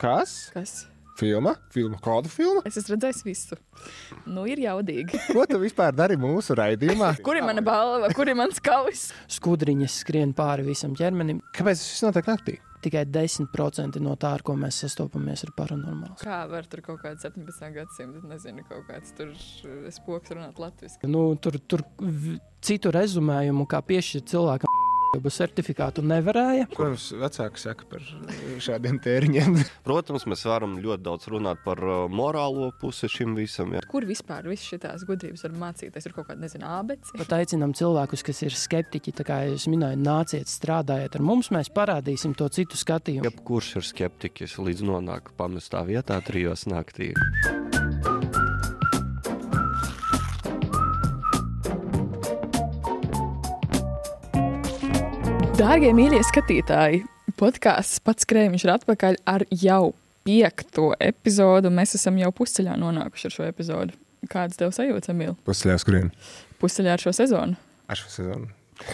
Kas? Filma? Kāda filma? Es esmu redzējis visu. Nu, ir jaudīgi. Ko tu vispār dari mūsu raidījumā? Kur ir mana balva? Kur ir mans kaujas? Skudriņas skrien pāri visam ķermenim. Kāpēc tas viss notiek naktī? Tikai 10% no tā, ar ko mēs sastopamies, ir paranormāls. Kā var tur kaut kāds 17. gadsimta, nezinu, kaut kāds tur spoks runāt latviski? Nu, tur citu rezumējumu, kā piešķirt cilvēkam certifikātu nevarēja. Ko jums vecāki saka par šādiem tēriņiem? Protams, mēs varam ļoti daudz runāt par morālo pusi šim visam. Ja. Kur vispār viss šitās gudrības var mācīties? Ir kaut kāda, nezinu, ābeci? Pat aicinām cilvēkus, kas ir skeptiķi, tā kā es minēju, nāciet, strādājiet ar mums, mēs parādīsim to citu skatījumu. Jebkurš ir skeptiķis līdz nonāk pamestā vietā 3 naktī. Dārgie mīļie skatītāji, podkāsts Pats Krēmiņš ir atpakaļ ar jau 5. epizodu. Mēs esam jau pusceļā nonākuši ar šo epizodu. Kādas tev sajūtas, Emīl? Pusceļā uz kurien? Pusceļā ar šo sezonu. Ar šo sezonu.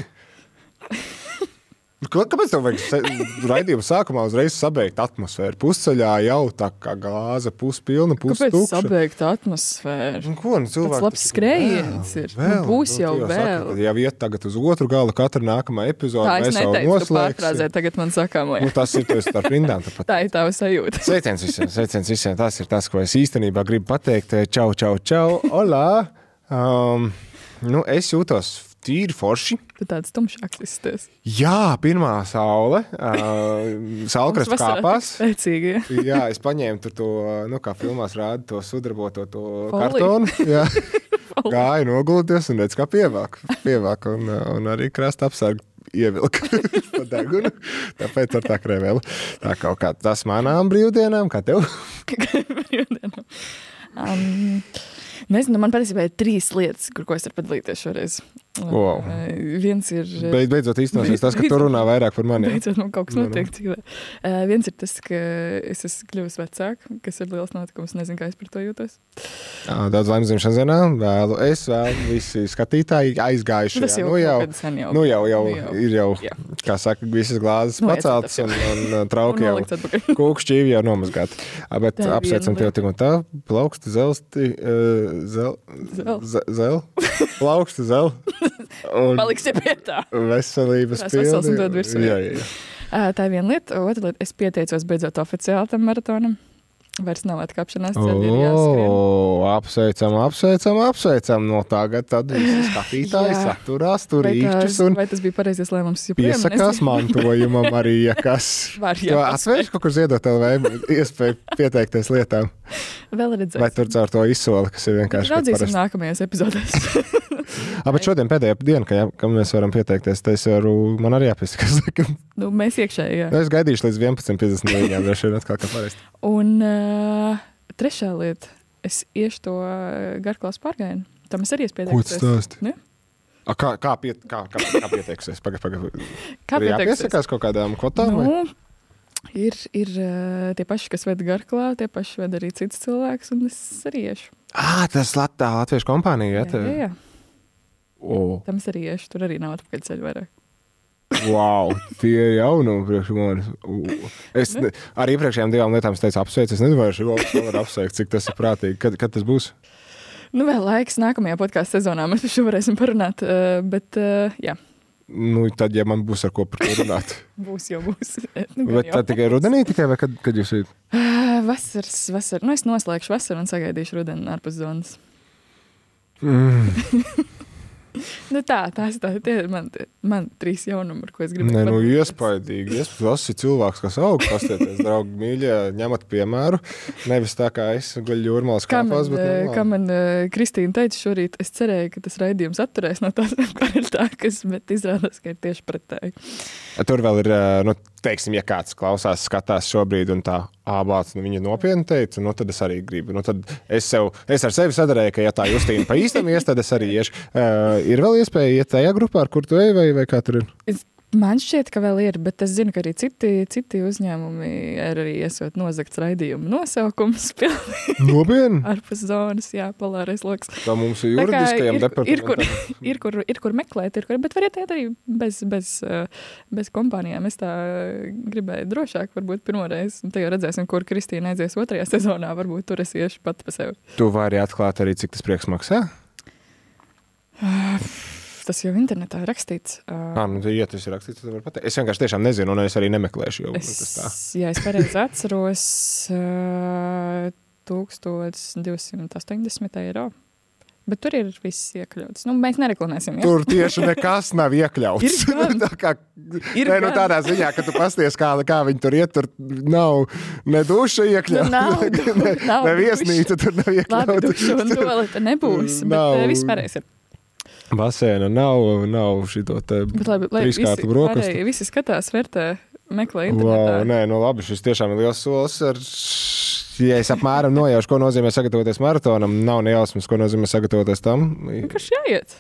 Kāpēc tev vajag raidījuma sākumā uzreiz sabeigt atmosfēru? Pusceļā jau tā kā glāze puspilna, pustukša. Kāpēc sabeigt atmosfēru? Ko, cilvēki... Pats labs skrējiens ir. Būs jau vēl. Jau iet tagad uz otru galu katra nākamā epizoda. Tā es neteicu, tu pārfrāzē tagad man sakāmo. Nu, tas ir starp rindām. Tā ir tava sajūta. Sveiciens visiem. Tas ir tas, ko es īstenībā gribu pateikt. Čau, olā. Es jūtos tīri forši. Tu tāds tumšāks izsties. Jā, pirmā saule. Saulkrasta kāpās. Spēcīgi, ja? Jā, es paņēmu tur to, kā filmās rāda, to sudraboto to kartonu. Jā. Gāju nogulties un redz, kā pievāk un arī krasta apsargi ievilka pa degunu. Tāpēc ar tā krēvēlu. Tā kaut kā tas manām brīvdienām, kā tev? Brīvdienām. Nezinu, man patiesībā ir 3 lietas, ko es varu padalīties šoreiz. Wow. Viens ir... Beidzot īstenosies tas, ka tu runā vairāk par mani. Beidzot, man kaut kas notiek dzīvē. Viens ir tas, ka es esmu kļuvusi vecāka, kas ir liels notikums. Nezinu, kā es par to jūtos. Daudz laimes dzimšanas dienā. Vēlu visi skatītāji aizgājuši. Tas jau ir, kā saka, visas glāzes paceltas un trauki jau kūkšķīvi jau nomazgāti. Bet apsveicam tev tik un tā. Plauksti zelsti... Plauksti zel. Paliksim pie tā. Veselības pilni. Vesels un dod virsū. Jā. Tā ir viena lieta. Otra lieta, es pieteicos beidzot oficiāli tam maratonam. Vairs nav atkāpšanās ceļi, ir jāskrien. Apsveicam. No tagad tad visi skatītāji saturās tur īšķis un vai tas bija pareizais lēmums? Piesakās mantojumam arī, ja kas. Atsvērš kaut kur ziedot LV iespēju pieteikties lietām. Vēl redzēsim. Vai tur caur to izsoli, kas ir vienkārši... Raudzīsim nākamajās epizodēs. Bet šodien pēdējā diena, kad mēs varam pieteikties, tas man arī jāpiesakās. Mēs iekšēji, jā. Es gaidīšu līdz 11:59, droši vien atkal kā parasti. Un trešā lieta, es iešu to garklās pārgājienu. Tam es arī pieteikties. Ko tu stāsti? Ne? Kā pieteiksies? Kā pieteikties? Jāpiesakās kaut kādām kvotām? Ir tie paši, kas ved garklā, tie paši ved arī cits cilvēks, un es arī iešu. Tas latviešu kompānija, jā. Tam es arī iešu, tur arī nav atpakaļ ceļu vairāk. Wow, tie jaunumi priekš manis. Es ar iepriekšējām 2 lietām es teicu apsveicu, es nezinu, vai šo var apsveikt, cik tas ir prātīgi. Kad tas būs? Vēl laiks nākamajā podkāstu sezonā, mēs par šo varēsim parunāt, bet jā. Tad, ja man būs ar ko par to runāt. būs. Bet tā tikai rudenī vai kad jūs ir? Vasars. Es noslēgšu vasaru un sagaidīšu rudeni ārpus zonas. Tās ir man 3 jaunumi, ar ko es gribu. Iespaidīgi. Tas ir cilvēks, kas aug, pastieties, draugi mīļie, ņemat piemēru. Nevis tā kā es guļu jūrmālas kāpās, bet kā man Kristīna teica šorīt, es cerēju, ka tas raidījums atturēs no tās karaļtākas, bet izrādās, ka ir tieši pretēji. Tur vēl ir, teiksim, ja kāds klausās, skatās šobrīd un tā ābāts, viņa nopietni teica, tad es arī gribu. Tad es ar sevi sadarēju, ka ja tā Justīna pa īstam ies, tad es arī iešu. Ir vēl iespēja iet tajā grupā, ar kur tu ej, vai kā tur ir? Man šķiet, ka vēl ir, bet es zinu, ka arī citi uzņēmumi ir arī esot nozagts raidījumu nosaukums. Nopietni? Ārpus zonas, jā, polārais loks. Tā mums ir juridiskajam departamentam. Ir kur meklēt, bet var iet arī bez kompānijām. Es tā gribēju drošāk, varbūt pirmoreiz. Te jau redzēsim, kur Kristīna aizies 2. sezonā. Varbūt tur es iešu pat pa sevi. Tu vari atklāt arī, cik tas prieks maksā? Tas jau internetā ir rakstīts. Ja tas ir rakstīts, tad var pateikt. Es vienkārši tiešām nezinu, un es arī nemeklēšu, jo tas tā. Ja es pareizi atceros, 1280 eiro. Bet tur ir viss iekļauts. Mēs nereklamēsim, ja? Tur tieši nekas nav iekļauts. Tādā ziņā, ka tu pasties, kā viņi tur iet, tur nav ne duša iekļauts. Ne viesnīca tur nav iekļauts. Labi, duša un toalete nebūs, bet viss pareizi ir. Basēna nav šito te trīskārtu brokastu. Visi skatās, vērtē, meklē internetā. Nē, labi, šis tiešām ir liels solis. Ja es apmēram nojaušu, ko nozīmē sagatavoties maratonam, nav ne jausmas, ko nozīmē sagatavoties tam. Kas jāiet?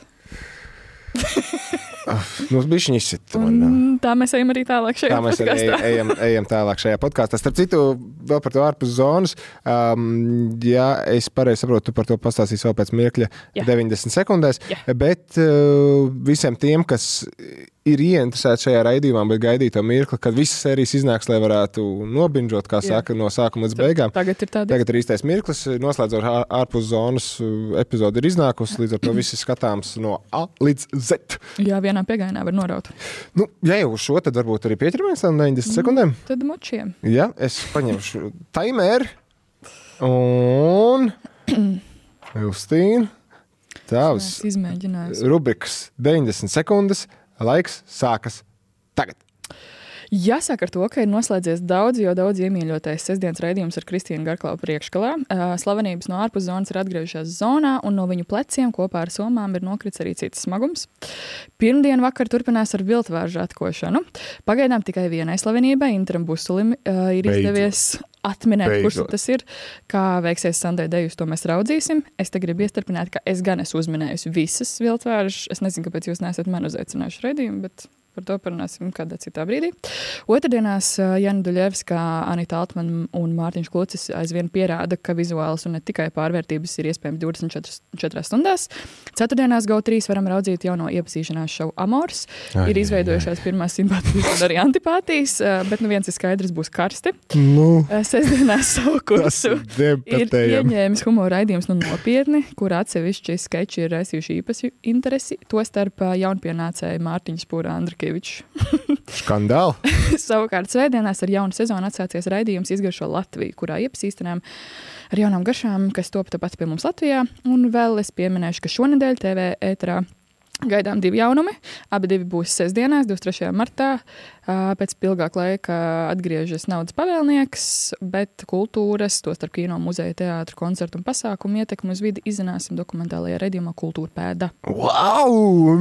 Bišķiņ izsit. Tā mēs ejam arī tālāk šajā podkastā. Tā mēs ejam tālāk šajā podkastā. Starp citu, vēl par to ārpus zonas. Ja es pareizi saprotu, tu par to pastāstīsi vēl pēc mirkļa 90 sekundēs. Bet visiem tiem, kas ir ieinteresēti šajā raidījumā, bet gaidīt to mirkli, kad visas sērijas iznāks, lai varētu nobinžot, kā saka, no sākuma līdz beigām. Tagad ir īstais mirklis. Noslēdzot ārpus zonas epizodi ir iznākusi, līdz ar to viss ir skatāms no A līdz Z. Jā, vienā piegainā var noraut. Ja jau šo, tad varbūt arī pieķeramies tam 90 sekundēm. Tad močiem. Jā, es paņemšu timeru un Justīna, tavs rubrikas 90 sekundes. Laiks sākas tagad. Jāsāk ar to, ka ir noslēdzies daudz iemīļotais sestdienas raidījums ar Kristīnu Garklau priekšgalā. Slavenības no ārpus zonas ir atgriežušās zonā, un no viņu pleciem kopā ar somām ir nokrits arī cits smagums. Pirmdien vakar turpinās ar viltvāržu atkošanu. Pagaidām tikai vienai slavenībai, Intram Busulim, ir izdevies atminēt, kurš tas ir, kā veiksies Sandai Dejus, to mēs raudzīsim. Es te gribu iestarpināt, ka es gan esmu uzminējusi visas viltvāržas. Es nezinu, kāpēc jūs neesat mani uzaicinājuši raidījumu, bet par to parunāsim kādā citā brīdī. Otrdienās Jana Duļevska, Anita Altman un Mārtiņš Klucis aizvien pierāda, ka vizuāls un ne tikai pārvērtības ir iespējams 24 stundās. Ceturtdienās GO3 varam raudzīt jauno iepazīšanās šovu Amors. Ir izveidojušās pirmās simpātijas un arī antipātijas, bet viens ir skaidrs, būs karsti. Sestdienās savu kursu ir ieņēmis humora raidījums nopietni, kur atsevišķi skeči ir raisījuši īpaši interesi, to starp jaunpienācēju Mārtiņu Spūra Andrikeviču. Skandāli. Savukārt svētdienās ar jaunu sezonu atsācies raidījums Izgaršo Latviju, kurā iepazīstinām ar jaunām garšām, kas top tāpat pie mums Latvijā. Un vēl es pieminēšu, ka šonedēļ TV ēterā gaidām 2 jaunumi. Abi būs sestdienās, 23. martā. Pēc ilgāka laika atgriežas Naudas pavēlnieks, bet kultūras, to starp kino, muzeja, teātru, koncertu un pasākumu ietekmi uz vidi izzināsim dokumentālajā raidījumā Kultūra pēda. Wow!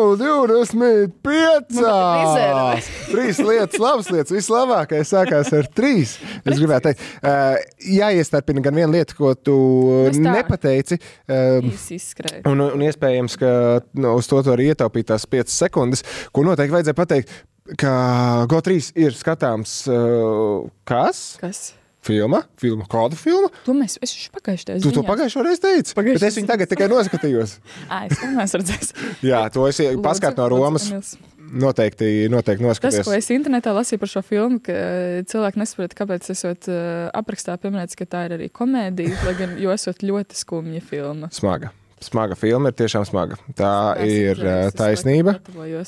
25! 3 lietas, labas lietas, vislabākais sākās ar 3. Es gribētu teikt, jāiestarpina gan viena lieta, ko tu nepateici. Un iespējams, ka uz to arī ietaupīt tās 5 sekundes, ko noteikti vajadzēja pateikt, ka GO3 ir skatāms kas? Filma? Kāda filma? Es pagājušajā Tu to pagājušo reizi teici? Bet es viņu tagad tikai noskatījos. Es neesmu redzējis. Jā, to es paskārt no Romas. Noteikti noskaties. Tas, ko es internetā lasīju par šo filmu, ka cilvēki nesaprot, kāpēc esot aprakstā pieminēts, ka tā ir arī komēdija, lai gan jo esot ļoti skumja filma. Smaga filma ir tiešām smaga. Tā ir taisnība.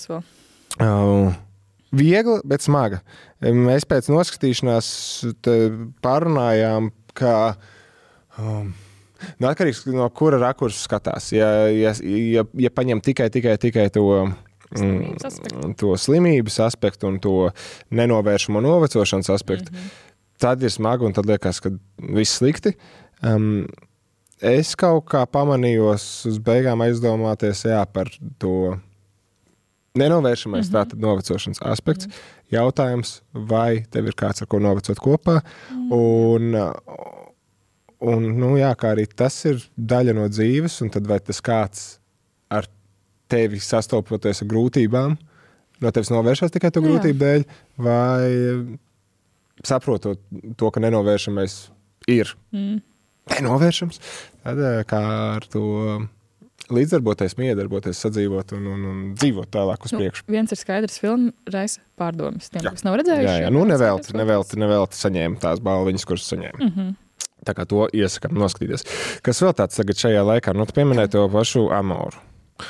Viegla, bet smaga. Mēs pēc noskatīšanās pārunājām, ka atkarīgs no kura rakursa skatās. Ja paņem tikai to slimības aspektu un to nenovēršamo novecošanas aspektu, tad ir smaga un tad liekas, ka viss slikti. Es kaut kā pamanījos uz beigām aizdomāties par to nenovēršamais tātad novecošanas aspekts. Jautājums, vai tev ir kāds, ar ko novecot kopā? Un kā arī tas ir daļa no dzīves, un tad vai tas kāds ar tevi sastopoties ar grūtībām, no tevis novēršās tikai to grūtību dēļ, vai saprotot to, ka nenovēršamais ir nenovēršams, tad kā ar to līdzdarboties, miedarboties, sadzīvot un dzīvot tālāk uz priekšu. Viens ir skaidrs, filma raisa pārdomas. Tiem, kas nav redzējuši. Jā, nevelti saņēma tās balviņas, kuras saņēma. Tā kā to iesakam noskatīties. Kas vēl tāds tagad šajā laikā? Tu pieminēji to pašu Amoru.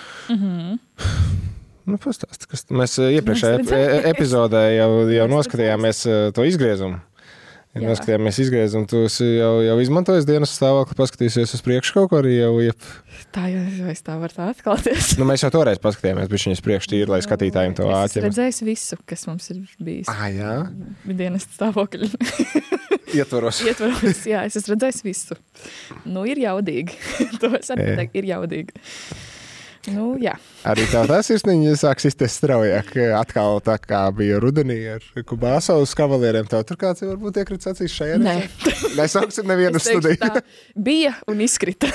Pastāsti, kas mēs iepriekšējā epizodē jau noskatījāmies to izgriezumu. Noskatījāmies izgriezumu, tu jau izmantojies dienas stāvokli, paskatīsies uz priekšu kaut ko arī jau Tā jau es tā var tā atklāties. Mēs jau toreiz paskatījāmies, bet viņas priekš tīri, lai skatītājiem to āķi. Es redzēju visu, kas mums ir bijis. Jā? Dienas stāvokļi. Ietvaros, jā, es esmu redzējis visu. Ir jaudīgi. To es arī teiktu, ir jaudīgi. Jā. Arī tā sirsniņa sāk sisties straujāk. Atkal tā kā bija rudenī ar Kubāsovas kavalieriem. Tev tur kāds varbūt iekrits acīs šajā? Nē. Nesauksim nevienu studiju. Bija un izkrita.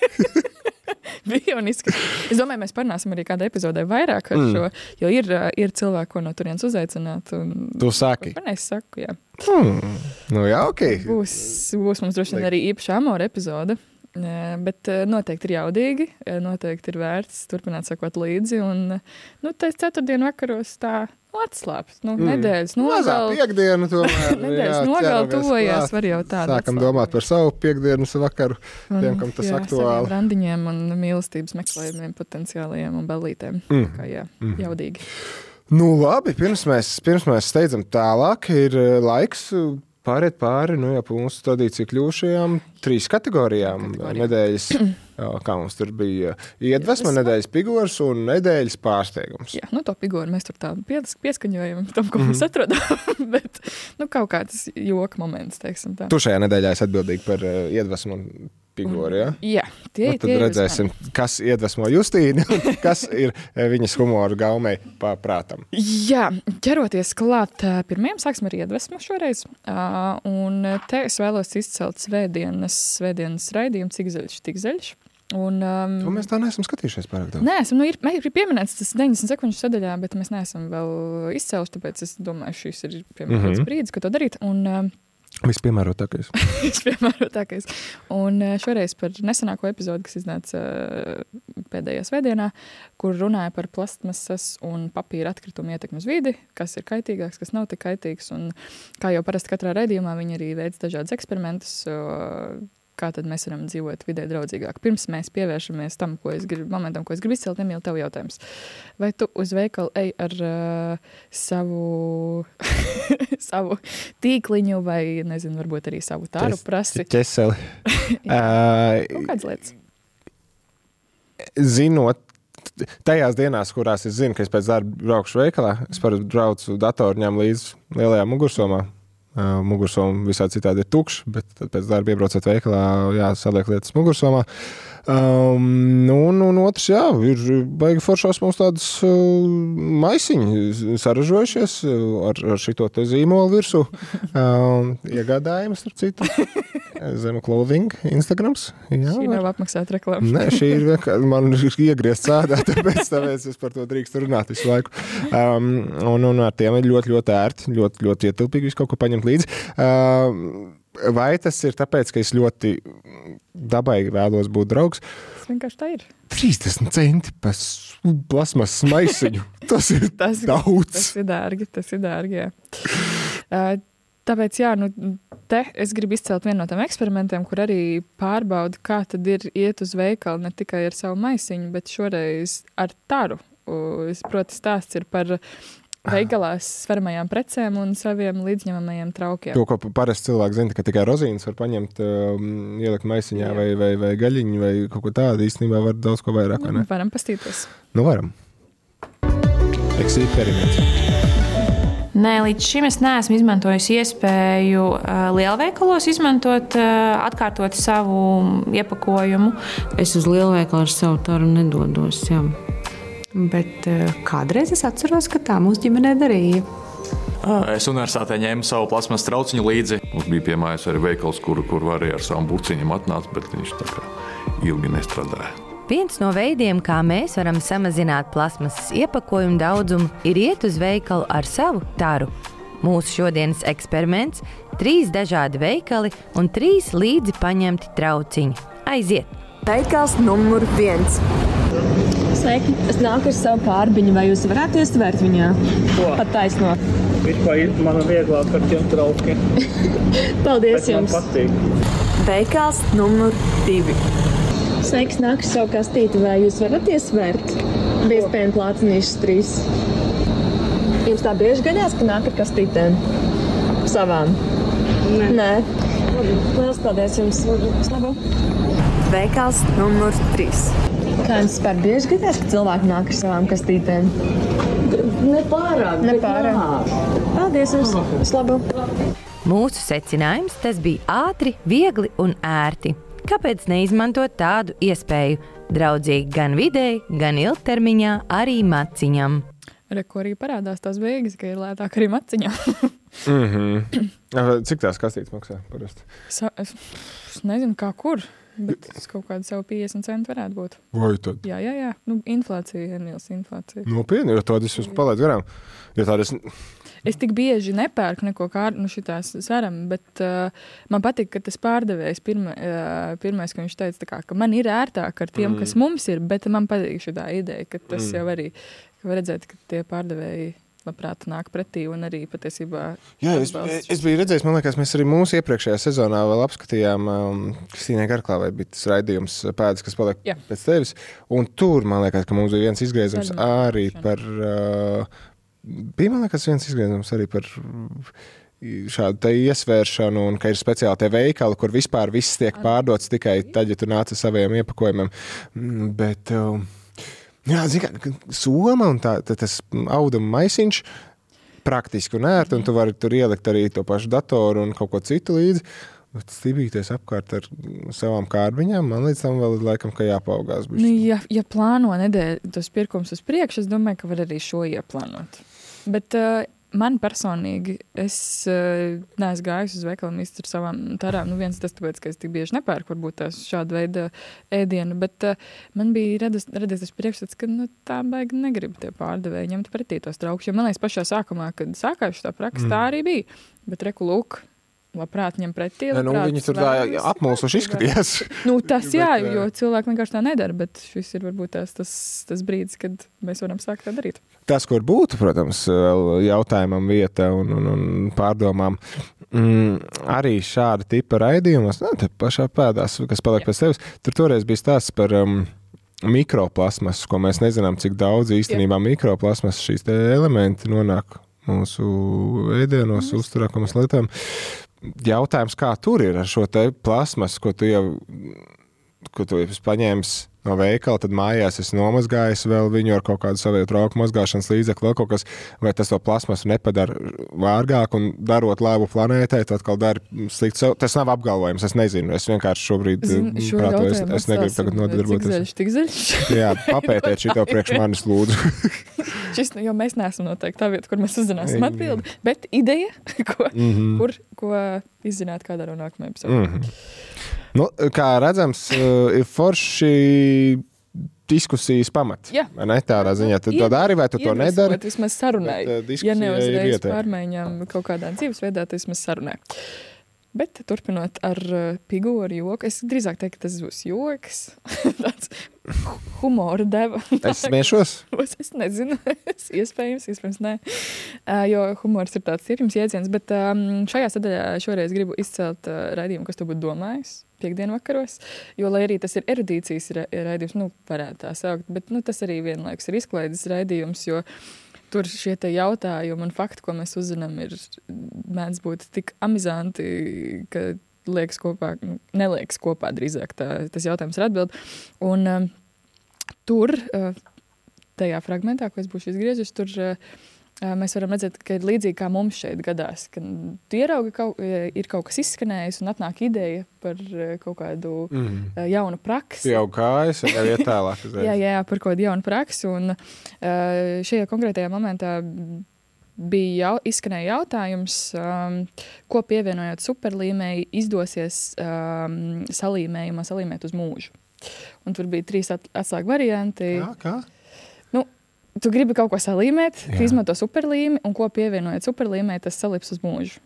Es domāju, mēs parunāsim arī kādā epizodē vairāk ar šo, jo ir cilvēki, ko no turienes uzaicināt. Tu saki? Es saku, jā. Jā, ok. Būs mums droši vien arī īpaša Amora epizode. Bet noteikti ir jaudīgi, noteikti ir vērts turpināt sakot līdzi. Un, tais ceturtdienu vakaros tā atslāpst. Nedēļas nogali. Piekdienu tomēr. Nedēļas nogali tuvojās, var jau tādu Sākam domāt par savu piekdienas vakaru, tiem, kam tas aktuāli. Saviem randiņiem un mīlestības meklējumiem potenciālajiem un ballītēm. Kā jaudīgi. Labi, pirms mēs steidzam tālāk, ir laiks pāriet pāri, jau pa mūsu tradīciju kļūšajām 3 kategorijām. Nedēļas, kā mums tur bija, iedvesma, nedēļas pigors un nedēļas pārsteigums. Jā, to pigoru mēs tur tā pieskaņojam tam, ko mums atrodām, bet, kaut kāds joka moments, teiksim tā. Tu šajā nedēļā esi atbildīgi par iedvesmu un pigoru, ja? Jā, tie tad redzēsim, kas iedvesmo Justīnu un kas ir viņas humoru gaumei prātam. Jā, ķeroties klāt pirmajam, sāksim ar iedvesmu šoreiz. Un te es vēlos izcelt svētdienas raidījumu Cik zaļš, tik zaļš. To mēs tā neesam skatījušies pārāk daudz. Neesam, ir pieminēts tas 90 sekundžu sadaļā, bet mēs neesam vēl izcēluši, tāpēc es domāju, šis ir piemērots brīdis, ko to darīt. Vispiemērotākais. Vispiemērotākais. Un šoreiz par nesenāko epizodi, kas iznāca pēdējā svētdienā, kur runāja par plastmasas un papīra atkritumu ietekmi uz vidi, kas ir kaitīgāks, kas nav tik kaitīgs. Un kā jau parasti katrā raidījumā, viņi arī veic dažādas eksperimentus, kā tad mēs varam dzīvot vidē draudzīgāk. Pirms mēs pievēršamies momentam, ko es gribu izcelt, Emīl, tev jautājums. Vai tu uz veikalu ej ar savu tīkliņu vai, nezinu, varbūt arī savu tāru prasi? Ķeseli. Kādas lietas? Zinot, tajās dienās, kurās es zinu, ka es pēc darba braukšu veikalā, es parasti braucu datoru ņem līdz lielajā mugursomā. Mugursoma visā citādi ir tukšs, bet tad pēc darba iebraucot veikalā, saliek lietas mugursomā. Un otrs, ir baigi foršās mums tādas maisiņi saražojušies ar šito te zīmolu virsū. Iegādājumus, ar citu. Zemu clothing, Instagrams. Šī nav apmaksāta reklāma. Nē, šī ir man iegriezts ādā, tāpēc es par to drīkstu runāt visu laiku. Un ar tiem ir ļoti, ļoti ērti, ļoti, ļoti ietilpīgi visu kaut ko paņemt līdzi. Vai tas ir tāpēc, ka es ļoti dabai vēlos būt draugs? Tas vienkārši tā ir. 30 centi par plasmas maisiņu. Tas ir daudz. Tas ir dārgi, jā. Tāpēc, te es gribu izcelt vienu no tiem eksperimentiem, kur arī pārbaudu, kā tad ir iet uz veikalu ne tikai ar savu maisiņu, bet šoreiz ar taru. Proti stāsts ir par veikalās svaramajām precēm un saviem līdzņemamajiem traukiem. To, ko parasti cilvēki zina, ka tikai rozīnes var paņemt, ielikt maisiņā vai gaļiņu vai kaut ko tādu, īstenībā var daudz ko vairāk, vai ne? Varam pastīties. Varam. Eksperiments. Nē, līdz šim es neesmu izmantojusi iespēju lielveikalos izmantot, atkārtot savu iepakojumu. Es uz lielveikalu ar savu taru nedodos, jā. Bet kādreiz es atceros, ka tā mūsu ģimenē darīja. Es universitātē ņēmu savu plasmas trauciņu līdzi. Mums bija piemājas arī veikals, kur varēja ar savam burciņam atnākt, bet viņš tā kā ilgi nestrādāja. Viens no veidiem, kā mēs varam samazināt plasmasas iepakojumu daudzumu, ir iet uz veikalu ar savu taru. Mūsu šodienas eksperiments – 3 dažādi veikali un 3 līdzi paņemti trauciņi. Aiziet! Veikals numur 1. Sveiki, es nāku ar savu kārbiņu, vai jūs varētu iestvērt viņā? Ko? Pat taisno. Man vieglāk ar tiem traukiem. Paldies jums! Man patīk. Veikals numur 2. Sveiks, nāku ar savu kastīti, vai jūs varat iestvērt? Biezpēn plācinīšas 3. Jums tā bieži gadās, ka nāk ar kastītēm? Savām? Nē. Lielas paldies jums. Slabu. Veikals numur 3. Kā jums par bieži gadās, ka cilvēki nāk ar savām kastītēm? Nepārāk. Paldies jums. Slabu. Mūsu secinājums tas bija ātri, viegli un ērti. Kāpēc neizmantot tādu iespēju? Draudzīgi gan videi, gan ilgtermiņā arī maciņam. Ko arī parādās tās beigas, ka ir lētāk arī maciņām. Cik tās kastītes maksā parasti? Es nezinu, kā kur, bet kaut kādu savu 50 centu varētu būt. Vai tad? Jā. Nu, inflācija, Emīls, inflācija. Nopietni, jo tādas jūs palaidu garām. Jo tādas... Es tik bieži nepērku neko šitās saram, bet man patīk, ka tas pārdevējs pirmais, ka viņš teica, kā, ka man ir ērtāk ar tiem, kas mums ir, bet man patīk šitā ideja, ka tas jau arī, ka var redzēt, ka tie pārdevēji labprāt nāk pretī un arī patiesībā... Jā, es biju redzējis, man liekas, mēs arī mūsu iepriekšējā sezonā vēl apskatījām Kristīnai Garklāvai bija tas raidījums Pēdas, kas paliek pēc tevis, un tur, man liekas, ka mums bija viens izgriezums arī par... Bija, man liekas, viens izgriezums arī par šādu te iesvēršanu un ka ir speciāli tie veikali, kur vispār viss tiek pārdots tikai tad, ja tu nāc ar saviem iepakojumiem. Bet, jā, zin kā, soma un tas auduma maisiņš praktiski un ērti, un tu vari tur ielikt arī to pašu datoru un kaut ko citu līdzi. Stibīties apkārt ar savām kārbiņām, man līdz tam vēl laikam, ka jāpaugās. Nu, ja plāno nedēļu tos pirkums uz priekšu, es domāju, ka var arī šo ieplānot. Bet man personīgi, es neesmu gājis uz veikalu īsti ar savām tarām. Nu, viens tas tāpēc, ka es tik bieži nepērku, varbūt tās šāda veida ēdienu, bet man bija radies tas priekšstats, ka tā baigi negribu tie pārdevēji ņemt pretī tos traukus. Jo man liekas pašā sākumā, kad sākājuši tā praksa, tā arī bija. Bet reku lūk, labprāt ņem pretī. Viņi tur tā apmulsuši izskatījās. Tas jā, jo cilvēki vienkārši tā nedara, bet šis ir varbūt tas brīdis, kad mēs varam sākt tā darīt. Tas, kur būtu, protams, jautājumam vieta un pārdomām, arī šāda tipa raidījumos, te pašā Pēdās, kas paliek pēc tevis, tur toreiz bija stāsts par mikroplasmasu, ko mēs nezinām, cik daudz īstenībā mikroplasmas šīs te elementi nonāk mūsu ēdienos, uzturā, ko mēs lietojam. Jautājums, kā tur ir ar šo te plasmas, ko tu paņēmis no veikala, tad mājās esi nomazgājis vēl viņu ar kaut kādu savu trauku mazgāšanas līdzekli, vēl kaut kas, vai tas to plasmasu nepadara vārgāk un darot labu planētai, tad atkal dara slikti sev. Tas nav apgalvojums, es nezinu, es vienkārši šobrīd prātoju, es negribu tagad nodarboties. Tik zaļš. Jā, papētiet šito priekš manis lūdzu. Šis, jo mēs neesam noteikti tā vieta, kur mēs uzzināsim atbildi, bet ideja, ko izzināt, kā dara nākamajā epizodē. Nu, kā redzams, ir forši diskusijas pamati. Jā. Ne tādā ziņā. Tu to dari vai tu to nedari? Vismaz sarunāji. Ja neuzreiz pārmaiņām kaut kādā dzīvesveidā, tad vismaz sarunāji. Bet turpinot ar pigu, ar joku, es drīzāk teiktu, ka tas būs joks. Tāds humora deva. Es smiešos? Es nezinu. Iespējams nē. Jo humors ir tāds tirpjums jēdziens, bet šajā sadaļā šoreiz gribu izcelt raidījumu, kas tu būtu domājis piekdienu vakaros, jo, lai arī tas ir erudīcijas raidījums, varētu tā saukt, bet tas arī vienlaikus ir izklaides raidījums, jo tur šie te jautājumi un fakti, ko mēs uzzinām, mēdz būt tik amizanti, ka neliekas kopā drīzāk tas jautājums ir atbild. Un tur, tajā fragmentā, ko es būšu izgriežus, tur mēs varam redzēt, ka ir līdzīgi kā mums šeit gadās, ka tu ieraugi, ir kaut kas izskanējis un atnāk ideja par kaut kādu jaunu praksi. Jau kājas, jau iet tālāk. jā, par kaut kādu jaunu praksi. Un šajā konkrētajā momentā izskanēja jautājums, ko pievienojot superlīmēji izdosies salīmēt uz mūžu. Un tur bija 3 atslēgu varianti. Jā, kā? Nu, tu gribi kaut ko salīmēt, tu izmanto superlīmi, un ko pievienojot superlīmē, tas salips uz mūžu.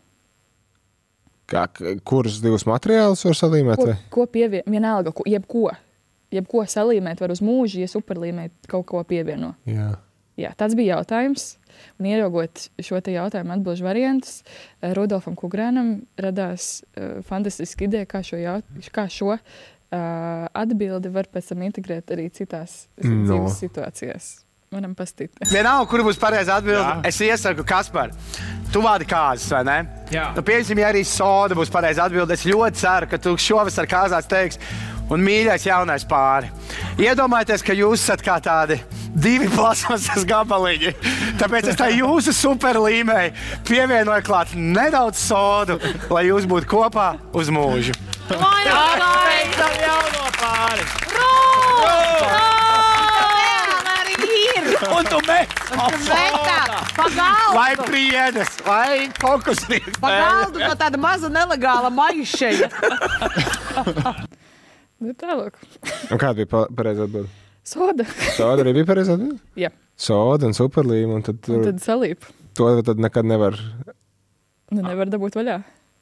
Kurus 2 materiālus var salīmēt? Ko pievienot? Vienalga, jebko salīmēt var uz mūžu, ja superlīmē kaut ko pievieno. Jā, tāds bija jautājums. Un ieraugot šo te jautājumu atbilžu variantus, Rudolfam Kugrēnam radās fantastiski ideja, kā šo atbildi var pēc tam integrēt arī citās dzīves situācijās. Varam pastīt. Vienalga, kur būs pareiza atbilde, es iesaku Kaspar. Tu vādi kāzas, vai ne? Jā. Nu, pieņemsim, ja arī soda būs pareiza atbilde, es ļoti ceru, ka tu šovasar kāzās teiks, un mīļais jaunais pāri. Iedomājieties, ka jūs esat kā tādi 2 plasmasas gabaliņi. Tāpēc es tā jūsu superlīmei pievienoju klāt nedaudz sodu, lai jūs būtu kopā uz mūžu. Apsveicam jauno pāri! Un tu met! Vai priedes, vai fokusnieks. Pagaldu no tāda maza nelegāla maišeja. Nu, tālāk. Un kāda bija pareiza atbilde? Soda. Soda arī bija pareiza atbilde? Jā. Soda un superlīma. Un tad salīp. To tad nekad nevar... Nu, nevar dabūt vaļā.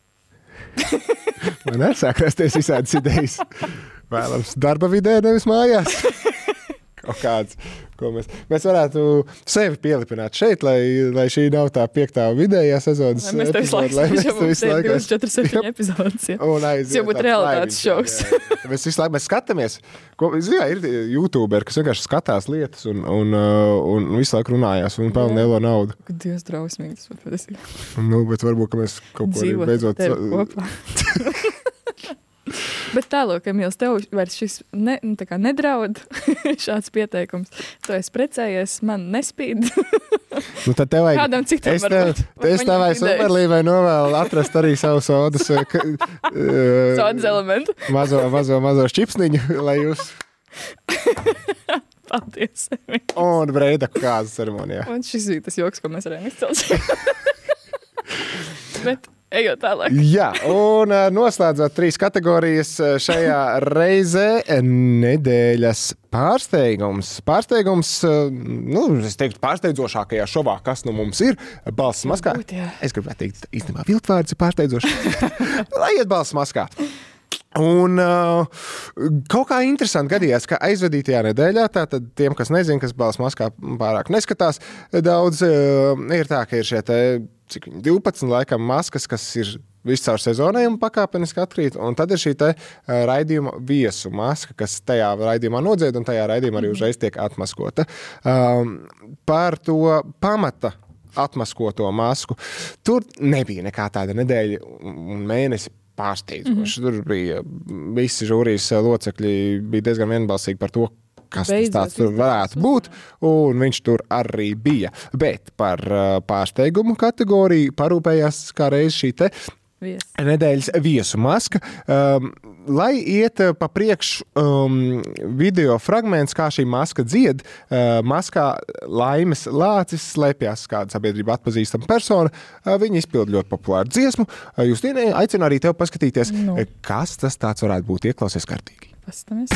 Man arī sāk rasties visādas idejas. Vēlams darba vidē, nevis mājās. Kaut kāds, ko mēs varētu sevi pielipināt šeit, lai šī nav tā 5. vidējā sezonas epizode. Mēs tev visu laiku 24-7 epizodes. Tas jau būtu realitātes šovs. Mēs visu laiku skatāmies. Ir YouTuberi, kas vienkārši skatās lietas un visu laiku runājās un pelna lielo naudu. Dievs, drausmīgi tas var patiesībā. Nu, bet varbūt, ka mēs kaut ko arī beidzot... kopā. Bet tālāk, Emīls, tev vairs šis nedraud šāds pieteikums. Tu esi precējies, man nespīd. Nu, tad tev vajag... Kādam citam varbūt. Es tevai superlīvai novēlu atrast arī savu sodas... sodas elementu. Mazo šķipsniņu, lai jūs... Paldies. Un breidaku kāzas ceremonijā. Un šis bija tas joks, ko mēs varējām izcelt. Bet... Ejot tālāk. Jā, un noslēdzot 3 kategorijas šajā reizē nedēļas pārsteigums. Pārsteigums, es teiktu, pārsteidzošākajā šovā, kas nu mums ir, balss maskā. Es gribētu teikt, īstenībā viltvārds ir pārsteidzošs. Lai iet balss maskā. Un kaut kā interesanti gadījās, ka aizvadītajā nedēļā, tātad tiem, kas nezin, kas balss maskā pārāk neskatās, daudz ir tā, ka ir šie 12 laikam maskas, kas ir viscaur sezonai un pakāpeniski atkrīt, un tad ir šī raidījuma viesu maska, kas tajā raidījumā nodzied, un tajā raidījumā arī uzreiz tiek atmaskota. Par to pamata atmaskoto masku, tur nebija nekā tāda nedēļa un mēnesi pārsteidzoši. Tur bija visi žūrijas locekļi bija diezgan vienbalsīgi par to, kas tāds tur varētu būt, un viņš tur arī bija. Bet par pārsteigumu kategoriju parūpējās kā reiz šī nedēļas viesu maska. Lai iet pa priekšu video fragments, kā šī maska dzied, maskā Laimes Lācis slēpjas kāda sabiedrība atpazīstama persona. Viņa izpild ļoti populāru dziesmu. Justīne, aicinu arī tev paskatīties, kas tas tāds varētu būt. Ieklausies kārtīgi. Pastamies.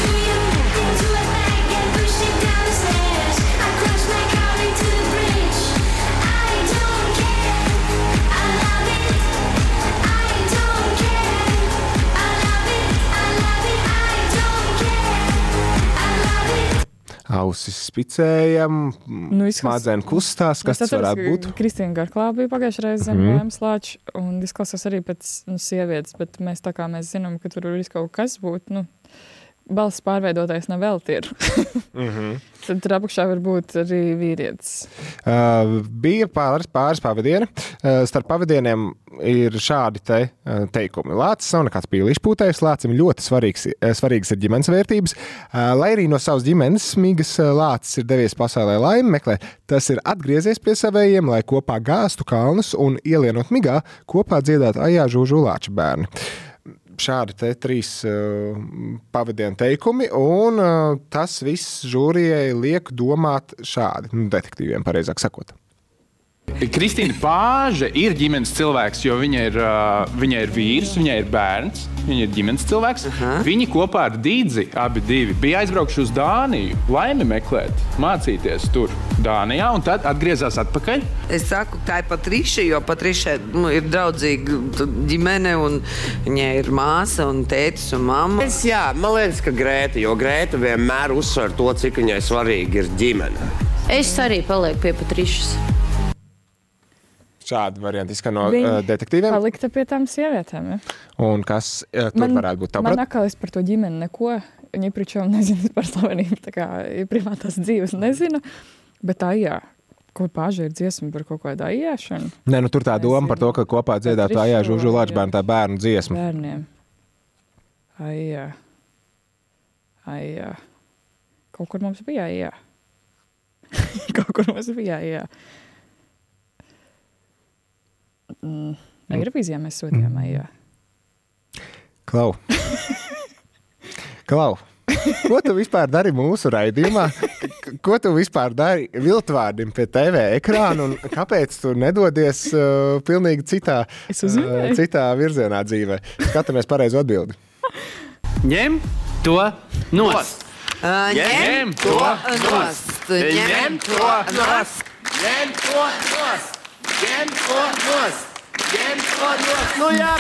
Ausis spicējam, smadzēni kustās, kas tas varētu būt? Kristīna Garklā bija pagājušajā reizē zem Laimes Lāča, un izklausās arī pēc sievietes, bet mēs tā kā mēs zinām, ka tur var kaut kas būt, balss pārveidotais nav vēl ir. Tad tur apakšā var būt arī vīrietis. Bija pāris pavadieni. Starp pavadieniem ir šādi teikumi. Lācis nav nekāds pīlīšpūtējs, Lācim ļoti svarīgas ir ģimenes vērtības. Lai arī no savas ģimenes smigas Lācis ir devies pasaulē laimi meklēt, tas ir atgriezies pie savējiem, lai kopā gāstu kalnus un ielienot migā, kopā dziedāt Ajā Žūžu Lāča bērni. Šādi 3 pavadienu teikumi, un tas viss žūrijai liek domāt šādi, detektīviem pareizāk sakot. Kristīna Pāže ir ģimenes cilvēks, jo viņa ir vīrs, viņa ir bērns, viņa ir ģimenes cilvēks. Viņi kopā ar Dīdzi, abi divi, bija aizbraukuši uz Dāniju, laimi meklēt, mācīties tur Dānijā, un tad atgriezās atpakaļ. Es saku, tā ir Patriša, jo Patriša ir draudzīga ģimene, un viņai ir māsa un tētis un mamma. Man liekas, ka Grēta, jo Grēta vienmēr uzsver to, cik viņai svarīgi ir ģimene. Es arī palieku pie Patrišas. Šādi varianti izskan no detektīviem. Palikta pie tām sievietēm, ja? Un kas tur varētu būt? Man atkal par to ģimeni neko, viņi pričom nezinu par slavenību, tā kā privātās dzīves nezinu, bet Aijā, ko Pāža ir dziesma par kaut kādu aijāšanu? Nē, tur tā doma par to, ka kopā dziedātu Aijā Žužu Lāčbērnu, tā bērnu dziesma. Bērniem. Aijā. Kaut kur mums bija Aijā. Eirovīzijā mēs sūtījām Aijā. Klau. Ko tu vispār dari mūsu raidījumā? Ko tu vispār dari viltvārdim pie TV ekrāna un kāpēc tu nedodies pilnīgi citā virzienā dzīvē? Skatāmies pareizo atbildi. Ņem to nost. Ņem to nost. Ņem to nost. Ņem to nost. Ņem to nost. Ņem to nost. Nu jā,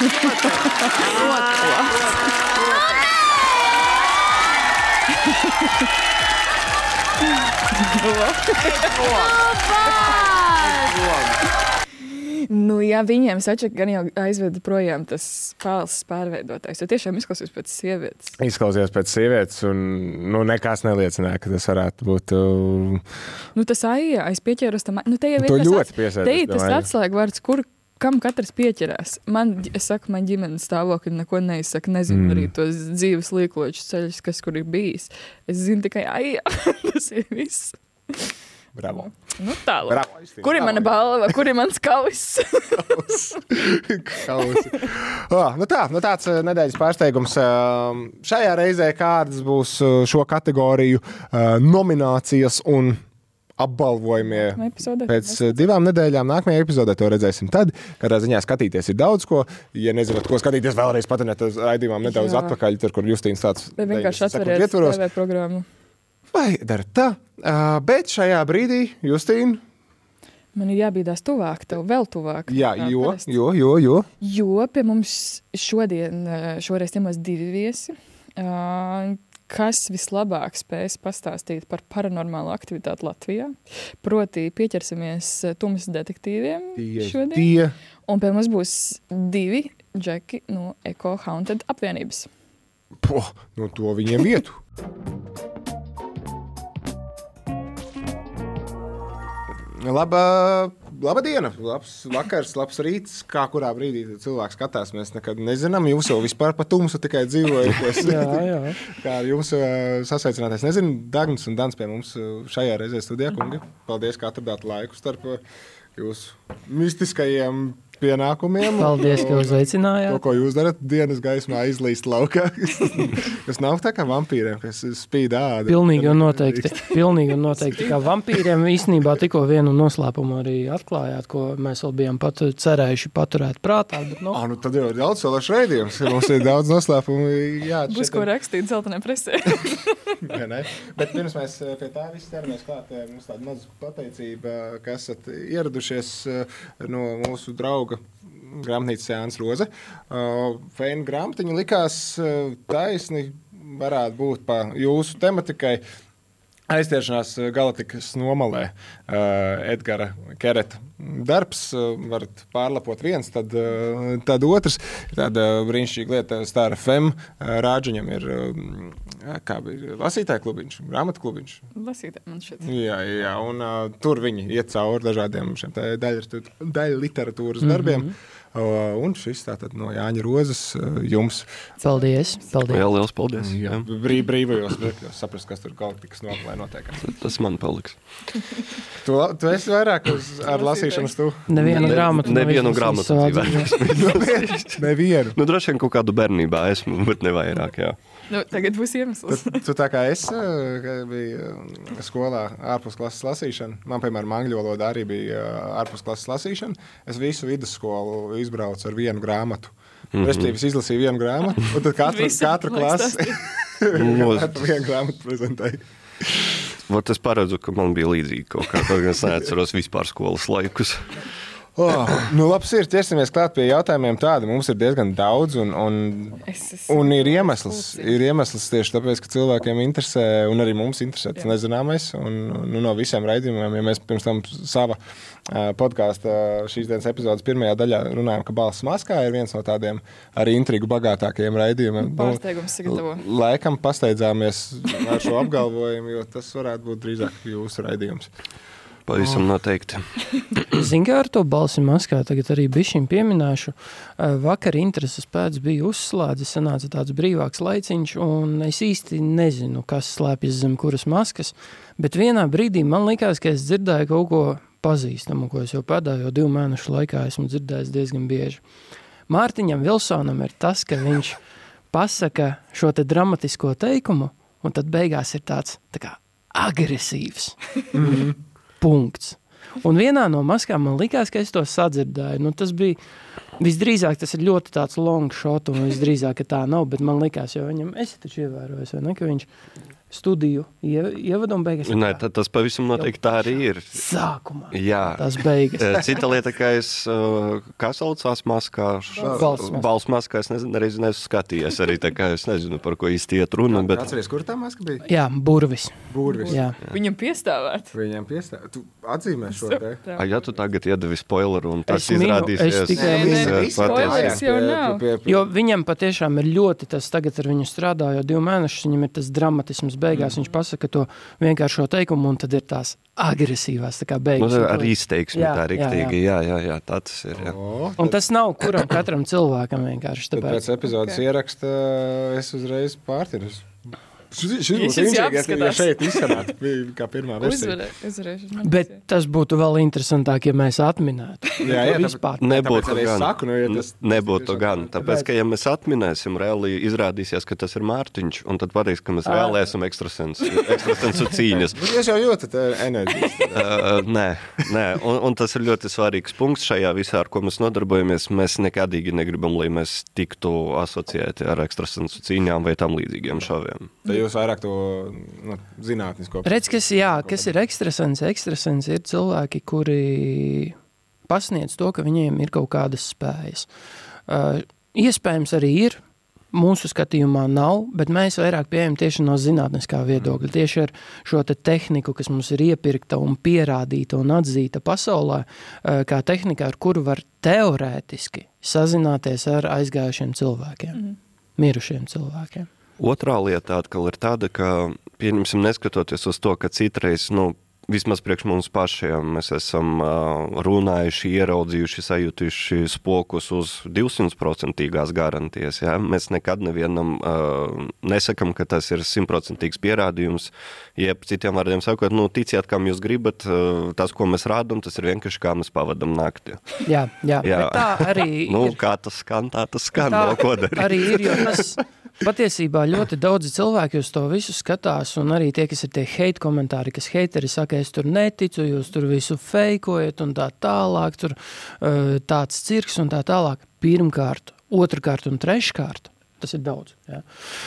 Nu, jā, viņiem sačak gan jau aizveda projām tas pāls pārveidotājs, jo tiešām izklausījās pēc sievietes. Izklausījās pēc sievietes, un nekas neliecināja, ka tas varētu būt... Tas Aijā, es pieķēros tam... Te jau ir ļoti piesēdus. Te ir tas atslēgvārds, kam katrs pieķerās. Es saku, man ģimenes stāvokļi neko neizsaka, nezinu arī tos dzīves līkloču ceļus, kas kur ir bijis. Es zinu tikai Aijā, tas ir viss. Bravo. Tālāk. Kur ir mana balva? Kur ir mans kauss? Tāds nedēļas pārsteigums. Šajā reizē kādas būs šo kategoriju nominācijas un apbalvojumie pēc 2 nedēļām. Nākamajā epizodē to redzēsim tad. Kādā ziņā skatīties ir daudz ko. Ja nezināt, ko skatīties, vēlreiz patiniet uz raidījumām nedaudz atpakaļ, tur, kur Justīns tāds... Vai vienkārši atveriet TV programmu. Vai dara tā? Bet šajā brīdī, Justīna... Man ir jābīdās tuvāk, tev vēl tuvāk. Jā, jo. Jo pie mums šoreiz ņemos 2 viesi, kas vislabāk spēs pastāstīt par paranormālo aktivitāti Latvijā. Proti pieķersimies Tumas detektīviem šodien. Un pie mums būs 2 džeki no Eco Haunted apvienības. To viņiem vietu. Laba diena, labs vakars, labs rīts, kā kurā brīdī cilvēks skatās. Mēs nekad nezinām, jūs jau vispār pa tumsu tikai dzīvojaties. jā. Kā ar jums sasveicināties. Nezinu, Dagnis un Dans pie mums šajā reizē studijā, kungi. Paldies, ka atradāt laiku starp jūsu mistiskajiem pienākumiem. Paldies, ka uzaicinājāt. To, ko jūs darat dienas gaismā, izlīst laukā. Tas nav tā kā vampīriem, kas spīd ādu. Pilnīgi un noteikti. Kā vampīriem īstenībā tikko vienu noslēpumu arī atklājāt, ko mēs vēl bijām cerējuši paturēt prātā. Bet, tad jau ir daudz salašu raidījums. Mums ir daudz noslēpumu. Būs ko rakstīt zeltainē presē. Bet pirms mēs pie tā visi ķeramies klāt, mums tāda maza pateicība, ka esat ieradušies no mūsu drauga grāmatnīcas Jānis Roze. Feina grāmatiņa likās taisni varētu būt pa jūsu tematikai. Aiztiešanās Galaktikas nomalē Edgara Kereta darbs. Varat pārlapot viens, tad otrs. Tāda brīnišķīga lieta Star FM. Rāģiņam ir lasītāju klubiņš, grāmatu klubiņš. Lasītāju man šeit. Jā, un tur viņi iet cauri dažādiem šiem daļa literatūras darbiem. Un šis tātad no Jāņa Rozes jums. Paldies. Jā, liels paldies. Jā. Brīvajos brīvjos saprast, kas tur kaut kas notiekās. Tas man paliks. Tu esi vairāk ar lasīšanas tu? Nevienu grāmatu. Nevienu grāmatu. Nevienu. Nu, droši vien kaut kādu bērnībā esmu, bet ne vairāk, jā. Nu, tagad būs iemesls. Tu tā kā es biju skolā ārpusklases lasīšana. Man, piemēram, angļu valodā arī bija ārpusklases lasīšana. Es visu vidusskolu izbraucu ar vienu grāmatu. Respektīvi, es izlasīju vienu grāmatu, un tad katru klasi ar vienu grāmatu prezentēju. Vat es paredzu, ka man bija līdzīgi kaut kā, kaut gan es neatceros vispār skolas laikus. Labs ir, ķersimies klāt pie jautājumiem tādi. Mums ir diezgan daudz, un ir iemesls tieši tāpēc, ka cilvēkiem interesē, un arī mums interesē tas nezināmais. Un no visiem raidījumiem, ja mēs pirms tam sava podkāsta šīs dienas epizodes pirmajā daļā runājam, ka Balss maskā ir viens no tādiem arī intrigu bagātākajiem raidījumiem. Pārsteigums sagatavo. Laikam pasteidzāmies ar šo apgalvojumu, jo tas varētu būt drīzāk jūsu raidījums. Pavisam noteikti. Zin, kā ar to Balsi maskā tagad arī bišķiņ pieminēšu. Vakar intereses pēc bija uzslēdzis, sanāca tāds brīvāks laiciņš, un es īsti nezinu, kas slēpjas zem kuras maskas, bet vienā brīdī man likās, ka es dzirdēju kaut ko pazīstamu, ko es jau pēdējo 2 mēnešu laikā esmu dzirdējis diezgan bieži. Mārtiņam Vilsonam ir tas, ka viņš pasaka šo te dramatisko teikumu, un tad beigās ir tāds tā kā agresīvs. Punkts. Un vienā no maskām man likās, ka es to sadzirdēju. Nu, tas bija, visdrīzāk tas ir ļoti tāds long shot, un visdrīzāk, ka tā nav, bet man likās, jo viņam, esi taču ievērojis, vai ne, ka viņš studiju ievada un beigas. Nē, tas pavisam noteikti tā arī ir. Sākumā. Jā. Tas beigas. Cita lieta, ka es, kā saucās maskā? Balss maskā, es nezinu, arī neesmu skatījies arī, tā kā es nezinu, par ko īsti iet runa. Bet... Atceries, kur tā maska bija? Jā, Burvis. Jā. Viņam piestāvēt. Tu atzīmē šo te? Ja tu tagad iedevi spoileru un tas izrādīsies. Spoilers jau nav. Jo viņam patiešām ir ļoti tas, tagad ar viņu strādā jau 2 mēnešus, viņam ir tas dramatisms beigās, viņš pasaka to vienkāršo teikumu, un tad ir tās agresīvās, tā kā beigas. Ar izteiksmi tā riktīgi, jā, tā tas ir, jā. Un tas nav katram cilvēkam vienkārši. Tāpēc. Pēc epizodes ieraksta es uzreiz pārtirus. Šis būtu inžīgi, ja šeit izsanātu kā pirmā versija. Bet tas būtu vēl interesantāk, ja mēs atminētu. Jā, nebūtu gan. Tāpēc, ka ja mēs atminēsim, reāli izrādīsies, ka tas ir Mārtiņš, un tad pateiks, ka mēs vēlēsim ekstrasensu cīņas. Jūs jau jūtat enerģijas. Nē. Un tas ir ļoti svarīgs punkts šajā visā, ar ko mēs nodarbojamies. Mēs nekādīgi negribam, lai mēs tiktu asociēti ar ekstrasensu cīņām vai tam līdzīgiem šoviem. Jūs vairāk to zinātnisko. Redz, kas ir ekstrasens? Ekstrasens ir cilvēki, kuri pasniedz to, ka viņiem ir kaut kādas spējas. Iespējams arī ir, mūsu skatījumā nav, bet mēs vairāk pieejam tieši no zinātniskā viedokļa. Tieši ar šo te tehniku, kas mums ir iepirkta un pierādīta un atzīta pasaulē, kā tehnika, ar kuru var teorētiski sazināties ar aizgājušiem cilvēkiem, mirušiem cilvēkiem. Otrā lieta atkal ir tāda, ka, pieņemsim, neskatoties uz to, ka citreiz, vismaz priekš mums pašiem, mēs esam runājuši, ieraudzījuši, sajutuši spokus uz 200% garantijas. Ja? Mēs nekad nevienam nesakam, ka tas ir 100% pierādījums. Jeb citiem vārdiem sakot, ticiet, kam jūs gribat, tas, ko mēs rādam, tas ir vienkārši, kā mēs pavadam nakti. Jā. Bet tā arī ir. Kā tas skan, tā nav ko darīt. Arī ir, jo tas patiesībā ļoti daudzi cilvēki uz to visu skatās, un arī tie, kas ir tie hate komentāri, kas heiteri saka, es tur neticu, jūs tur visu fejkojat un tā tālāk, tur tāds cirks un tā tālāk. Pirmkārt, otrkārt un treškārt, tas ir daudz. Ja?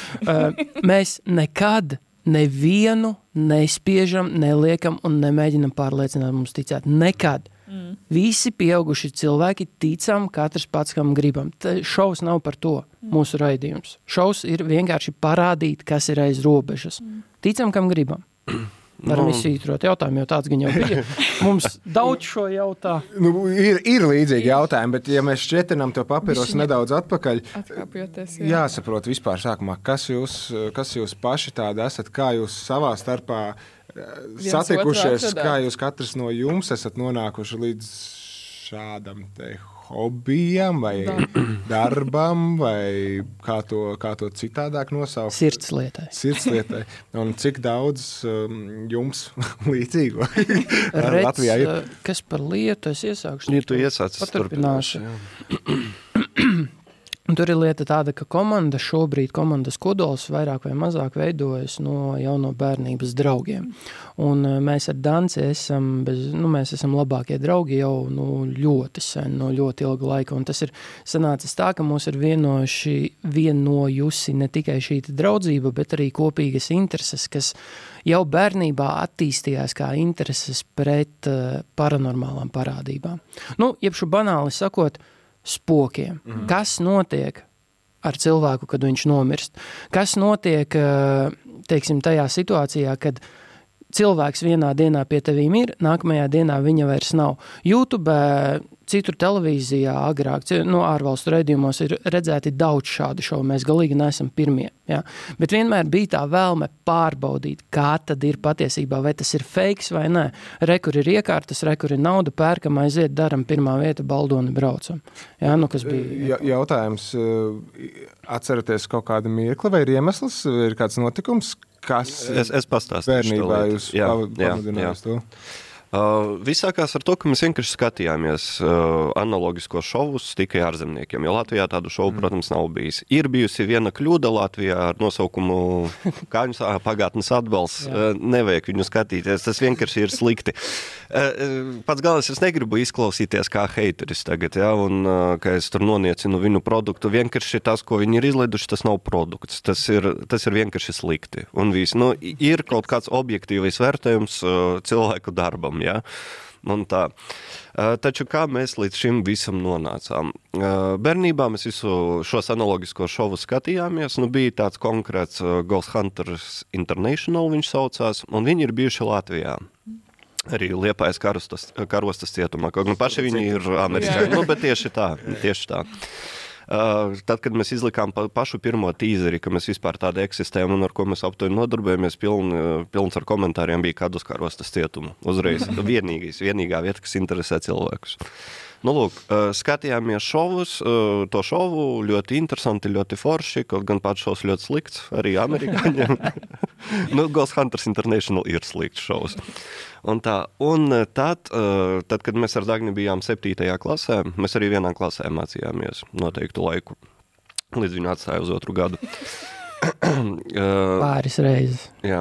Mēs nekad nevienu nespiežam, neliekam un nemēģinam pārliecināt mums ticēt. Nekad. Visi pieauguši cilvēki ticam, katrs pats, kam gribam. Šovs nav par to mūsu raidījums. Šovs ir vienkārši parādīt, kas ir aiz robežas. Ticam, kam gribam. Varam izsvītrot jautājumu, jo tāds gan jau bija. Mums daudz šo jautā. Ir līdzīgi jautājumi, bet ja mēs šķietinām to papīros nedaudz atpakaļ, jāsaprot vispār sākumā, kas jūs paši tādi esat, kā jūs savā starpā satikušies, kā jūs katrs no jums esat nonākuši līdz šādam te hobijam vai darbam, vai kā to citādāk nosaukt? Sirdslietai. Un cik daudz jums līdzīgo Latvijā ir? Kas par lietu es iesākšu? Tu iesācis paturpināšu. Tur ir lieta tāda, ka komandas kodols vairāk vai mazāk veidojas jau no bērnības draugiem. Un mēs ar Danci mēs esam labākie draugi jau ļoti sen, no ļoti ilga laika. Un tas ir sanācis tā, ka mūs ir vienojusi ne tikai šī draudzība, bet arī kopīgas intereses, kas jau bērnībā attīstījās kā intereses pret paranormālām parādībām. Jebšu banāli sakot, spokiem. Kas notiek ar cilvēku, kad viņš nomirst? Kas notiek, teiksim, tajā situācijā, kad cilvēks vienā dienā pie tevīm ir, nākamajā dienā viņa vairs nav? YouTube, citur televīzijā agrāk, ārvalstu raidījumos ir redzēti daudz šādu šovu, mēs galīgi neesam pirmie. Ja? Bet vienmēr bija tā vēlme pārbaudīt, kā tad ir patiesībā, vai tas ir fakes vai nē. Rekur ir iekārtas, rekur ir nauda, pērkam, aiziet, daram pirmā vieta, baldoni braucam. Ja? Kas bija? Jautājums, atceraties kaut kādu mirkli, vai ir iemesls, ir kāds notikums, kas es pastāstīšu bērnībā jūs pamudinājāt to? Viss sākās ar to, ka mēs vienkārši skatījāmies analogisko šovus tikai ārzemniekiem, jo Latvijā tādu šovu, protams, nav bijis. Ir bijusi viena kļūda Latvijā ar nosaukumu pagātnes atbalsts. Nevajag viņu skatīties, tas vienkārši ir slikti. Pats galvenais, es negribu izklausīties kā heiteris tagad, un ka es tur noniecinu viņu produktu. Vienkārši tas, ko viņi ir izlaiduši, tas nav produkts. Tas ir vienkārši slikti. Un viss. Ir kaut kāds objektīvais vērtējums cilvēku darbam. Ja? Un tā. Taču kā mēs līdz šim visam nonācām? Bērnībā mēs visu šos analogisko šovu skatījāmies. Bija tāds konkrēts Ghost Hunters International, viņš saucās, un viņi ir bijuši Latvijā. Arī Liepājas karostas cietumā. Paši viņi ir amerikāņi, bet tieši tā. Tad, kad mēs izlikām pašu pirmo tīzeri, ka mēs vispār tādi eksistējam un ar ko mēs aptuveni nodarbojamies, pilns ar komentāriem bija kādu uz karostas cietumu. Uzreiz vienīgā vieta, kas interesē cilvēkus. Skatījāmies šovus, to šovu ļoti interesanti, ļoti forši, kaut gan pats šovs ļoti slikts, arī amerikāņiem. Ghost Hunters International ir slikts šovs. Un tad, kad mēs ar Dagni bijām 7. klasē, mēs arī vienā klasē mācījāmies noteiktu laiku, līdz viņu atstāja uz 2. gadu. Pāris reizes. Jā.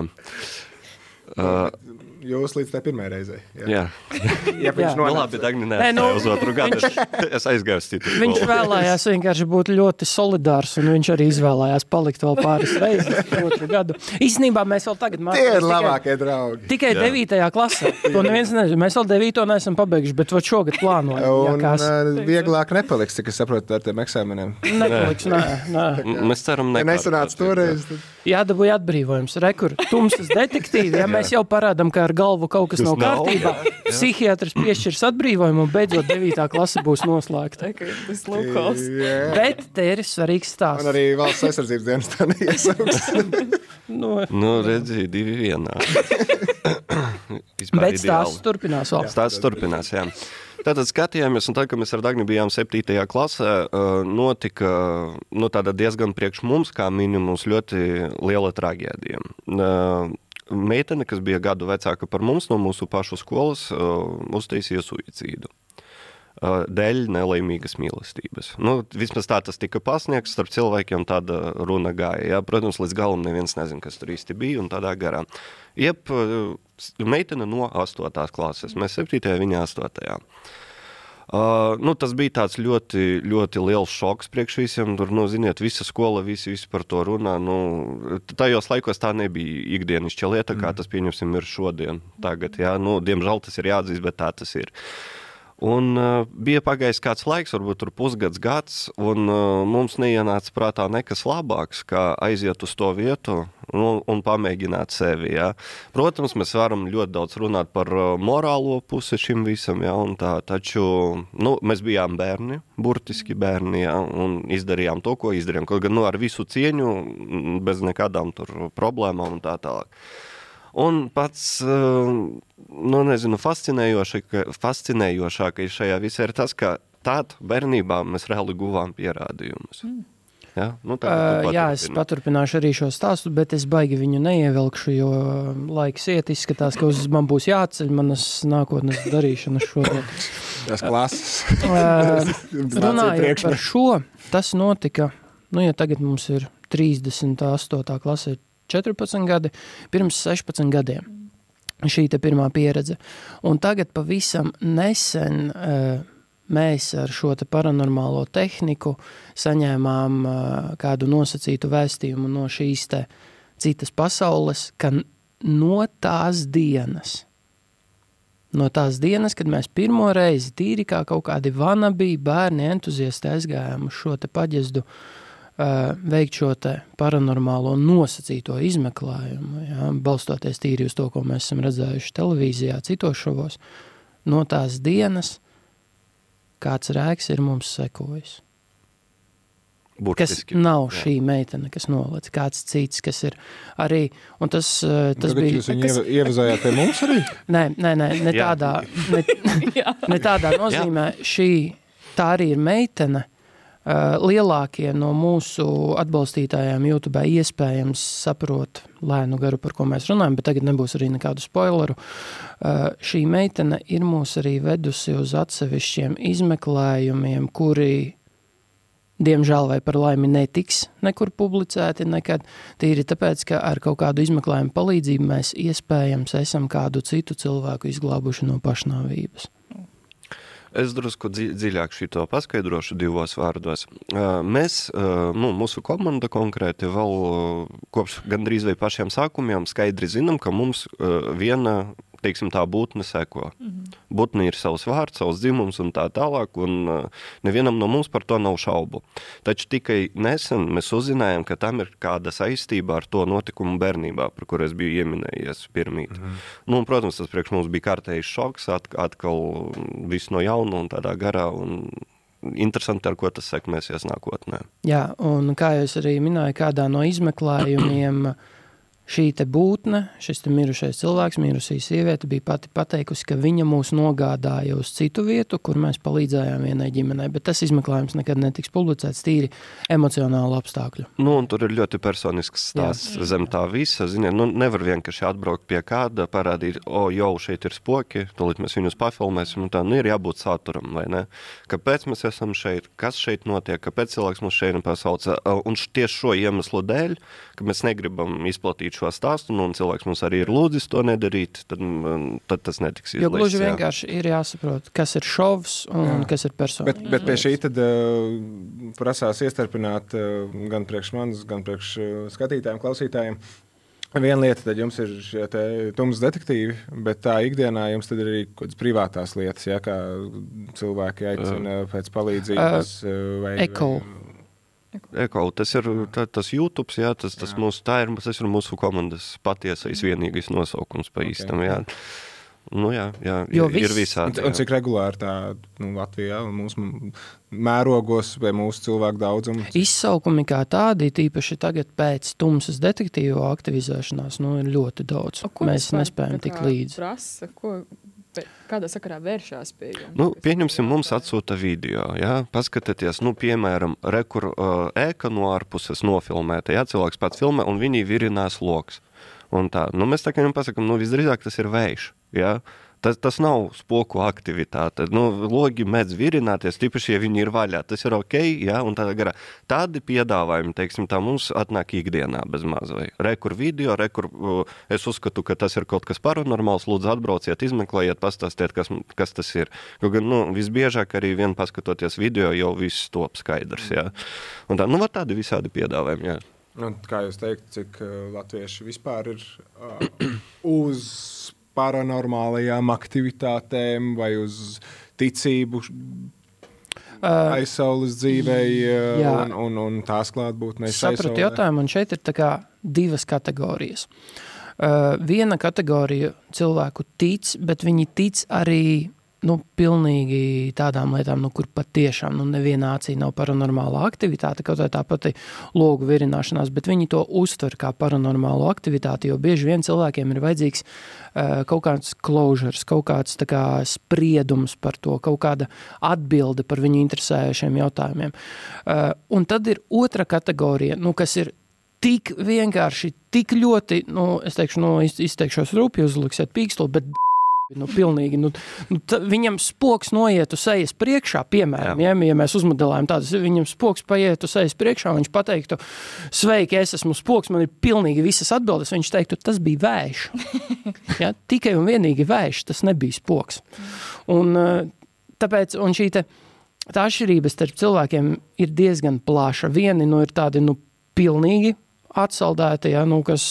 Jūs līdz tā pirmai reizei. Jā. Labi, Dagni neatstāja uz 2. gadu. Es aizgāju citu. Viņš vēlējās vienkārši būt ļoti solidārs, un viņš arī izvēlējās palikt vēl pāris reizes 2. gadu. Īstenībā mēs vēl tagad mācāmies. Tie ir labākie draugi. Tikai 9. klasē. To neviens nezinu. Mēs vēl 9. neesam pabeiguši, bet šogad plānojam. Un vieglāk nepaliks, cik es saprotu ar tiem eksāmeniem. Nepaliks, nē. Mēs ceram nesanāc toreiz. Jādabūja atbrīvojums. Rekur, tumsas detektīvi, ja mēs jau parādam, ka ar galvu kaut kas nav kārtībā. Psihiatrs piešķirs atbrīvojumu un beidzot 9. klase būs noslēgta. Bet te ir svarīgs stāsts. Un arī valsts aizsardzības dienas tā neiesauks. Redzi, 2 vienā. Bet stāsts turpinās vēl. Stāsts turpinās, jā. Tātad skatījāmies, un tad, kad mēs ar Dagni bijām 7. klasē, notika tāda diezgan priekš mums, kā minimums, ļoti liela traģēdija. Meitene, kas bija gadu vecāka par mums no mūsu pašu skolas, uztaisīja suicīdu. Dēļ nelaimīgas mīlestības. Vismaz tā tas tika pasniegts, starp cilvēkiem tāda runa gāja. Jā. Protams, līdz galam neviens nezin, kas tur īsti bija un tādā garā. Meitene no 8. klases. Mēs 7. viņa 8. Tas bija tāds ļoti, ļoti liels šoks priekš visiem. Tur, ziniet, visa skola, visi par to runā. Tajos laikos tā nebija ikdienišķa lieta, kā tas, pieņemsim, ir šodien. Tagad, jā. Diemžēl tas ir jāatzīst, bet tā tas ir. Un bija pagājis kāds laiks, varbūt tur pusgads, un mums neienāca prātā nekas labāks, kā aiziet uz to vietu un pamēģināt sevi. Ja. Protams, mēs varam ļoti daudz runāt par morālo pusi šim visam, ja, un tā, taču mēs bijām bērni, burtiski bērni, ja, un izdarījām to, ko izdarījām. Kaut gan ar visu cieņu, bez nekādām tur problēmām un tā tālāk. Un pats, fascinējošākais šajā visā ir tas, ka tād bērnībā mēs reāli guvām pierādījumus. Ja? Es paturpināšu arī šo stāstu, bet es baigi viņu neievilkšu, jo laiks izskatās, ka man būs jāceļ manas nākotnes darīšanas šodien. Tas klases. Runājot par šo, tas notika, ja tagad mums ir 38. klase 14 gadi, pirms 16 gadiem. Šī te pirmā pieredze. Un tagad pavisam nesen mēs ar šo te paranormālo tehniku saņēmām kādu nosacītu vēstījumu no šīs te citas pasaules, ka no tās dienas, kad mēs pirmo reizi tīri kā kaut kādi vanabī bērni entuziasti aizgājām uz šo te paģezdu veikt šo te paranormālo nosacīto izmeklējumu, balstoties tīri uz to, ko mēs esam redzējuši televīzijā, citos šovos, no tās dienas kāds rēks ir mums sekojis. Burtiski. Kas nav šī meitene, kas nolec, kāds cits, kas ir arī, un tas bija... Jūs viņu ievazājāt pie mums arī? Ne tādā nozīmē, tā arī ir meitene, lielākie no mūsu atbalstītājiem YouTube iespējams saprot lēnu garu, par ko mēs runājam, bet tagad nebūs arī nekādu spoileru. Šī meitene ir mūs arī vedusi uz atsevišķiem izmeklējumiem, kuri, diemžēl vai par laimi, netiks nekur publicēti nekad. Tīri tāpēc, ka ar kaut kādu izmeklējumu palīdzību mēs iespējams esam kādu citu cilvēku izglābuši no pašnāvības. Es drusku dziļāk šito paskaidrošu 2 vārdos. Mēs, mūsu komanda konkrēti vēl kopš gandrīz vai pašiem sākumiem skaidri zinām, ka mums viena, teiksim, tā būtne seko. Būtne ir savs vārds, savs dzimums un tā tālāk, un nevienam no mums par to nav šaubu. Taču tikai nesen mēs uzzinājām, ka tam ir kāda saistība ar to notikumu bērnībā, par kur es biju ieminējies pirmīt. Un, protams, tas priekš mums bija kārtējs šoks, atkal viss no jauna un tādā garā, un interesanti, ar ko tas sekmēsies nākotnē. Jā, un kā jūs arī minēju, kādā no izmeklējumiem šī te būtne, šis te mirušais cilvēks, mirusī sieviete bija pati pateikusi, ka viņa mūs nogādāja uz citu vietu, kur mēs palīdzējām vienai ģimenei, bet tas izmeklējums nekad netiks publicēts tīri emocionālu apstākļu. Un tur ir ļoti personisks stāsts zem tā visa, ziniet, nevar vienkārši atbraukt pie kāda, parādīt, jau šeit ir spoki, tūlīt mēs viņus pafilmēsim, un tā, ir jābūt saturam, vai ne? Kāpēc mēs esam šeit, kas šeit notiek, kāpēc cilvēks mūs šeit pasauca, un tieši šo iemeslu dēļ, ka mēs negribam izplatīt šo stāstu, un cilvēks mums arī ir lūdzis to nedarīt, tad tas netiks izlaists. Jo gluži vienkārši ir jāsaprot, kas ir šovs un kas ir persona. Bet pie šī tad prasās iestarpināt gan priekš manis, gan priekš skatītājiem, klausītājiem. Viena lieta, tad jums ir šie te tumsas detektīvi, bet tā ikdienā jums tad ir arī kādas privātās lietas, kā cilvēki aicina pēc palīdzības. Eko, tas ir tas YouTube, tas ir mūsu komandas patiesais vienīgais nosaukums pa īstam, jā. Ir visādi. Un cik regulāri tā Latvijā un mūsu mērogos vai mūsu cilvēku daudzumu? Izsaukumi kā tādi, tīpaši tagad pēc tumsas detektīvu aktivizēšanās, ir ļoti daudz. Mēs nespējam tik līdzi. Prasa, kādā sakarā vēršās pie jums? Pieņemsim, mums atsūta video, paskatieties, piemēram, rekur ēka no ārpuses nofilmēta, cilvēks pats filmē, un viņi virinās loks. Un tā, mēs tā kā viņam pasakam, visdrīzāk tas ir vējš, Tas nav spoku aktivitāte. Logi mēdz virināties, tīpaši, ja viņi ir vaļā. Tas ir ok, un tādā garā. Tādi piedāvājumi, teiksim, tā mums atnāk ikdienā bez mazvai. Rekur video, es uzskatu, ka tas ir kaut kas paranormāls, lūdzu atbrauciet, izmeklējiet, pastāstiet, kas tas ir. Visbiežāk arī vien paskatoties video, jau viss top skaidrs, Un tā, tādi visādi piedāvājumi, Kā jūs teikt, cik latvieši vispār ir uz paranormālajām aktivitātēm vai uz ticību aizsaules dzīvei un tās klātbūtnei aizsaulē? Sapratu jautājumu, un šeit ir tā kā 2 kategorijas. Viena kategorija cilvēku tic, bet viņi tic arī pilnīgi tādām lietām, kur patiešām neviena acī nav paranormāla aktivitāte, kaut vai tā pati logu virināšanās, bet viņi to uztver kā paranormālu aktivitāti, jo bieži vien cilvēkiem ir vajadzīgs kaut kāds closures, kaut kāds tā kā spriedums par to, kaut kāda atbilde par viņu interesējušiem jautājumiem. Un tad ir otra kategorija, kas ir tik vienkārši, tik ļoti, es teikšu, izteikšos rūpīgi, uzliksiet pīkstuli, bet pilnīgi, viņam spoks noiet uz sejas priekšā, piemēram, ja mēs uzmodelējam tādas, viņam spoks paiet uz sejas priekšā, viņš pateiktu, sveiki, es esmu spoks, man ir pilnīgi visas atbildes, viņš teiktu, tas bija vējš. Ja? Tikai un vienīgi vējš, tas nebija spoks. Un tāpēc, un tā atšķirība starp cilvēkiem ir diezgan plaša. Vieni, ir tādi, pilnīgi atsaldēti, ja,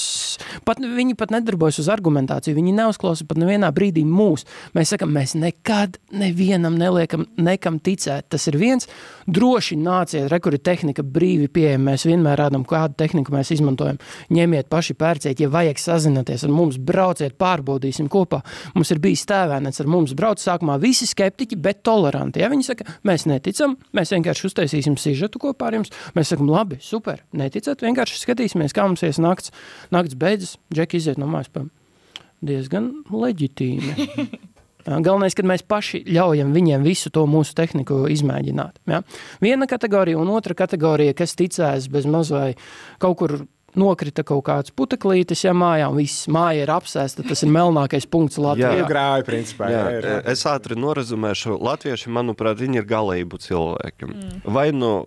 viņi pat nedarbojas uz argumentāciju, viņi neuzklausa pat nevienā brīdī mūs. Mēs sakam, mēs nekad nevienam neliekam nekam ticēt. Tas ir viens, droši nāciet, kur ir tehnika brīvi pieejama, mēs vienmēr rādam, kādu tehniku mēs izmantojam. Ņemiet paši pērciet, ja vajag sazināties ar mums, brauciet, pārbaudīsim kopā. Mums ir bijis tēvēnets ar mums brauc, sākumā visi skeptiķi, bet toleranti. Ja viņi saka, mēs neticam, mēs vienkārši uztaisīsim sižetu kopā ar jums. Mēs sakam, labi, super, neticat, vienkārši skatīsim, kā mums ies nakts beidzas, Džeki iziet no mājas pam. Diezgan leģitīmi. Galvenais, kad mēs paši ļaujam viņiem visu to mūsu tehniku izmēģināt. Ja? Viena kategorija un otra kategorija, kas ticēs bez maz vai kaut kur nokrita kaut kāds puteklītis, ja mājā, un viss māja ir apsēsta, tas ir melnākais punkts Latvijā. Jā, grāvi, principā. Jā. Es ātri norazumēšu, latvieši, manuprāt, viņi ir galību cilvēki. Vai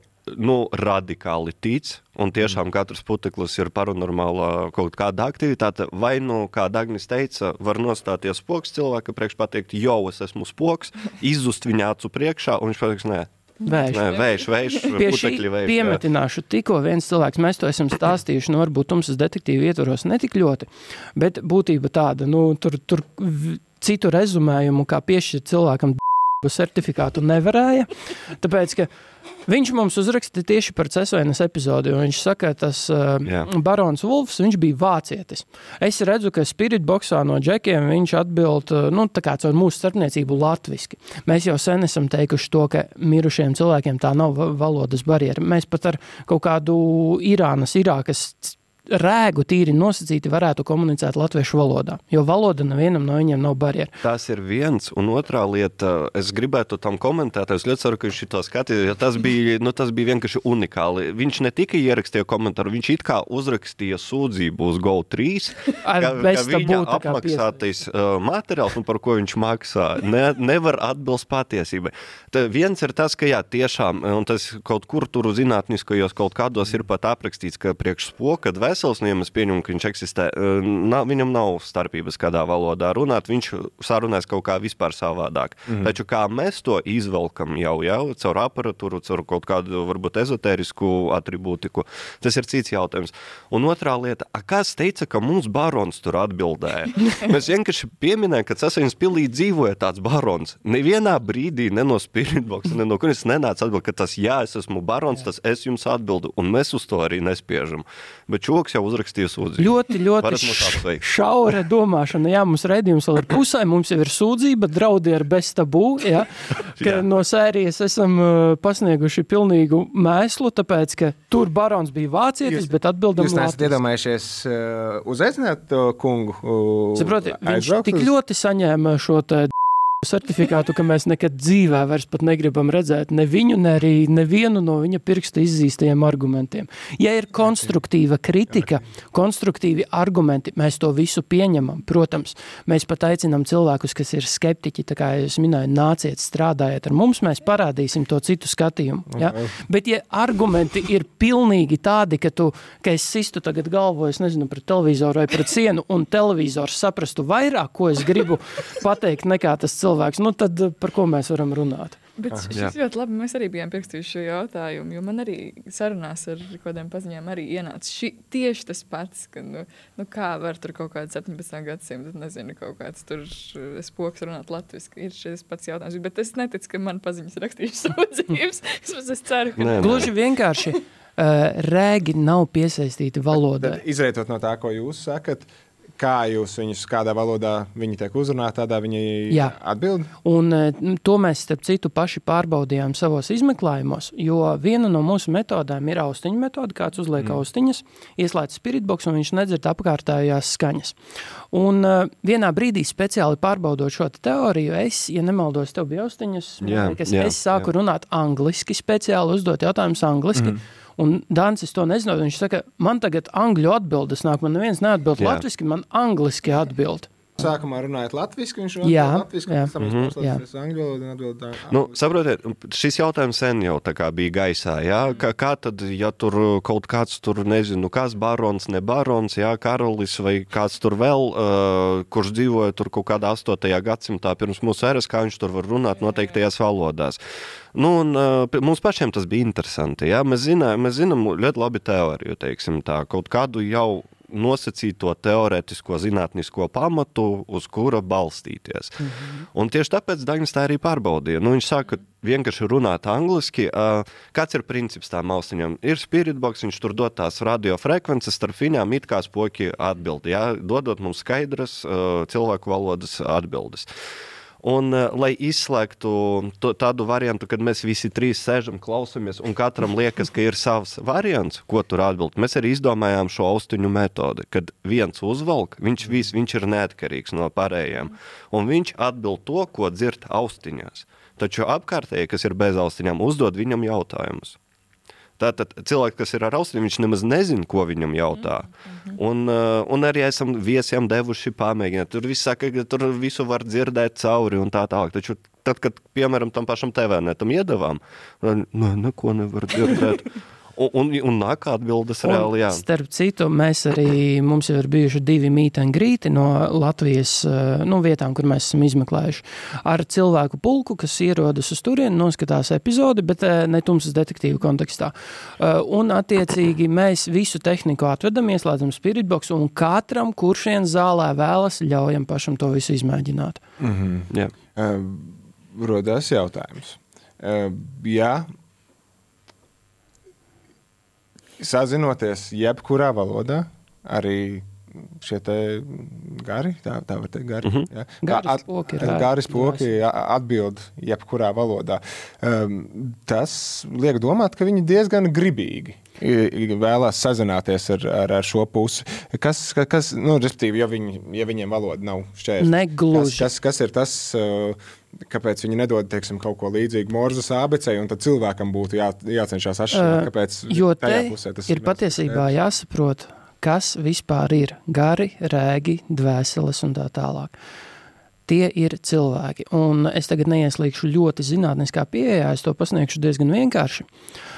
radikāli tic, un tiešām katrs puteklis ir paranormālā kaut kāda aktivitāte, vai kā Dagnis teica, var nostāties spoks cilvēka priekš pateikt, es esmu spoks, izzust viņa acu priekšā, un viņš pateiks, nē. Vējš, putekļi vējš. Piemetināšu tikko viens cilvēks, mēs to esam stāstījuši, varbūt tumsas detektīvi ietvaros netik ļoti, bet būtība tāda, tur citu rezumējumu, kā piešķirt cilvēkam certifikātu nevarēja, tāpēc, ka viņš mums uzraksta tieši par Cesvainas epizodi, un viņš saka, tas Barons Vulfs, viņš bija vācietis. Es redzu, ka Spirit boxā no Džekiem viņš atbild, tā kā caur mūsu starpniecību latviski. Mēs jau sen esam teikuši to, ka mirušiem cilvēkiem tā nav valodas barjera. Mēs pat ar kaut kādu Irākas rēgu tīri nosacīti varētu komunicēt latviešu valodā, jo valoda nevienam no viņiem nav barjera. Tas ir viens, un otrā lieta, es gribētu tam komentēt, es ļoti ceru, ka viņš to skatīs, jo tas bija vienkārši unikāli. Viņš ne tikai ierakstīja komentāru, viņš it kā uzrakstīja sūdzību uz Go3, ka viņa apmaksātais materiāls, par ko viņš maksā, nevar atbilst patiesībai. Viens ir tas, ka tiešām, un tas kaut kur tur zinātniskajos kaut kādos ir pat aprakstīts, ka priekš spoka vesels, mēs pieņemam, ka viņš eksistē, viņam nav starpības kādā valodā runāt, viņš sarunās kaut kā vispār savādāk. Taču kā mēs to izvelkam jau caur aparatūru, caur kaut kādu varbūt ezotērisku atribūtiku, tas ir cits jautājums. Un otrā lieta, kas teica, ka mums barons tur atbildēja? Mēs vienkārši pieminējam, ka Cesvainas pilī dzīvoja tāds barons. Nevienā brīdī no Spiritboxa, no kuras nenāca atbild, ka tas es esmu barons, tas es jums atbildu, un mēs uz to arī nespiežam. Bet čoks jau uzrakstīja sūdzību. Ļoti šaura domāšana. Jā, mums raidījums vēl ir pusē, mums jau ir sūdzība, draudi ar bez tabū, ka no sērijas esam pasnieguši pilnīgu mēslu, tāpēc, ka tur barons bija vācietis, bet atbildam Jūs neesat iedomājušies uzaicināt to kungu? Saproti, viņš tik ļoti saņēma šo certifikātu, ka mēs nekad dzīvē vairs pat negribam redzēt ne viņu, ne arī nevienu no viņa pirksta izzīstajiem argumentiem. Ja ir konstruktīva kritika, konstruktīvi argumenti, mēs to visu pieņemam. Protams, mēs pat aicinām cilvēkus, kas ir skeptiķi, tā kā es minēju, nāciet, strādājiet ar mums, mēs parādīsim to citu skatījumu. Ja? Bet ja argumenti ir pilnīgi tādi, ka es sistu tagad galvu, es nezinu, pret televizoru vai pret sienu, un televizors saprastu vairāk, ko es gribu pateikt, nekā tas cilvēks, tad par ko mēs varam runāt? Bet šis ļoti labi, mēs arī bijām pierakstījuši šo jautājumu, jo man arī sarunās ar kādiem paziņām arī ienāca tieši tas pats, ka, kā var tur kaut kāds 17. gadsimta, nezinu, kaut kāds tur spoks runāt latviski, ir šis pats jautājums, bet es neticu, ka man paziņas rakstījuši sūdzības, es ceru, ka... Gluži vienkārši, rēgi nav piesaistīti valodai. Tad izrietot no tā, ko jūs sakat, kā jūs viņus, kādā valodā viņi tiek uzrunāti, tādā viņi atbild? Un to mēs, starp citu, paši pārbaudījām savos izmeklējumos, jo viena no mūsu metodēm ir austiņu metode, kāds uzliek austiņas, ieslēdz spiritboks un viņš nedzird apkārtējās skaņas. Un vienā brīdī speciāli pārbaudot šo teoriju, ja nemaldos, tev bija austiņas, es sāku runāt angliski, speciāli uzdot jautājumus angliski, un Dānis to nezinot, viņš saka, man tagad angļu atbildes nāk, man neviens neatbild latviski, man angliski atbild. Sākumā runājot latviski, viņš runājot latviski, un tam izpauslēties angļu valodu un atbild angļu. Nu, saprotiet, šis jautājums sen jau tā kā bija gaisā, jā? Kā tad, ja tur kaut kāds tur, nezinu, kas barons, ne barons, jā, karalis vai kāds tur vēl, kurš dzīvoja tur kaut kādā 8. gadsimtā pirms mūsu eras, kā viņš tur var runāt noteiktajās valodās. Nu, un mums pašiem tas bija interesanti, jā? Mēs zinām ļoti labi teoriju, teiksim tā, kaut kādu jau nosacīto teorētisko zinātnisko pamatu, uz kura balstīties. Un tieši tāpēc Daņas tā arī pārbaudīja. Nu, viņš sāka vienkārši runāt angliski. Kāds ir princips tām austiņām? Ir spiritboks, viņš tur dod tās radiofrekvences, starp viņām it kā spoki atbildi, jā? Dodot mums skaidras cilvēku valodas atbildes. Un, lai izslēgtu tādu variantu, kad mēs visi trīs sēžam, klausamies, un katram liekas, ka ir savs variants, ko tur atbild, mēs arī izdomājām šo austiņu metodi, kad viens uzvalk, viņš ir neatkarīgs no pārējiem, un viņš atbild to, ko dzird austiņās. Taču apkārtēji, kas ir bez austiņām, uzdod viņam jautājumus. Tātad cilvēks, kas ir ar austiņām, viņš nemaz nezina, ko viņam jautā. Un arī esam viesiem devuši pamēģināt. Tur viss saka, ka tur visu var dzirdēt cauri un tā tālāk. Taču tad, kad, piemēram, tam pašam TV-netam iedavām, neko nevar dzirdēt. Un nāk atbildes reāli, jā. Starp citu, mums jau ir bijuši 2 meet and greeti no Latvijas vietām, kur mēs esam izmeklējuši. Ar cilvēku pulku, kas ierodas uz turieni, noskatās epizodi, bet ne tumsas detektīvu kontekstā. Un attiecīgi mēs visu tehniku atvedam, ieslēdzam spiritbox un katram, kurš vien zālē vēlas, ļaujam pašam to visu izmēģināt. Jā. Rodās jautājums. Sazinoties jebkurā valodā, arī šie te gari, tā var teikt, gari. Gari spoki atbild jebkurā valodā. Tas liek domāt, ka viņi diezgan gribīgi vēlās sazināties ar šo pusi. Kas respektīvi, ja viņiem valoda nav šķērs. Negluži. Kas ir tas, kāpēc viņi nedod, teiksim, kaut ko līdzīgu Morzes ABC, un tad cilvēkam būtu jācenšās atšķirt, kāpēc tajā pusē tas ir patiesībā jāsaprot, kas vispār ir gari, rēgi, dvēseles un tā tālāk. Tie ir cilvēki, un es tagad neieslīgšu ļoti zinātniskā pieejā, es to pasniegšu diezgan vienkārši.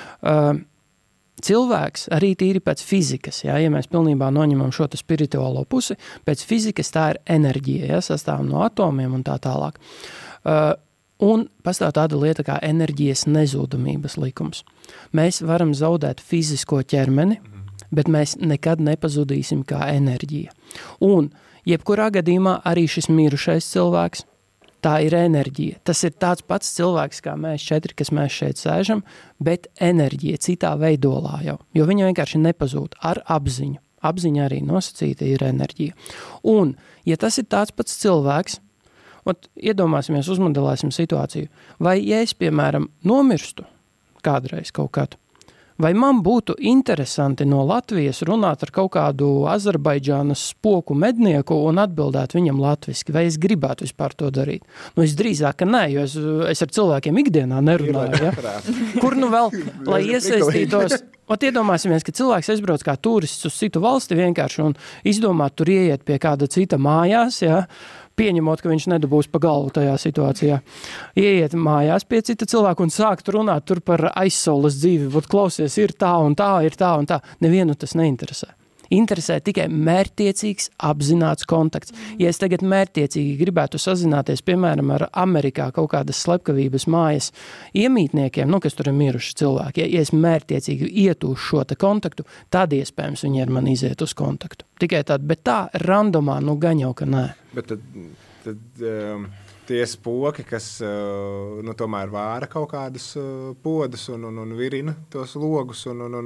Cilvēks arī tīri pēc fizikas, ja mēs pilnībā noņemam šo spirituālo pusi, pēc fizikas tā ir enerģija, sastāv no atomiem un tā tālāk. Un pastāv tāda lieta kā enerģijas nezūdamības likums. Mēs varam zaudēt fizisko ķermeni, bet mēs nekad nepazudīsim kā enerģija. Un jebkurā gadījumā arī šis mirušais cilvēks, tā ir enerģija. Tas ir tāds pats cilvēks, kā mēs 4, kas mēs šeit sēžam, bet enerģija citā veidolā jau, jo viņa vienkārši nepazūd ar apziņu. Apziņa arī nosacīta ir enerģija. Un, ja tas ir tāds pats cilvēks, iedomāsimies, uzmodelēsim situāciju, vai ja es, piemēram, nomirstu kādreiz kaut kādu, vai man būtu interesanti no Latvijas runāt ar kaut kādu Azerbaidžānas spoku mednieku un atbildēt viņam latviski, vai es gribētu vispār to darīt? Es drīzāk, ka nē, jo es ar cilvēkiem ikdienā nerunāju. Ja? Kur vēl, lai iesaistītos? Iedomāsimies, ka cilvēks aizbrauc kā turists uz citu valsti vienkārši un izdomā tur ieiet pie kāda cita mājās, ja? Pieņemot, ka viņš nedabūs pa galvu tajā situācijā. Ieiet mājās pie cita cilvēka un sākt runāt tur par aizsaules dzīvi. Klausies, ir tā un tā, ir tā un tā. Nevienu tas neinteresē. Interesē tikai mērķtiecīgs, apzināts kontakts. Ja es tagad mērķtiecīgi gribētu sazināties, piemēram, ar Amerikā kaut kādas slepkavības mājas iemītniekiem, kas tur ir miruši cilvēki, ja es mērķtiecīgi ietu uz šo kontaktu, tad iespējams viņi ar mani iziet uz kontaktu. Tikai tad, bet tā randomā, gan jau, ka nē. Bet tad tie spoki, kas tomēr vāra kaut kādus podus un virina tos logus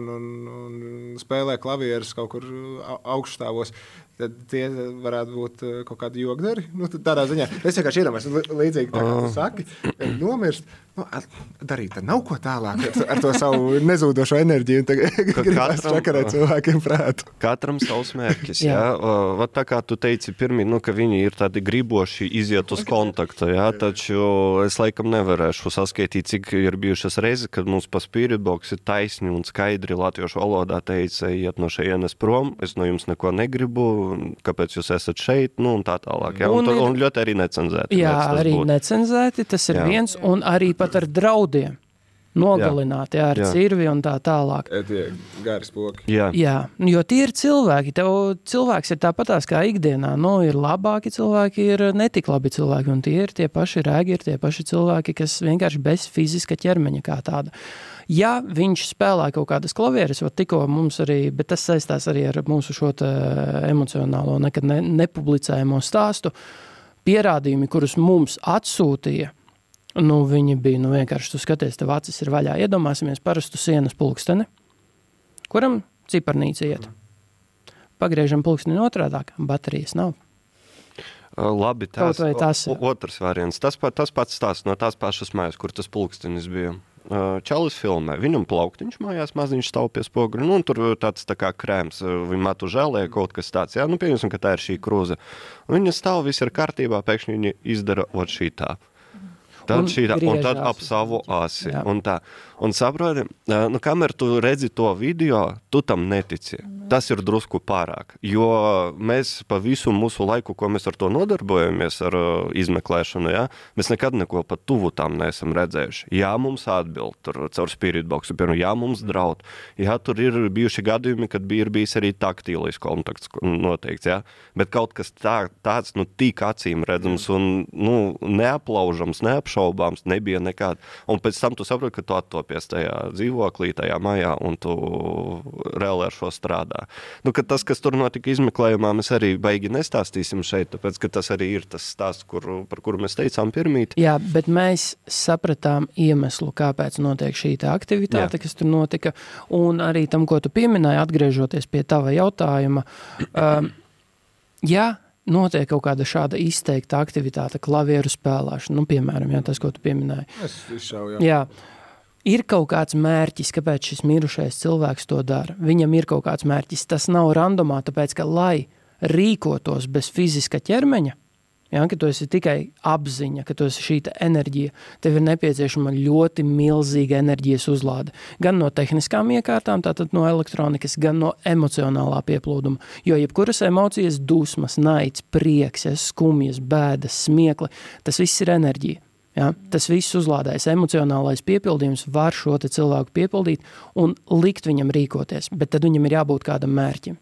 un spēlē klavierus kaut kur augšstāvos, tad tie varētu būt kaut kādi jogdari. Tādā ziņā. Es vienkārši iedomājos, līdzīgi tā, kā tu saki, nomirst. Darīt tad nav ko tālāk ar to savu nezūdošo enerģiju un gribās čakarēt cilvēkiem prātu. Katram savs mērķis, jā. Tā kā tu teici pirmī, ka viņi ir tādi griboši iziet uz kontaktu, jā, taču es laikam nevarēšu saskaitīt, cik ir bijušas reizi, kad mums pa Spiritbox ir taisni un skaidri latviešu valodā teica, iet no šejienes prom, es no jums neko negribu, kāpēc jūs esat šeit, un tā tālāk, jā. Un ļoti arī necenzēti. Jā, arī necenzēti, tas ir viens, un arī pat ar draudiem nogalināt, jā, ar cirvi un tā tālāk. Tie gari spoki. Jā, jo tie ir cilvēki. Cilvēks ir tāpatās kā ikdienā. Ir labāki cilvēki, ir netik labi cilvēki, un tie ir tie paši rēgi, ir tie paši cilvēki, kas vienkārši bez fiziska ķermeņa kā tāda. Ja viņš spēlē kaut kādas klavieres, tikko mums arī, bet tas saistās arī ar mūsu šo emocionālo, nekad nepublicējamo stāstu, pierādījumi, kurus mums atsūtīja, viņi bija, vienkārši tu skaties, tev acis ir vaļā. Iedomāsimies parastu sienas pulksteni, kuram ciparnīca iet. Pagriežam pulksteni otrādāk, baterijas nav. Labi, otrs variants. Tas pats stāsts no tās pašas mājas, kur tas pulkstenis bija. Čalis filmē, viņam plauktiņš mājās maziņš stāv pie spoguļa, un tur tāds tā kā krēms, viņa matu žēlē, kaut kas tāds, jā, pieņemsim, ka tā ir šī krūze. Viņa stāv, viss ir kārtībā, pēkšņi viņa izdara šitā. Un tad ap savu asi. Un saproti, kamēr tu redzi to video, tu tam netici. Tas ir drusku pārāk. Jo mēs pa visu mūsu laiku, ko mēs ar to nodarbojamies, ar izmeklēšanu, jā, mēs nekad neko pa tuvu tam neesam redzējuši. Jā, mums atbild tur caur Spiritboxu, jā, mums draud. Jā, tur ir bijuši gadījumi, kad ir bijis arī taktīlais kontakts noteikts, jā. Bet kaut kas tāds, tik acīm redzams un, neaplaužams, neapšaubāms, nebija nekāda. Un pēc tam tu saproti, ka tu attopies tajā dzīvoklī, tajā mājā, un tu reāli ar šo strādā. Ka tas, kas tur notika izmeklējumā, mēs arī baigi nestāstīsim šeit, tāpēc, ka tas arī ir tas stāsts, par kuru mēs teicām pirmīt. Jā, bet mēs sapratām iemeslu, kāpēc notiek šī aktivitāte, kas tur notika, un arī tam, ko tu pieminēji, atgriežoties pie tava jautājuma, notiek kaut kāda šāda izteikta aktivitāte, klavieru spēlēšana, piemēram, tas, ko tu pieminēji. Es izšauju, jā. Ir kaut kāds mērķis, kāpēc šis mirušais cilvēks to dara. Viņam ir kaut kāds mērķis. Tas nav randomā, tāpēc, ka, lai rīkotos bez fiziska ķermeņa, ka tu esi tikai apziņa, ka tu esi šīta enerģija, tev ir nepieciešama ļoti milzīga enerģijas uzlāde. Gan no tehniskām iekārtām, tātad no elektronikas, gan no emocionālā pieplūduma. Jo jebkuras emocijas, dusmas, naids, prieks, skumjas, bēdas, smiekli, tas viss ir enerģija. Ja, tas viss uzlādējas, emocionālais piepildījums var šo te cilvēku piepildīt un likt viņam rīkoties, bet tad viņam ir jābūt kādam mērķim.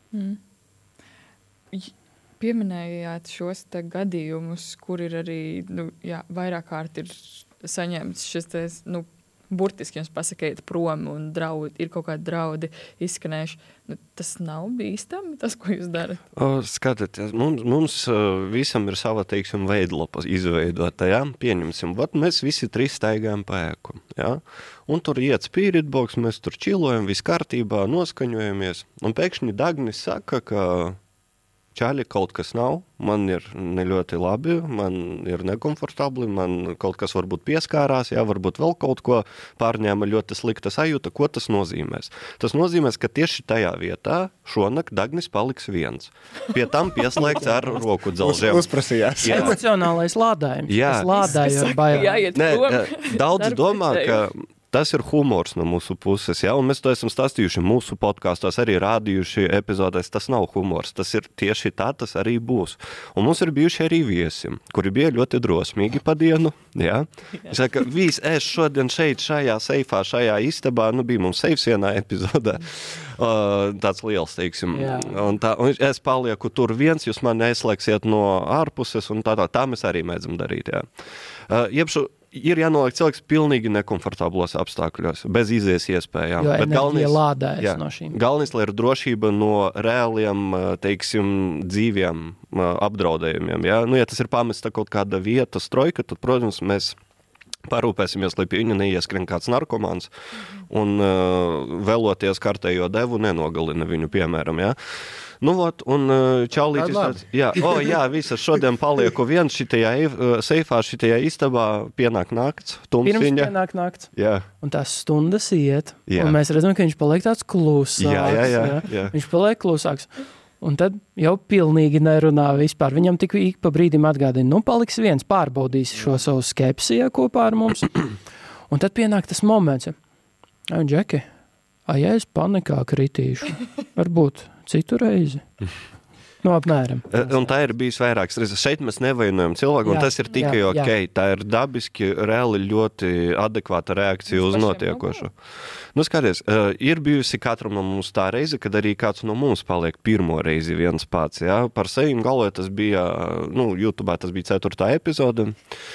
Pieminējāt šos te gadījumus, kur ir arī, vairāk kārt ir saņemts šis burtiski jums pasakāt prom un ir kaut kādi draudi izskanējuši. Tas nav bīstami, tas, ko jūs darat? Skatieties, mums visam ir sava, veidlapa izveidota, jā? Pieņemsim, mēs visi 3 staigājam pa ēku, jā? Un tur iet Spiritbox, mēs tur čilojam, viss kārtībā, noskaņojamies, un pēkšņi Dagnis saka, ka čāļi kaut kas nav, man ir ne ļoti labi, man ir nekomfortabli, man kaut kas varbūt pieskārās, varbūt vēl kaut ko pārņēma ļoti slikta sajūta. Ko tas nozīmēs? Tas nozīmēs, ka tieši tajā vietā šonakt Dagnis paliks viens. Pie tam pieslēgts ar roku dzelžiem. Uzprasījās. Emocionālais lādājums. Jā. Tas lādāja ar bailēm. Daudz domā, ka tas ir humors no mūsu puses, un mēs to esam stāstījuši mūsu podkastos, arī rādījuši epizodēs. Tas nav humors, tas ir tieši tā, tas arī būs. Un mums ir bijuši arī viesi, kuri bija ļoti drosmīgi pa dienu, jā. Es saka, es šodien šeit, šajā seifā, šajā istabā, bija mums seifs vienā epizodē, tāds liels, teiksim. Un es palieku tur viens, jūs mani aizslēgsiet no ārpuses, un tā mēs arī mēdzam darīt, jā. ir jānoliek cilvēks pilnīgi nekomfortablos apstākļos, bez izies iespējām. Jo Bet enerģija lādējas no šīm. Galvenais, lai ir drošība no reāliem, teiksim, dzīviem apdraudējumiem. Ja? Nu, ja tas ir pamesta kaut kāda vieta, strojka, tad, protams, mēs parūpēsimies, lai pie viņa neieskrien kāds narkomāns un vēloties kārtējo devu nenogalina viņu, piemēram, ja? Nu, vot, un čaulītis tāds, visas šodien palieku viens šitajā seifā, šitajā istabā, pienāk nakts, tumsiņa. Pirms pienāk nakts. Jā. Un tās stundas iet, un mēs redzam, ka viņš paliek tāds klusāks. Jā. Viņš paliek klusāks. Un tad jau pilnīgi nerunā vispār. Viņam tik ik pa brīdim atgādina, paliks viens, pārbaudīs šo savu skepsiju kopā ar mums. Un tad pienāk tas moments, Džeki, ja es panikā kritīšu, varbūt citu reizi. Apmēram. Un tā ir bijis vairākas reizes. Šeit mēs nevainojam cilvēku, un tas ir tikai ok. Tā ir dabiski, reāli ļoti adekvāta reakcija uz notiekošo. Nu, skaties, ir bijusi katram no mums tā reize, kad arī kāds no mums paliek pirmo reizi viens pats. Ja? Par sevim galvoju tas bija, YouTube'ā tas bija 4. epizode.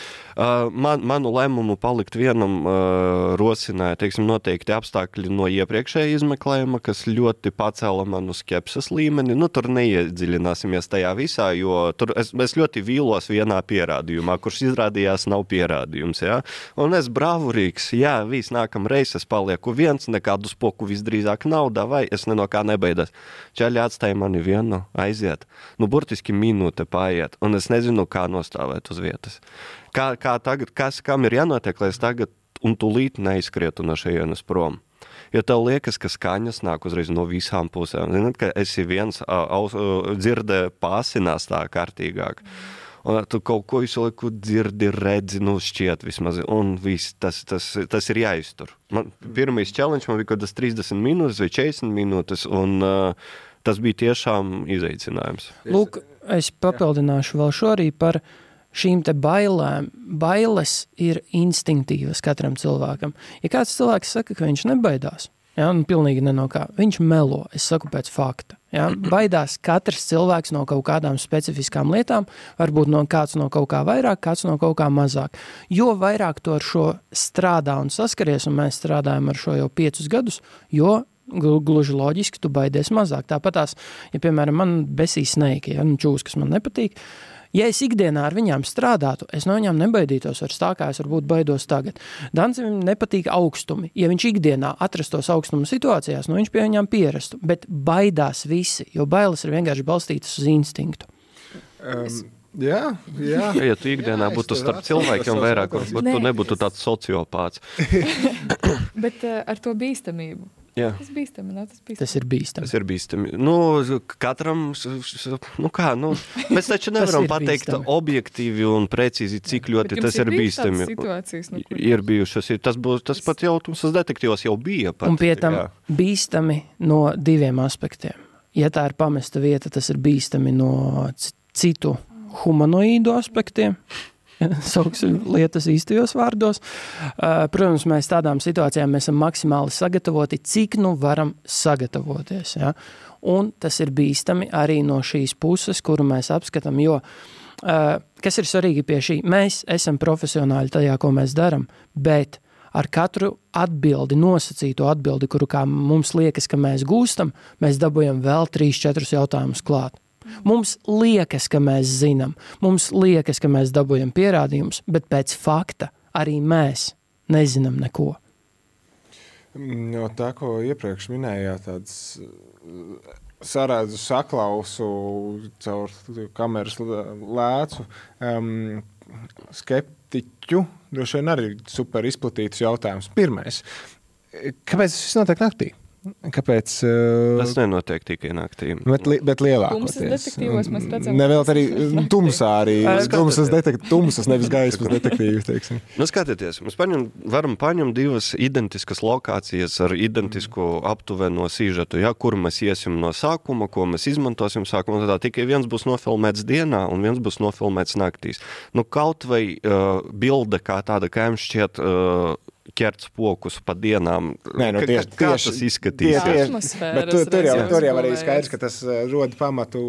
Manu lēmumu palikt vienam rosināja, teiksim, noteikti apstākļi no iepriekšēja izmeklējuma, kas ļoti pacēla manu skepses līmeni. Tur neiedziļināsimies tajā visā, jo tur es ļoti vīlos vienā pierādījumā, kurš izrādījās nav pierādījums, ja? Un es bravurīgs, viss nākamreiz es palieku viens, nekādu spoku visdrīzāk nav, vai es no kā nebeidas. Čaļi atstāja mani vienu, aiziet. Burtiski minūte paiet, un es nezinu, kā nostāvēt uz vietas. Kā tagad, kam ir jānotiek, lai es tagad un tūlīt neizskrietu no šejienes prom? Jo tev liekas, ka skaņas nāk uzreiz no visām pusēm. Zināt, ka esi viens dzirdē pārsinās tā kārtīgāk. Un tu kaut ko visu laiku dzirdi, redzi, šķiet vismaz. Un viss, tas ir jāiztur. Pirmais challenge man bija kaut kādas 30 minūtes vai 40 minūtes, un tas bija tiešām izaicinājums. Lūk, es papildināšu vēl šo arī par šīm te bailēm. Bailes ir instinktīvas katram cilvēkam. Ja kāds cilvēks saka, ka viņš nebaidās, pilnīgi ne no kā, viņš melo, es saku pēc fakta. Baidās katrs cilvēks no kaut kādām specifiskām lietām, varbūt kāds no kaut kā vairāk, kāds no kaut kā mazāk. Jo vairāk tu ar šo strādā un saskaries, un mēs strādājam ar šo jau 5 gadus, jo gluži loģiski tu baidies mazāk. Tāpatās, ja piemēram man besīs sneiki, čūs, kas man nepatīk, ja es ikdienā ar viņām strādātu, es no viņām nebaidītos vairs tā, kā es varbūt baidos tagad. Dancim nepatīk augstumi. Ja viņš ikdienā atrastos augstuma situācijās, viņš pie viņām pierastu. Bet baidās visi, jo bailes ir vienkārši balstītas uz instinktu. Jā. Ja tu ikdienā būtu starp cilvēkiem vairāk, varbūt tu nebūtu tāds sociopāts. Bet ar to bīstamību. Jā. Tas bīstami, nav tas bīstami. Tas ir bīstami. Tas ir bīstami. Katram, mēs taču nevaram pateikt objektīvi un precīzi, cik ļoti tas ir bīstami. Ir bijušas, tas pat jau tumsas detektīvos jau bija. Pat, un pie tam bīstami no 2 aspektiem. Ja tā ir pamesta vieta, tas ir bīstami no citu humanoīdu aspektiem. Sauksim lietas īstajos vārdos. Protams, mēs tādām situācijām esam maksimāli sagatavoti, cik varam sagatavoties. Ja? Un tas ir bīstami arī no šīs puses, kuru mēs apskatām, jo kas ir svarīgi pie šī? Mēs esam profesionāļi tajā, ko mēs daram, bet ar katru nosacīto atbildi, kuru kā mums liekas, ka mēs gūstam, mēs dabujam vēl 3-4 jautājumus klāt. Mums liekas, ka mēs zinām, mums liekas, ka mēs dabujam pierādījumus, bet pēc fakta arī mēs nezinām neko. No tā, ko iepriekš minējāt, tāds sarādzu saklausu caur kameras lēcu, skeptiķu, droši vien arī super izplatīts jautājums. Pirmais, kāpēc tas viss notiek naktī? Kāpēc? Tas nenotiek tikai naktī. Bet lielākoties. Tumsas detektīvos mēs redzam. Nevēl arī tumsā arī. Tumsas nevis gaismas detektīvi, teiksim. Skatieties, mēs varam paņemt 2 identiskas lokācijas ar identisku aptuveno sižetu, kur mēs iesim no sākuma, ko mēs izmantosim sākuma. Tad tikai viens būs nofilmēts dienā un viens būs nofilmēts naktīs. Kaut vai bilde kā tāda, kā jums šķiet, ķert spokus pa dienām. Kā tas izskatīs? Bet tur jau arī skaidrs, ka tas rod pamatu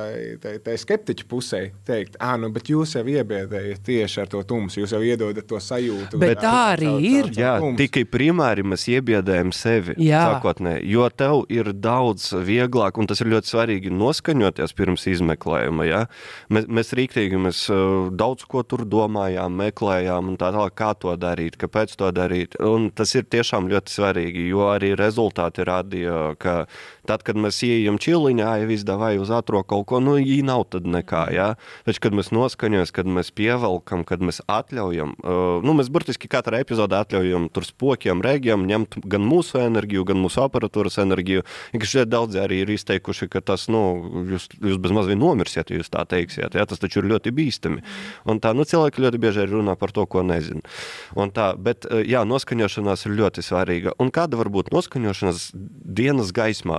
tai skeptiķu pusē teikt, bet jūs jau iebiedējat tieši ar to tumsu, jūs jau iedodat to sajūtu. Bet tā arī ir. Jā, tikai primāri mēs iebiedējam sevi, sākotnē, jo tev ir daudz vieglāk, un tas ir ļoti svarīgi noskaņoties pirms izmeklējuma, ja? Mēs rīktīgi, mēs daudz ko tur domājām, meklējām un tā tālāk, kā to darīt, kāpēc to darīt. Un tas ir tiešām ļoti svarīgi, jo arī rezultāti rādīja, ka tad, kad mēs ieejam čiliņā, ja viss davai uz ātro kaut ko, jī nav tad nekā, jā. Taču, kad mēs noskaņojas, kad mēs pievelkam, kad mēs atļaujam, mēs burtiski katrā epizodē atļaujam tur spokiem, regiem, ņemt gan mūsu enerģiju, gan mūsu aparatūras enerģiju. Šeit daudzi arī ir izteikuši, ka tas, jūs bez maz vien nomirsiet, ja jūs tā teiksiet, jā, tas taču ir ļoti bīstami. Un tā, cilvēki ļoti bieži arī runā par to, ko nezin. Un tā, bet, jā, noskaņošanās ir ļoti svarīga. Un kāda var būt noskaņošanās dienas gaismā?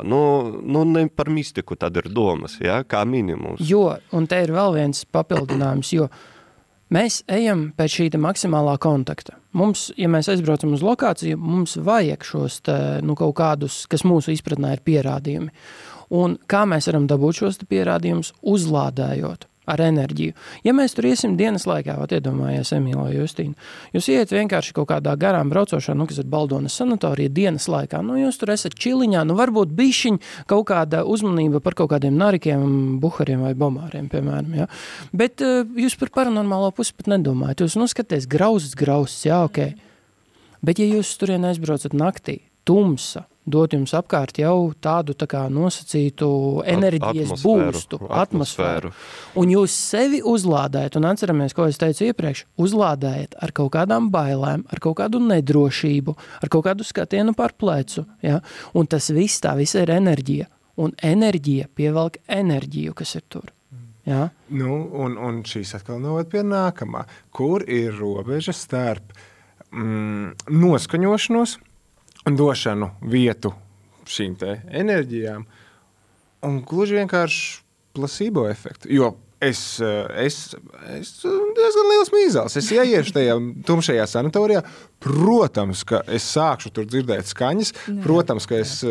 Ne par mistiku tad ir domas, ja? Kā minimums. Jo, un te ir vēl viens papildinājums, jo mēs ejam pēc šī maksimālā kontakta. Mums, ja mēs aizbraucam uz lokāciju, mums vajag šos kaut kādus, kas mūsu izpratnē ir pierādījumi. Un kā mēs varam dabūt šos pierādījumus? Uzlādējot ar enerģiju. Ja mēs tur iesim dienas laikā, iedomājies Emīla vai Justīna, jūs iet vienkārši kaut kādā garām braucošā, kas ir Baldonas sanatorija dienas laikā, jūs tur esat čiliņā, varbūt bišķiņ kaut kāda uzmanība par kaut kādiem narikiem, buhariem vai bomāriem, piemēram, ja? Bet jūs par paranormālo pusi pat nedomājat, jūs skaties grauzes, jā, ok. Bet ja jūs turien aizbraucat naktī, tumsa, dot jums apkārt jau tādu nosacītu enerģijas būstu, atmosfēru. Un jūs sevi uzlādējat, un atceramies, ko es teicu iepriekš, uzlādējat ar kaut kādām bailēm, ar kaut kādu nedrošību, ar kaut kādu skatienu par plecu. Ja? Un tas viss, tā visa ir enerģija. Un enerģija pievelk enerģiju, kas ir tur. Ja? Un šīs atkal noved pie nākamā. Kur ir robeža starp noskaņošanos un došanu vietu šīm te enerģijām un gluži vienkārši placebo efektu. Jo es diezgan liels mīzāls. Es ieiešu tajā tumšajā sanatorijā. Protams, ka es sākšu tur dzirdēt skaņas. Protams, ka es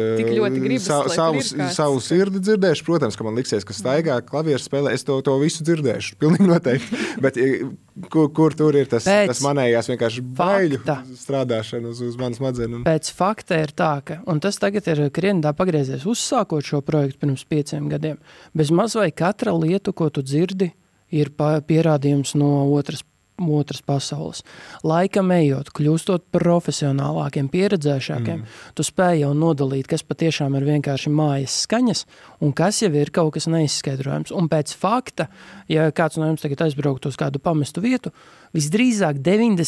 savu sirdi dzirdēšu. Protams, ka man liksies, ka staigā klavieres spēlē. Es to visu dzirdēšu. Pilnīgi noteikti. Bet kur tur ir tas manējās vienkārši baiļu strādāšana uz manas smadzenēm? Pēc fakta ir tā, ka, un tas tagad ir krietni tā pagriezies, uzsākot šo projektu pirms 5 gadiem. Bez maz vai katra lietu, ko tu dzirdi, ir pierādījums no otras pasaules. Laikam ejot, kļūstot profesionālākiem, pieredzēšākiem, tu spēj jau nodalīt, kas patiešām ir vienkārši mājas skaņas un kas jau ir kaut kas neizskaidrojams. Un pēc fakta, ja kāds no jums tagad aizbrauktu uz kādu pamestu vietu, visdrīzāk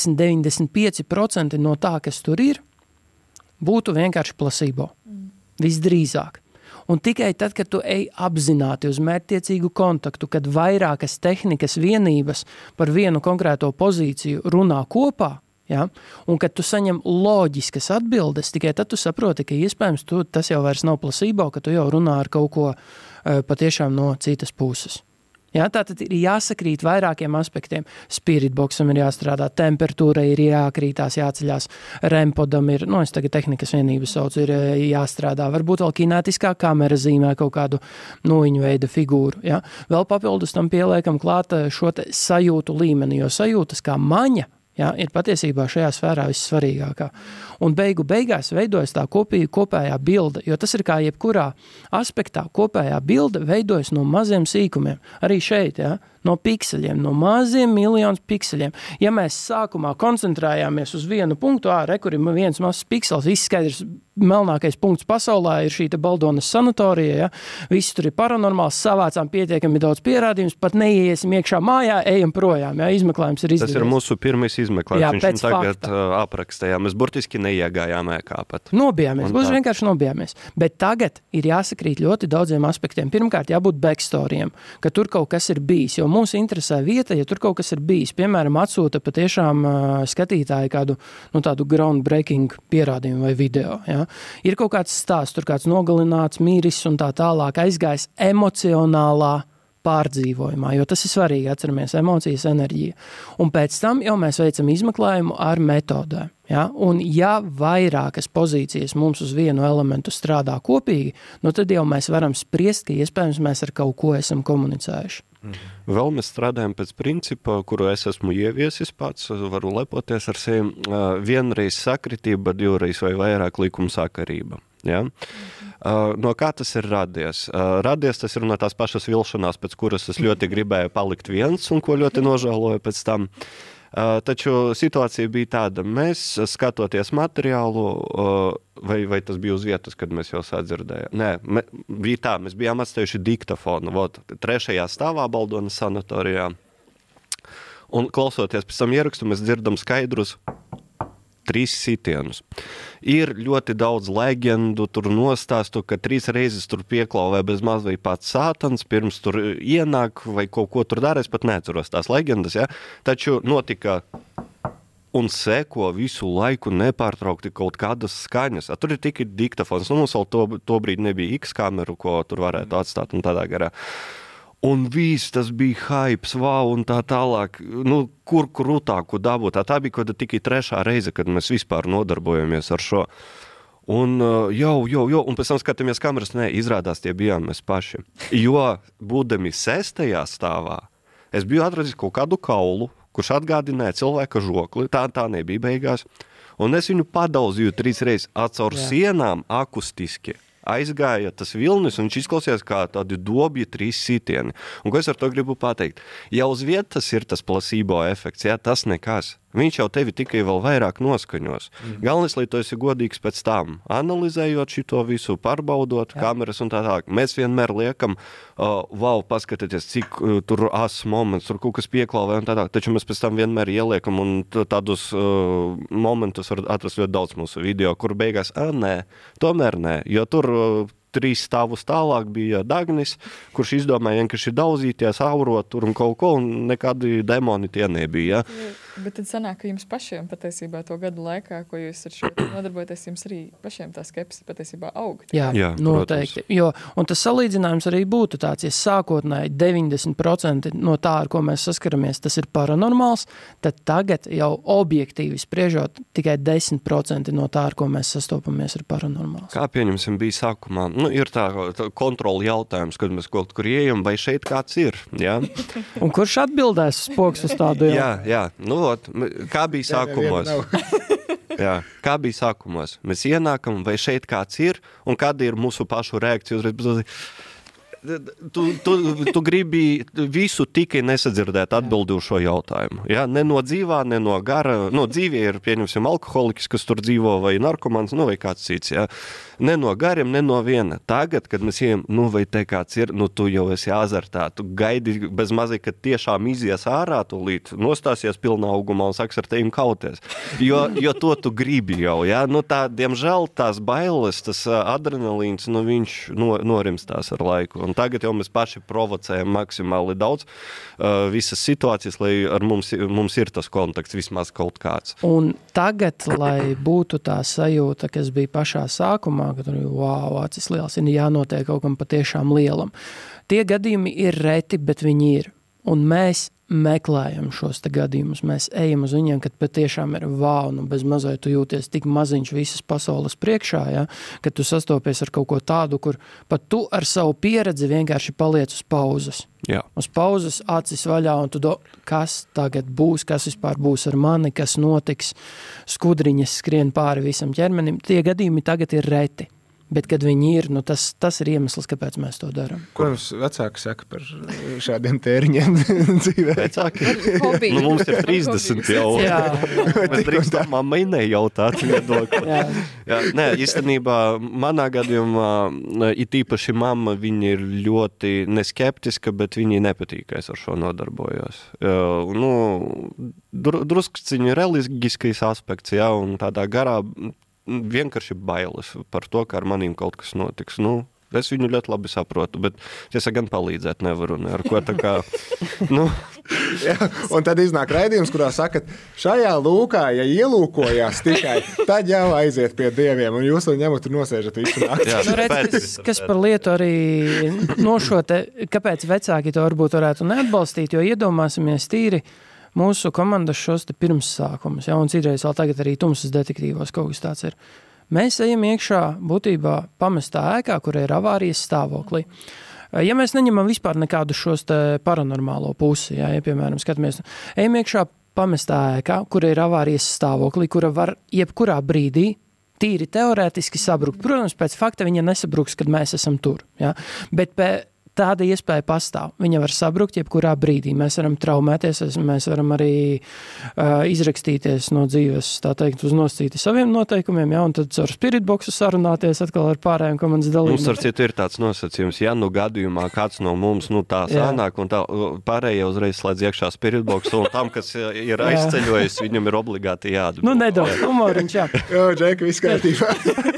90-95% no tā, kas tur ir, būtu vienkārši placebo. Visdrīzāk. Un tikai tad, kad tu ej apzināti uz mērķtiecīgu kontaktu, kad vairākas tehnikas vienības par vienu konkrēto pozīciju runā kopā, ja, un kad tu saņem loģiskas atbildes, tikai tad tu saproti, ka iespējams tas jau vairs nav placebo, ka tu jau runā ar kaut ko patiešām no citas puses. Ja, tātad ir jāsakrīt vairākiem aspektiem. Spiritboxam ir jāstrādā, temperatūra ir jākrītās, jāceļās, rempodam ir, es tagad tehnikas vienības saucu, ir jāstrādā. Varbūt vēl kinētiskā kamera zīmē kaut kādu noņu veida figūru. Ja. Vēl papildus tam pieliekam klāt šo sajūtu līmeni, jo sajūtas kā maņa, ja, ir patiesībā šajā sfērā vissvarīgākā. Un beigās veidojas tā kopējā bilde, jo tas ir kā jebkurā aspektā kopējā bilde veidojas no maziem sīkumiem. Arī šeit, ja, no pikseļiem, no maziem miljonus pikseļiem. Ja mēs sākumā koncentrējāmies uz vienu punktu, kur ir viens mazs piksels, izskaidrs melnākais punkts pasaulē ir šī Baldonas sanatorija, ja, visi tur ir paranormāls, savācām pietiekami daudz pierādījums, pat neiesim iekšā mājā, ejam projām, ja, izmeklējums ir izdevies. Tas ir mūsu pirmais izmeklējums, viņš tagad aprakstējām, mēs burtiski neiegājām ēkā pat. Nobijāmies, gluži vienkārši nobijāmies. Bet tagad ir jāsakrīt ļoti daudziem aspektiem. Pirmkārt, jābūt backstoriem, ka tur kaut kas ir bijis, jo mūs interesē vieta, ja tur kaut kas ir bijis. Piemēram, atsūta patiešām skatītāji kādu, tādu groundbreaking pierādījumu vai video, ja. Ir kaut kāds stāsts, tur kāds nogalināts, mīris un tā tālāk, aizgājis emocionālā pārdzīvojumā, jo tas ir svarīgi, atceramies, emocijas, enerģija. Un pēc tam jau mēs veicam izmeklējumu ar metodēm. Ja? Un ja vairākas pozīcijas mums uz vienu elementu strādā kopīgi, nu tad jau mēs varam spriest, ka iespējams mēs ar kaut ko esam komunicējuši. Vēl mēs strādājam pēc principa, kuru es esmu ieviesis pats, varu lepoties ar sevi, vienreiz sakritība, divreiz vai vairāk likuma sakarība. Ja? No kā tas ir radies? Radies tas ir no tās pašas vilšanās, pēc kuras es ļoti gribēju palikt viens un ko ļoti nožēloju pēc tam. Taču situācija bija tāda, mēs skatoties materiālu, vai tas bija uz vietas, kad mēs jau sadzirdējām? Nē, bija tā, mēs bijām atstājuši diktafonu, 3. stāvā Baldonas sanatorijā. Un klausoties pēc tam ierakstu, mēs dzirdam skaidrus 3 sitienus. Ir ļoti daudz leģendu, tur nostāstu, ka 3 reizes tur pieklauvē bez maz vai pats sātans, pirms tur ienāk vai kaut ko tur dara, es pat neatceros tās leģendas, ja? Taču notika un seko visu laiku nepārtraukti kaut kādas skaņas. Tur ir tikai diktafons, mums vēl to brīdi nebija X kameru, ko tur varētu atstāt un tādā garā. Un viss tas bija hypes, wow, un tā tālāk, kur krūtāku dabūt. Tā bija kaut tikai 3. reize, kad mēs vispār nodarbojamies ar šo. Un un pēc tam skatāmies kameras, izrādās tie bijām mēs paši. Jo, būdami 6. stāvā, es biju atradis kaut kādu kaulu, kurš atgādināja cilvēka žokli, tā nebija beigās. Un es viņu padauzīju 3 reizes atcaur sienām akustiski. Aizgāja tas vilnis, un viņš izklausījās kā tādi dobji 3 sitieni. Un ko es ar to gribu pateikt? Ja uz vietas ir tas placebo efekts, tas nekas. Viņš jau tevi tikai vēl vairāk noskaņos. Galvenais, lai tu esi godīgs pēc tam, analizējot šito visu, pārbaudot kameras un tā tālāk. Mēs vienmēr liekam, paskatieties, cik tur moments, tur kaut kas pieklauvē un tā tālāk. Taču mēs pēc tam vienmēr ieliekam un tādus momentus var atrast ļoti daudz mūsu video, kur beigās, tomēr nē, jo tur 3 stāvus tālāk bija Dagnis, kurš izdomāja vienkārši daudzīties, aurot tur un kaut ko, un nekādi demoni tie nebija. Ja? Bet tad sanāk, ka jums pašiem patiesībā to gadu laikā, ko jūs ar šo nodarbojaties, jums arī pašiem tā skepse patiesībā aug. Jā, noteikti. Jo, un tas salīdzinājums arī būtu tāds, ja sākotnēji 90% no tā, ar ko mēs saskaramies, tas ir paranormāls, tad tagad jau objektīvi spriežot tikai 10% no tā, ar ko mēs sastopamies, ir paranormāls. Kā pieņemsim bija sākumā? Ir tā kontrola jautājums, kad mēs kaut kur ieejam, vai šeit kāds ir, ja? Un kurš atbildēs spoks uz tādu jau? Jā. Kā bija sākumos? Jā, kā bija sākumos? Mēs ienākam, vai šeit kāds ir, un kāda ir mūsu pašu reakcija uzreiz? Tu gribi visu tikai nesadzirdēt atbildi uz šo jautājumu. Ja? Ne no dzīvā, ne no gara. No dzīvie ir, pieņemsim, alkoholiķis, kas tur dzīvo, vai narkomans, vai kāds cits. Ja? Ne no gariem, ne no viena. Tagad, kad mēs ejam, vai te kāds ir, tu jau esi azartā. Tu gaidi bez mazai, kad tiešām izies ārā, tu līdz nostāsies pilnā augumā un sāks ar tevim kauties. Jo to tu gribi jau. Ja? Diemžēl tās bailes, tas adrenalīns, viņš norimstās ar laiku. Un tagad jau mēs paši provocējam maksimāli daudz visas situācijas, lai ar mums ir tas kontakts vismaz kaut kāds. Un tagad, lai būtu tā sajūta, kas bija pašā sākumā, ka tur acis liels, ir jānotiek kaut kam patiešām lielam. Tie gadījumi ir reti, bet viņi ir. Un mēs meklējam šos te gadījumus, mēs ejam uz viņiem, kad patiešām ir bez mazai tu jūties tik maziņš visas pasaules priekšā, ja, kad tu sastopies ar kaut ko tādu, kur pat tu ar savu pieredzi vienkārši paliec uz pauzes. Jā. Uz pauzes acis vaļā un tu kas tagad būs, kas vispār būs ar mani, kas notiks, skudriņas skrien pāri visam ķermenim. Tie gadījumi tagad ir reti. Bet, kad viņi ir, tas ir iemesls, kāpēc mēs to darām. Ko jums vecāki saka par šādiem tēriņiem dzīvē? Vecāki? Mums ir 30 jau. Jā. Mēs drīkstam mammai nejautāt viedokli. Nē, īstenībā manā gadījumā it īpaši mamma, viņa ir ļoti neskeptiska, bet viņai nepatīk, ka es ar šo nodarbojos. Druskciņi reliģiskais aspekts, un tādā garā vienkārši bailes par to, ka ar manīm kaut kas notiks. Es viņu ļoti labi saprotu, bet es gan palīdzēt nevaru, ar ko tā kā, Jā, un tad iznāk raidījums, kurā sakat, šajā lūkā, ja ielūkojās tikai, tad jau aiziet pie dieviem, un jūs to ņemat un nosēžat visu nakti. Redz, kas par lietu arī kāpēc vecāki to varbūt varētu neatbalstīt, jo iedomāsimies tīri mūsu komandas šos te pirmssākumus, ja, un citreiz vēl tagad arī tumsas detektīvos kaut kas tāds ir. Mēs ejam iekšā būtībā pamestā ēkā, kur ir avārijas stāvoklī. Ja mēs neņemam vispār nekādu šos te paranormālo pusi, ja piemēram, skatāmies, ejam iekšā pamestā ēkā, kur ir avārijas stāvoklī, kura var jebkurā brīdī tīri teorētiski sabrukt. Protams, pēc fakta viņa nesabruks, kad mēs esam tur, ja, bet tāda iespēja pastāv. Viņa var sabrukt jebkurā brīdī. Mēs varam traumēties, mēs varam arī izrakstīties no dzīves, tā teikt, uz nosacīti saviem noteikumiem, ja, un tad ar spiritboxu sarunāties atkal ar pārējiem komandas dalībniekiem. Mums ar citu ir tāds nosacījums, ja nu gadījumā kāds no mums, tā sanāk, un tā pārējie uzreiz slēdz iekšā spiritboxu, un tam, kas ir aizceļojis, viņam ir obligāti jāatbild. Nu, nedaudz, humoriņš, jā. Jā, Džeki, viss kārtībā.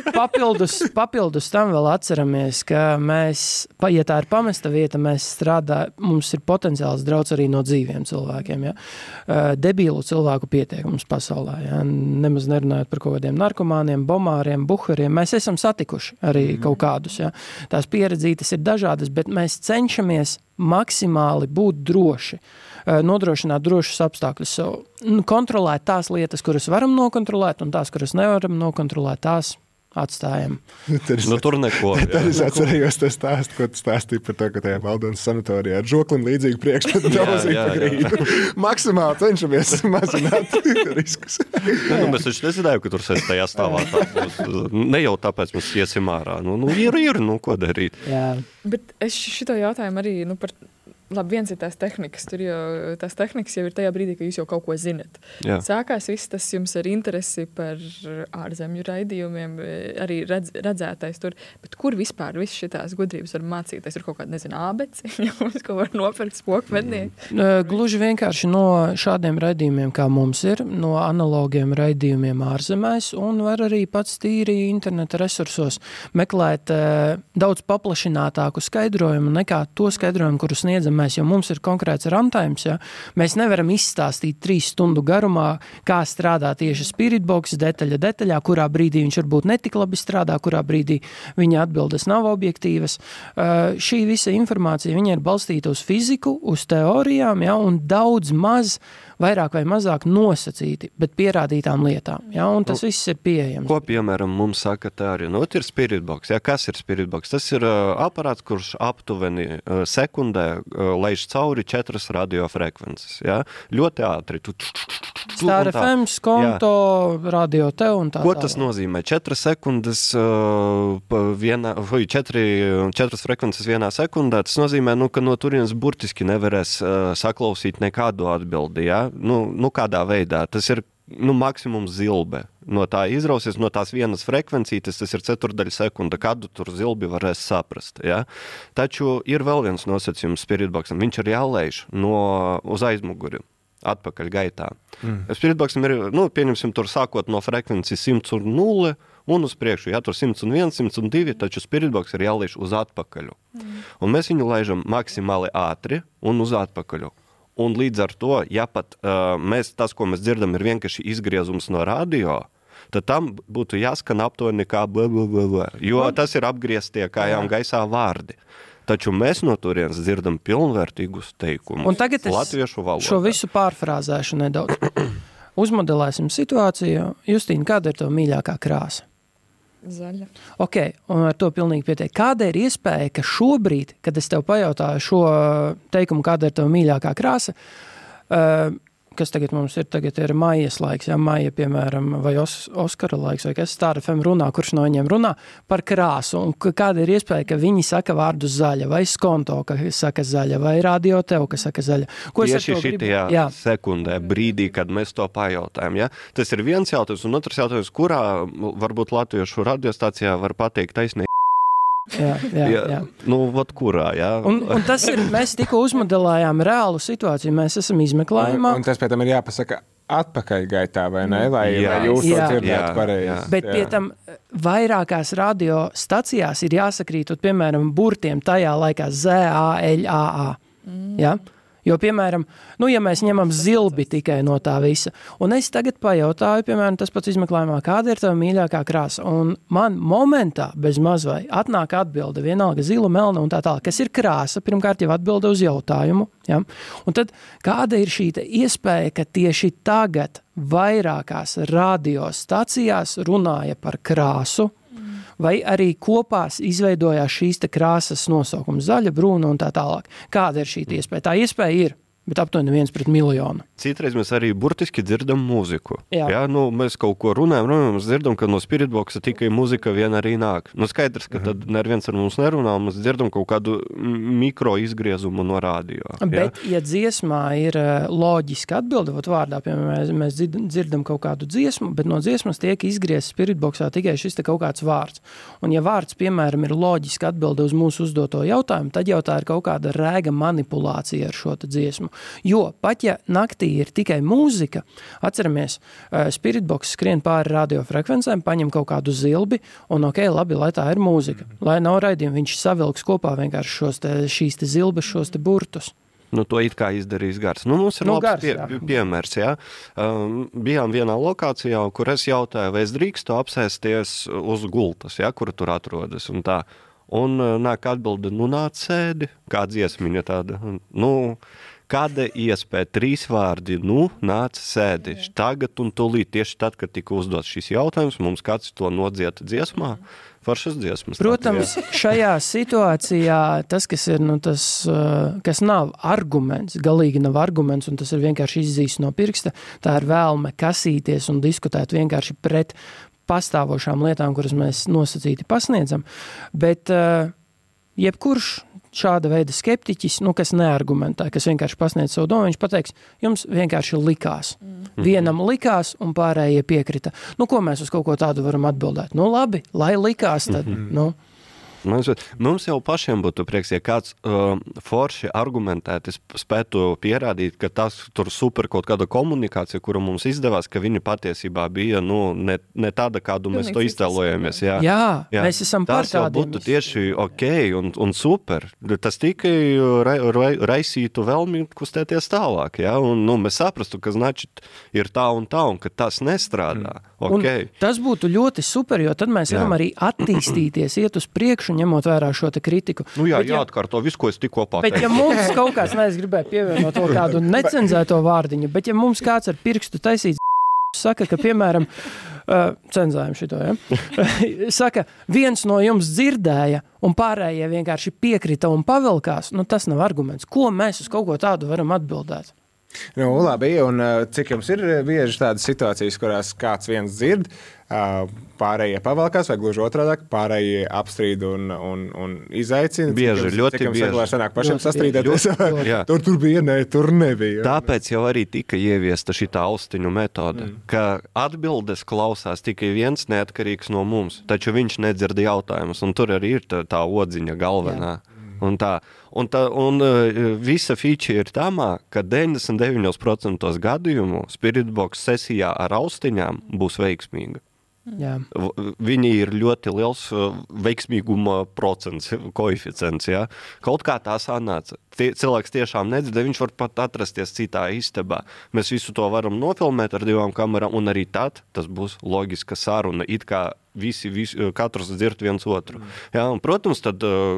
Papildus tam vēl atceramies, ka mēs, ja tā ir pamesta vieta, mums ir potenciāls draudz arī no dzīviem cilvēkiem, ja. Debīlu cilvēku pietiekums pasaulē, ja. Nemaz nerunājot par kaut kādiem narkomāniem, bomāriem, buheriem. Mēs esam satikuši arī kaut kādus, ja. Tās pieredzītes ir dažādas, bet mēs cenšamies maksimāli būt droši, nodrošināt drošus apstākļus, kontrolēt tās lietas, kuras varam nokontrolēt, un tās, kuras nevaram nokontrolēt, tās atstājam. Tur neko. Tad es atcerējos to stāstu, ko tu stāstīji par to, ka tajā Valdonas sanatorijā ar žoklim līdzīgi priekšmetu daudzīja pa grīdu. Maksimāli cenšamies mazināt riskus. Mēs taču nezinājām, ka tur sēs tajā stāvā. Ne jau tāpēc mēs iesim ārā. Ir, ko darīt. Jā. Bet es šito jautājumu arī, par... Labi, viens ir tās tehnikas, tās tehnikas jau ir tajā brīdī, ka jūs jau kaut ko zinat. Jā. Sākās viss tas jums ar interesi par ārzemju raidījumiem, arī redzētais tur, bet kur vispār viss šitās gudrības var mācīties? Ir kaut kāda, ābeci, jums, ko var nopirkt spokvednieki? Gluži vienkārši no šādiem raidījumiem, kā mums ir, no analogiem raidījumiem ārzemēs, un var arī pats tīri interneta resursos meklēt daudz paplašinātāku skaidrojumu nekā to skaidrojumu, kuru sniedzam mēs, jo mums ir konkrēts runtime, ja? Mēs nevaram izstāstīt 3 stundu garumā, kā strādā tieši spiritbox detaļā, kurā brīdī viņš varbūt netik labi strādā, kurā brīdī viņa atbildes nav objektīvas. Šī visa informācija, viņa ir balstīta uz fiziku, uz teorijām, ja? Un daudz maz, vairāk vai mazāk nosacīti, bet pierādītām lietām, ja? Un tas viss ir pieejams. Ko, piemēram, mums saka tā arī? Ir spiritbox, ja? Kas ir spiritbox? Tas ir aparāts, kurš aptuveni sekundē laiž cauri 4 radiofrekvences, ja? Ļoti ātri. Star FM, Skonto, Radio Tev un tā. Ko tas nozīmē? 4 sekundes, 4 frekvences vienā sekundā, tas nozīmē, ka no turienes burtiski nevarēs saklausīt nekādu atbildi, ja? Kādā veidā. Tas ir maksimums zilbe. No tā izrausies, no tās vienas frekvencītes, tas ir 1/4 sekunda, kādu tur zilbi varēs saprast. Ja? Taču ir vēl viens nosacījums spiritboxam. Viņš ir jālaiž uz aizmuguri, atpakaļ gaitā. Spiritboxam ir, pieņemsim, tur sākot no frekvences 100 un 0 un uz priekšu. Ja? Tur 101, 102, taču spiritbox ir jālaiž uz atpakaļu. Un mēs viņu laižam maksimāli ātri un uz atpakaļu. Un līdz ar to, ja pat tas, ko mēs dzirdam, ir vienkārši izgriezums no radio, tad tam būtu jāskan aptuveni kā blablabla, jo tas ir apgrieztie kājām gaisā vārdi. Taču mēs no turienes dzirdam pilnvērtīgus teikumus. Un tagad latviešu valodā. Šo visu pārfrāzēšu nedaudz. Uzmodelēsim situāciju. Justīna, kāda ir tev mīļākā krāsa? Zaļa. Ok, un ar to pilnīgi pietiek. Kāda ir iespēja, ka šobrīd, kad es tev pajautāju šo teikumu, kāda ir tev mīļākā krāsa, kas tagad mums ir, tagad ir maijas laiks, ja maija, piemēram, vai Oskara laiks, vai kas Star FM runā, kurš no viņiem runā par krāsu, un kāda ir iespēja, ka viņi saka vārdu zaļa, vai Skonto, ka saka zaļa, vai Radio Tev, ka saka zaļa. Tieši šitajā sekundē, brīdī, kad mēs to pajautājam, ja? Tas ir viens jautājums, un otrs jautājums, kurā varbūt latviešu radiostācijā var pateikt taisnīgi. Jā. Kurā, jā. Un tas ir, mēs tikko uzmodelējām reālu situāciju, mēs esam izmeklējumā. Un tas pēc tam ir jāpasaka atpakaļ gaitā, vai ne? Lai jūs to dzirdētu pareizi. Bet pie tam vairākās radio stacijās ir jāsakrītot, piemēram, burtiem tajā laikā Z-A-L-A-A. Ja? Jo, piemēram, ja mēs ņemam zilbi tikai no tā visa, un es tagad pajautāju, piemēram, tas pats izmeklējumā, kāda ir tava mīļākā krāsa, un man momentā bez mazvai atnāk atbilde, vienalga zila, melna un tā tālāk, kas ir krāsa, pirmkārt jau atbilde uz jautājumu, ja? Un tad kāda ir šī iespēja, ka tieši tagad vairākās radiostacijās runāja par krāsu, vai arī kopās izveidojās šīs te krāsas nosaukums zaļa, brūna un tā tālāk. Kāda ir šī iespēja? Tā iespēja ir, bet aptuveni 1/1,000,000. Citreiz mēs arī burtiski dzirdam mūziku. Jā. Ja? Mēs kaut ko runājam, mēs dzirdam, ka no Spiritboxa tikai mūzika vien arī nāk. Skaidrs, ka tad neviens ar mums nerunā, mēs dzirdam kaut kādu mikro izgriezumu no radio. Bet, ja dziesmā ir loģiska atbilde, vārdā, piemēram, mēs dzirdam kaut kādu dziesmu, bet no dziesmas tiek izgriezts Spiritboxā tikai šis te kaut kāds vārds. Un ja vārds, piemēram, ir loģiska atbilde uz mūsu uzdoto jautājumu, tad jau tā ir kaut kāda rēga manipulācija ar šo te dziesmu. Jo pat ja naktī ir tikai mūzika, atceramies, Spiritbox skrien pāri radiofrekvencēm, paņem kaut kādu zilbi, un labi, lai tā ir mūzika. Lai nav raidījumi, viņš savilks kopā vienkārši šīs te zilbes, šos te burtus. To it kā izdarījis Gars. Mums ir labs piemērs, jā. Bijām vienā lokācijā, kur es jautāju, vai es drīkstu apsēsties uz gultas, jā, kur tur atrodas, un tā. Un nāk atbilde, nāc sēdi, kā dziesmiņa tāda, kāda iespēja, 3 vārdi, nāc sēdi, tagad un tūlīt, tieši tad, kad tika uzdots šis jautājums, mums kāds to nodzieta dziesmā, foršas dziesmas. Protams, šajā situācijā tas, kas ir, kas nav arguments, galīgi nav arguments, un tas ir vienkārši izzīs no pirksta, tā ir vēlme kasīties un diskutēt vienkārši pret pastāvošām lietām, kuras mēs nosacīti pasniedzam, bet jebkurš šāda veida skeptiķis, kas neargumentē, kas vienkārši pasniedz savu domu, viņš pateiks, jums vienkārši likās. Vienam likās un pārējie piekrita. Ko mēs uz kaut ko tādu varam atbildēt? Labi, lai likās, tad, Mums jau pašiem būtu prieks, ja kāds forši argumentēti spētu pierādīt, ka tas tur super kaut kāda komunikācija, kura mums izdevās, ka viņa patiesībā bija ne tāda, kādu mēs to iztēlojamies. Jā, mēs esam par tādiem. Tas jau būtu tieši ok un super. Tas tikai raisītu vēlmi kustēties tālāk. Ja? Un mēs saprastu, ka значит ir tā, un ka tas nestrādā. Okay. Tas būtu ļoti super, jo tad mēs varam arī attīstīties, iet uz priekšu, ņemot vērā šo te kritiku. Jāatkārto visu, ko es tikko pateicu. Bet ja mums kaut kāds, es gribēju pievienot to kādu necenzēto vārdiņu, bet ja mums kāds ar pirkstu taisīts saka, ka, piemēram, cenzējam šito, saka, viens no jums dzirdēja un pārējie vienkārši piekrita un pavilkās, tas nav arguments. Ko mēs uz kaut ko tādu varam atbildēt? Labi, un cik jums ir bieži tādas situācijas, kurās kāds viens dzird, pārējie pavalkās, vai gluži otrādāk, pārējie apstrīd un izaicina? Bieži, ļoti bieži. Cik jums sanāk pašiem sastrīdēties? Tur bija, tur nebija. Tāpēc jau arī tika ieviesta šitā austiņu metode, ka atbildes klausās tikai viens neatkarīgs no mums, taču viņš nedzird jautājumus, un tur arī ir tā odziņa galvenā. Un visa feature ir tamā, ka 99% gadījumu Spiritbox sesijā ar austiņām būs veiksmīga. Jā. Viņi ir ļoti liels veiksmīguma procents, koeficients. Ja? Kaut kā tā sanāca. Cilvēks tiešām nedzird, viņš var pat atrasties citā istabā. Mēs visu to varam nofilmēt ar 2 kamerām, un arī tad tas būs loģiska saruna, it kā visi katrs dzird viens otru. Ja? Un, protams, tad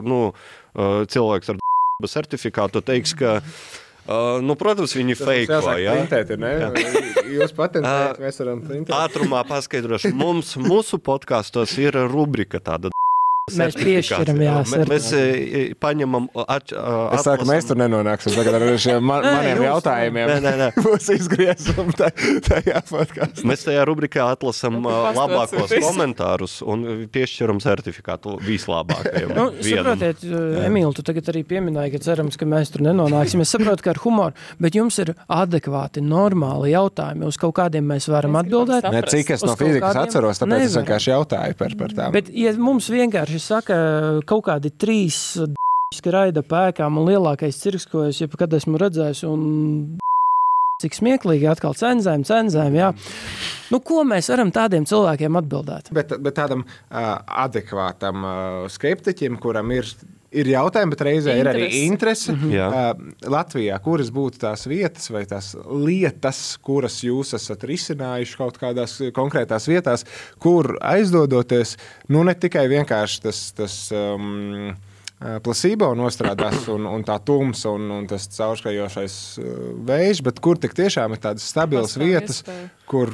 cilvēks ar certifikātu teiks, ka protams, viņi feiko, jā? Printēt, ne? Jūs patentējat, mēs varam printēt. Ātrumā paskaidrošu. Mūsu podkastos ir rubrika tāda. Mēs piešķiram, jā. Mēs paņemam... Es saku, mēs tur nenonāksim tagad ar šiem maniem jautājumiem. Nē. Būs izgriezumi tajā podkastā. Mēs tajā rubrikā atlasam labākos komentārus un piešķiram certifikātu vislabākajiem. Saprotiet, Emīl, tu tagad arī pieminēji, ka cerams, ka mēs tur nenonāksim. Es saprotu, ka ar humoru, bet jums ir adekvāti, normāli jautājumi. Uz kaut kādiem mēs varam atbildēt. Ne, cik es no fizikas atceros, tāpēc es vienkārši jautāju par tām. Bet, ja mums vienkārši saka kaut kādi 3 raida pēkām un lielākais cirks, ko es jebkad esmu redzējis, un cik smieklīgi atkal cenzēm, jā. Ko mēs varam tādiem cilvēkiem atbildēt? Bet tādam adekvātam skeptiķim, kuram ir ir jautājumi, bet reizē ir arī interese. Latvijā, kuras būtu tās vietas vai tās lietas, kuras jūs esat risinājuši kaut kādās konkrētās vietās, kur aizdodoties, ne tikai vienkārši tas placebo nostrādās un tā tumsa un tas caurskajošais vējš, bet kur tik tiešām ir tādas stabilas vietas, kur,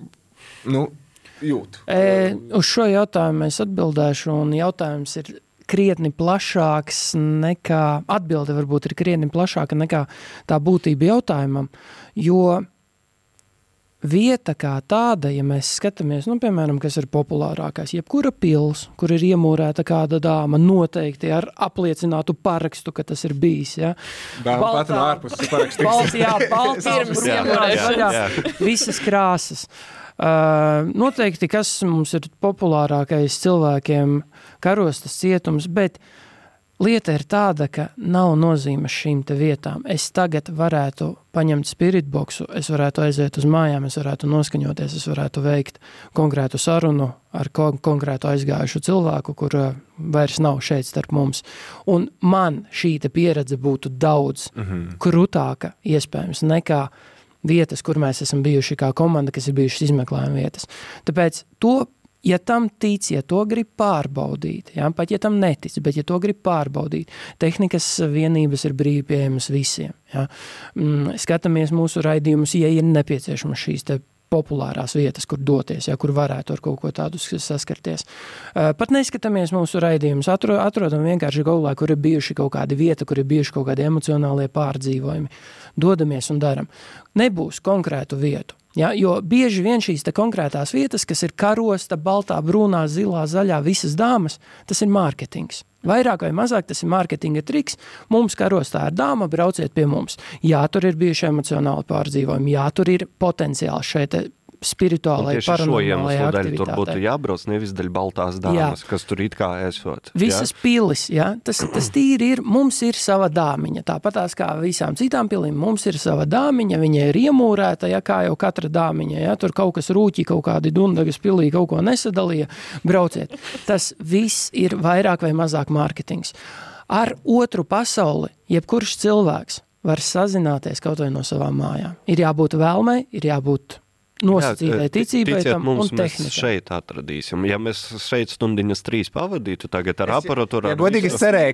jūt. Uz šo jautājumu es atbildēšu, un jautājums ir krietni plašāks nekā, atbilde varbūt ir krietni plašāka nekā tā būtība jautājumam, jo vieta kā tāda, ja mēs skatāmies, piemēram, kas ir populārākais, jebkura pils, kur ir iemūrēta kāda dāma, noteikti ar apliecinātu parakstu, ka tas ir bijis, ja? Dāma pat no ārpuses parakstīs. Baltā, visas krāsas. Noteikti, kas mums ir populārākais cilvēkiem karostas cietums, bet lieta ir tāda, ka nav nozīmes šīm te vietām. Es tagad varētu paņemt spiritboksu, es varētu aiziet uz mājām, es varētu noskaņoties, es varētu veikt konkrētu sarunu ar konkrētu aizgājušu cilvēku, kur vairs nav šeit starp mums. Un man šī te pieredze būtu daudz krutāka iespējams nekā vietas, kur mēs esam bijuši kā komanda, kas ir bijušas izmeklējuma vietas. Tāpēc to, ja tam tic, ja to grib pārbaudīt, pat ja tam netic, bet ja to grib pārbaudīt, tehnikas vienības ir brīvi pieejamas visiem. Skatāmies mūsu raidījumus, ja ir nepieciešamas šīs te populārās vietas, kur doties, kur varētu ar kaut ko tādu saskarties. Pat neskatāmies mūsu raidījumus, atrodam vienkārši Googlā, kur ir bijuši kaut kādi vieta, kur ir bijuši kaut kādi emocionālie pārdzīvojumi. Dodamies un daram. Nebūs konkrētu vietu. Jo bieži vien šīs te konkrētās vietas, kas ir karosta, baltā, brūnā, zilā, zaļā, visas dāmas, tas ir mārketings. Vairāk vai mazāk tas ir mārketinga triks. Mums karostā ir dāma, brauciet pie mums. Jā, tur ir bijuši emocionāli pārdzīvojumi, jā, tur ir potenciāls šeit spirituālai, paranormālai aktivitātei. Tur būtu jābrauc nevis daļ baltās dāmas, kas tur it kā esot. Visas pilis, tas tīri ir, mums ir sava dāmiņa. Tāpatās kā visām citām pilīm, mums ir sava dāmiņa, viņa ir iemūrēta, kā jau katra dāmiņa. Tur kaut kas rūķi, kaut kādi dundagas pilī kaut ko nesadalīja, brauciet. Tas viss ir vairāk vai mazāk mārketings. Ar otru pasauli, jebkurš cilvēks var sazināties kaut vai no savām mājām. Ir jābūt vēlmei, ir jābūt nosacītai ticībai tam un tehnikai. Mēs šeit atradīsim. Ja mēs šeit stundiņas 3 pavadītu, tagad ar aparatūru... Godīgi es cerēju,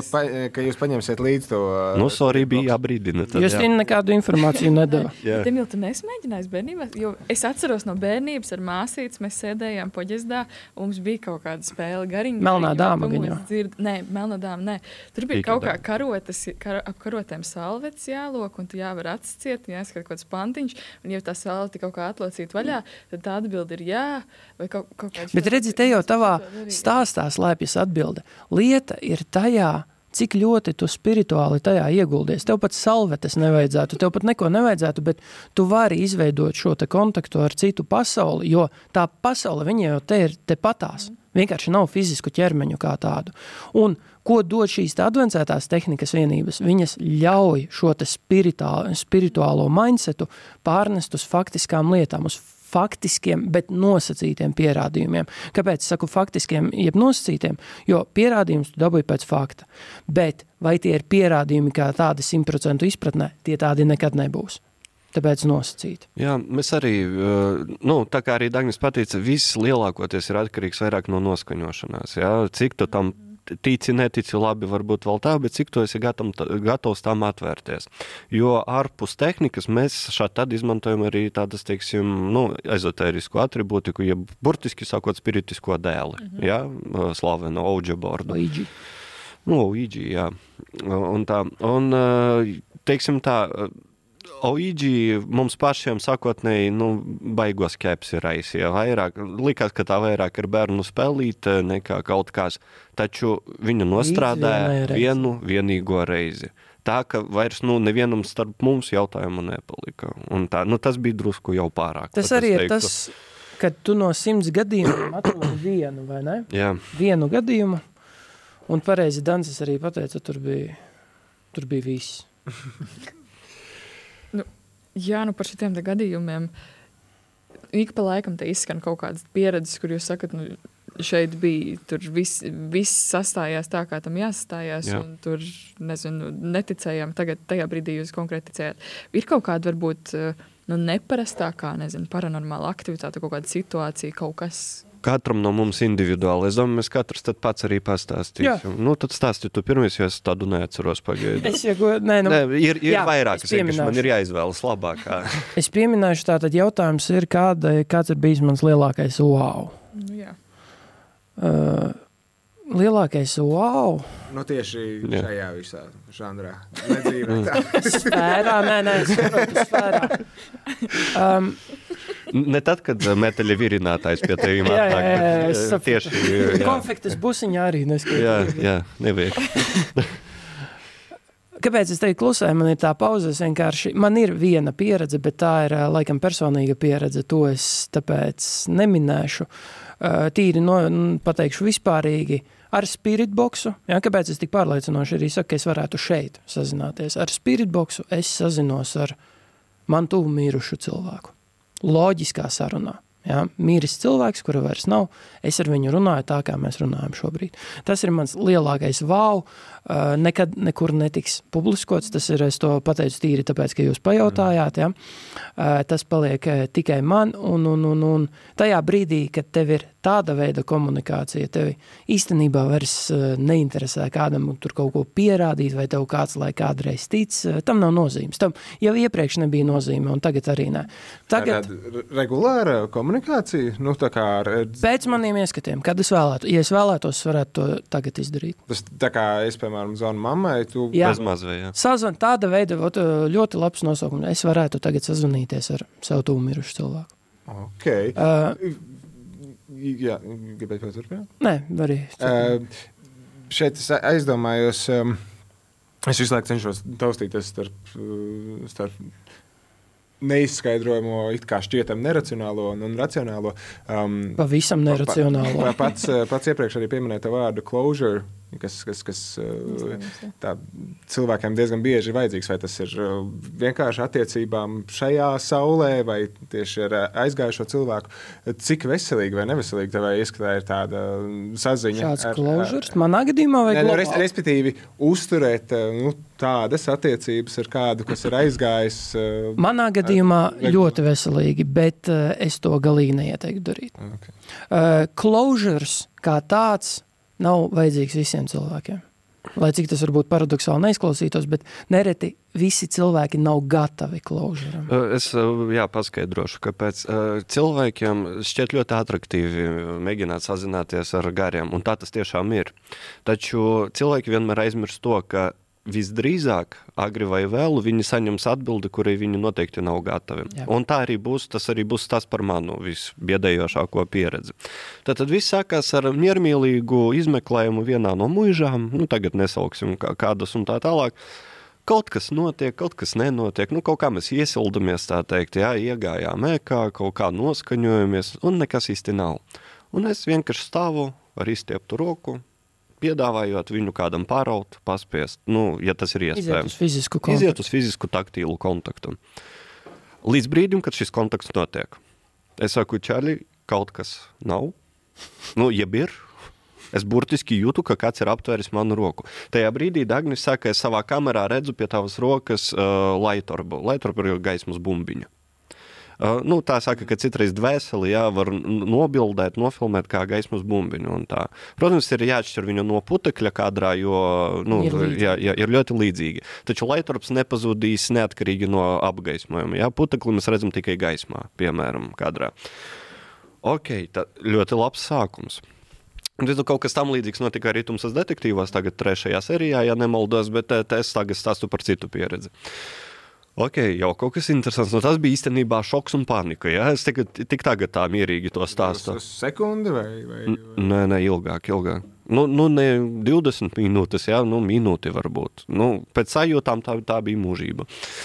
ka jūs paņemsiet līdz to... Sorry, bija jābrīdina. Justīna nekādu informāciju nedeva. Demil, tu neesi mēģinājis bērnībā? Jo es atceros no bērnības ar māsītes, mēs sēdējām Poģezdā, mums bija kaut kāda spēle gariņa. Melnā dāma gaņo. Nē, melnā dāma, nē. Tur bija kaut kā karotes, ap karotēm salvetes jālok, un tu jāvar atsciet, jāskat kaut kāds pantiņš, un ja tā salveti kaut kā atlocīt vaļā, tad tā atbilde ir jā, vai kaut kāds... Bet redzi, te jau tavā stāstā slēpjas atbilde. Lieta ir tajā, cik ļoti tu spirituāli tajā ieguldies. Tev pat salvetes nevajadzētu, tev pat neko nevajadzētu, bet tu vari izveidot šo te kontaktu ar citu pasauli, jo tā pasaule, viņa jau te ir te patās. Vienkārši nav fizisku ķermeņu kā tādu. Un ko dod šīs advancētās tehnikas vienības? Viņas ļauj šo te spirituālo mindsetu pārnest uz faktiskām lietām, uz faktiskiem, bet nosacītiem pierādījumiem. Kāpēc saku faktiskiem, jeb nosacītiem? Jo pierādījums tu dabūji pēc fakta. Bet vai tie ir pierādījumi kā tādi 100% izpratnē? Tie tādi nekad nebūs. Tāpēc nosacīt. Jā, mēs arī, tā kā arī Dagnis pateica, viss lielākoties ir atkarīgs vairāk no noskaņošanās. Jā? Cik tu tam tici, netici, labi varbūt vēl tā, bet cik tu esi gatavs tam atvērties. Jo ārpus tehnikas mēs šādi tad izmantojam arī tādas, teiksim, ezotērisku atribūtiku, ja burtiski sakot spiritisko dēli, jā, slavenu Ouija bordu. Ouija, jā. Un teiksim tā, Ouija mums pašiem sakotnēji, baigos skepsi raisīja vairāk. Likās, ka tā vairāk ir bērnu spēlīte nekā kaut kas. Taču viņa nostrādāja vienīgo reizi. Tā, ka vairs nevienam starp mums jautājumu nepalika. Un tā, tas bija drusku jau pārāk. Tas arī ir tas, kad tu no 100 gadījumiem atrodi vienu, vai ne? Jā. Vienu gadījumu. Un pareizi Dancis arī pateica, tur bija viss. Jā, par šitiem gadījumiem ik pa laikam te izskan kaut kādas pieredzes, kur jūs sakat, šeit bija, tur viss sastājās tā, kā tam jāsastājās, un tur, nezinu, neticējām, tagad tajā brīdī jūs konkrēti ticējāt. Ir kaut kāda, varbūt, neparastākā, nezinu, paranormāla aktivitāte, kaut kāda situācija, kaut kas... Katram no mums individuāli. Es domāju, mēs katrs tad pats arī pastāstīsim. Nu, tad stāsti tu pirmais, jo es tādu neatceros pagaidu. Ir vairāk, man ir jāizvēlas labākā. Es pieminēšu, tātad jautājums ir, kāds ir bijis mans lielākais wow? Jā. Lielākais wow? Nu, tieši šajā visā žanrā. Nedzīvē tā. Sfērā, nē, sfērā. Ne tad, kad metāļa virinātājs pie tevi mātāk. Tieši. Konfektes busiņā arī neskatīt. Jā, nevajag. Kāpēc es teiktu klusē, man ir tā pauze, vienkārši, man ir viena pieredze, bet tā ir laikam personīga pieredze, to es tāpēc neminēšu. Tīri pateikšu vispārīgi ar spiritboxu, kāpēc es tik pārliecinoši arī saku, ka es varētu šeit sazināties. Ar spiritboxu es sazinos ar man tuvu mirušu cilvēku. Loģiskā sarunā. Mīris cilvēks, kura vairs nav, es ar viņu runāju tā, kā mēs runājam šobrīd. Tas ir mans lielākais wow, nekad nekur netiks publiskots, tas ir, es to pateicu tīri, tāpēc, ka jūs pajautājāt, tas paliek tikai man, un tajā brīdī, kad tev ir tāda veida komunikācija, tevi īstenībā vairs neinteresē kādam tur kaut ko pierādīt, vai tev kāds, lai kādreiz tic, tam nav nozīmes. Tam jau iepriekš nebija nozīme, un tagad arī ne. Tagad regulāra komunikācija? Nu, tā kā pēc maniem ieskatiem, kad es vēlētu. Ja es vēlētos, varētu to tagad izdarīt. Tas tā kā es, piemēram, zvanu mammai, tu bezmazvē, jā. Sazvan, tāda veida, ļoti labs nosaukums. Es varētu tagad sazvanīties ar savu tuvu mirušu cilvēku. Okay. Jā, gribētu paturpināt? Nē, arī. Šeit es aizdomājos, es visu laiku cenšos taustīties starp neizskaidrojamo, it kā šķietam neracionālo un racionālo. Pavisam neracionālo. Pats iepriekš arī pieminēja tā vārdu closure, kas tā cilvēkiem diezgan bieži ir vajadzīgs, vai tas ir vienkārši attiecībām šajā saulē, vai tieši ar aizgājušo cilvēku. Cik veselīgi vai neveselīgi tev ieskatā ir tāda saziņa? Šāds closures? Manā gadījumā vai globāli? Respektīvi, uzturēt tādas attiecības ar kādu, kas ir aizgājis. Manā gadījumā ļoti veselīgi, bet es to galīgi neieteiktu darīt. Okay. Closures kā tāds nav vajadzīgs visiem cilvēkiem. Lai cik tas varbūt paradoksāli neizklausītos, bet nereti visi cilvēki nav gatavi closuram. Es paskaidrošu, kāpēc cilvēkiem šķiet ļoti atraktīvi mēģināt sazināties ar gariem, un tā tas tiešām ir. Taču cilvēki vienmēr aizmirst to, ka visdrīzāk, agri vai vēlu, viņi saņems atbildi, kurai viņi noteikti nav gatavi. Jā. Un tā arī būs, tas tas par manu visbiedējošāko pieredzi. Tātad viss sākās ar miermīlīgu izmeklējumu vienā no muižām, tagad nesauksim kādas un tā tālāk. Kaut kas notiek, kaut kas nenotiek, kaut kā mēs iesildamies, tā teikt, iegājām ēkā, kaut kā noskaņojamies, un nekas īsti nav. Un es vienkārši stāvu ar izstieptu roku, piedāvājot viņu kādam pāraut, paspiest, ja tas ir iespējams. Iziet uz fizisku taktīlu kontaktu. Līdz brīdim, kad šis kontakts notiek. Es saku, Čārli, kaut kas nav, jeb ir. Es burtiski jūtu, ka kāds ir aptvēris manu roku. Tajā brīdī Dagnis saka, es savā kamerā redzu pie tavas rokas laitorbu. Laitorbu ir gaismas bumbiņa. Tā saka, ka citreiz dvēseli var nobildēt, nofilmēt kā gaismas bumbiņu un tā. Protams, ir jāatšķir viņu no putekļa kadrā, jo ir ļoti līdzīgi. Taču laitorbs nepazudīs neatkarīgi no apgaismojuma. Putekli mēs redzam tikai gaismā, piemēram, kadrā. Tā ļoti labs sākums. Kaut kas tam līdzīgs notika arī Tumsas detektīvās, tagad 3. sērijā, ja nemaldos, bet es tagad stāstu par citu pieredzi. Jau kaut kas interesants. Tas bija īstenībā šoks un panika. Es tik tagad tā mierīgi to stāstu. Tas sekundi vai? Nē, ilgāk. Ne 20 minūtes, minūti varbūt. Pēc sajūtām tā bija mūžība.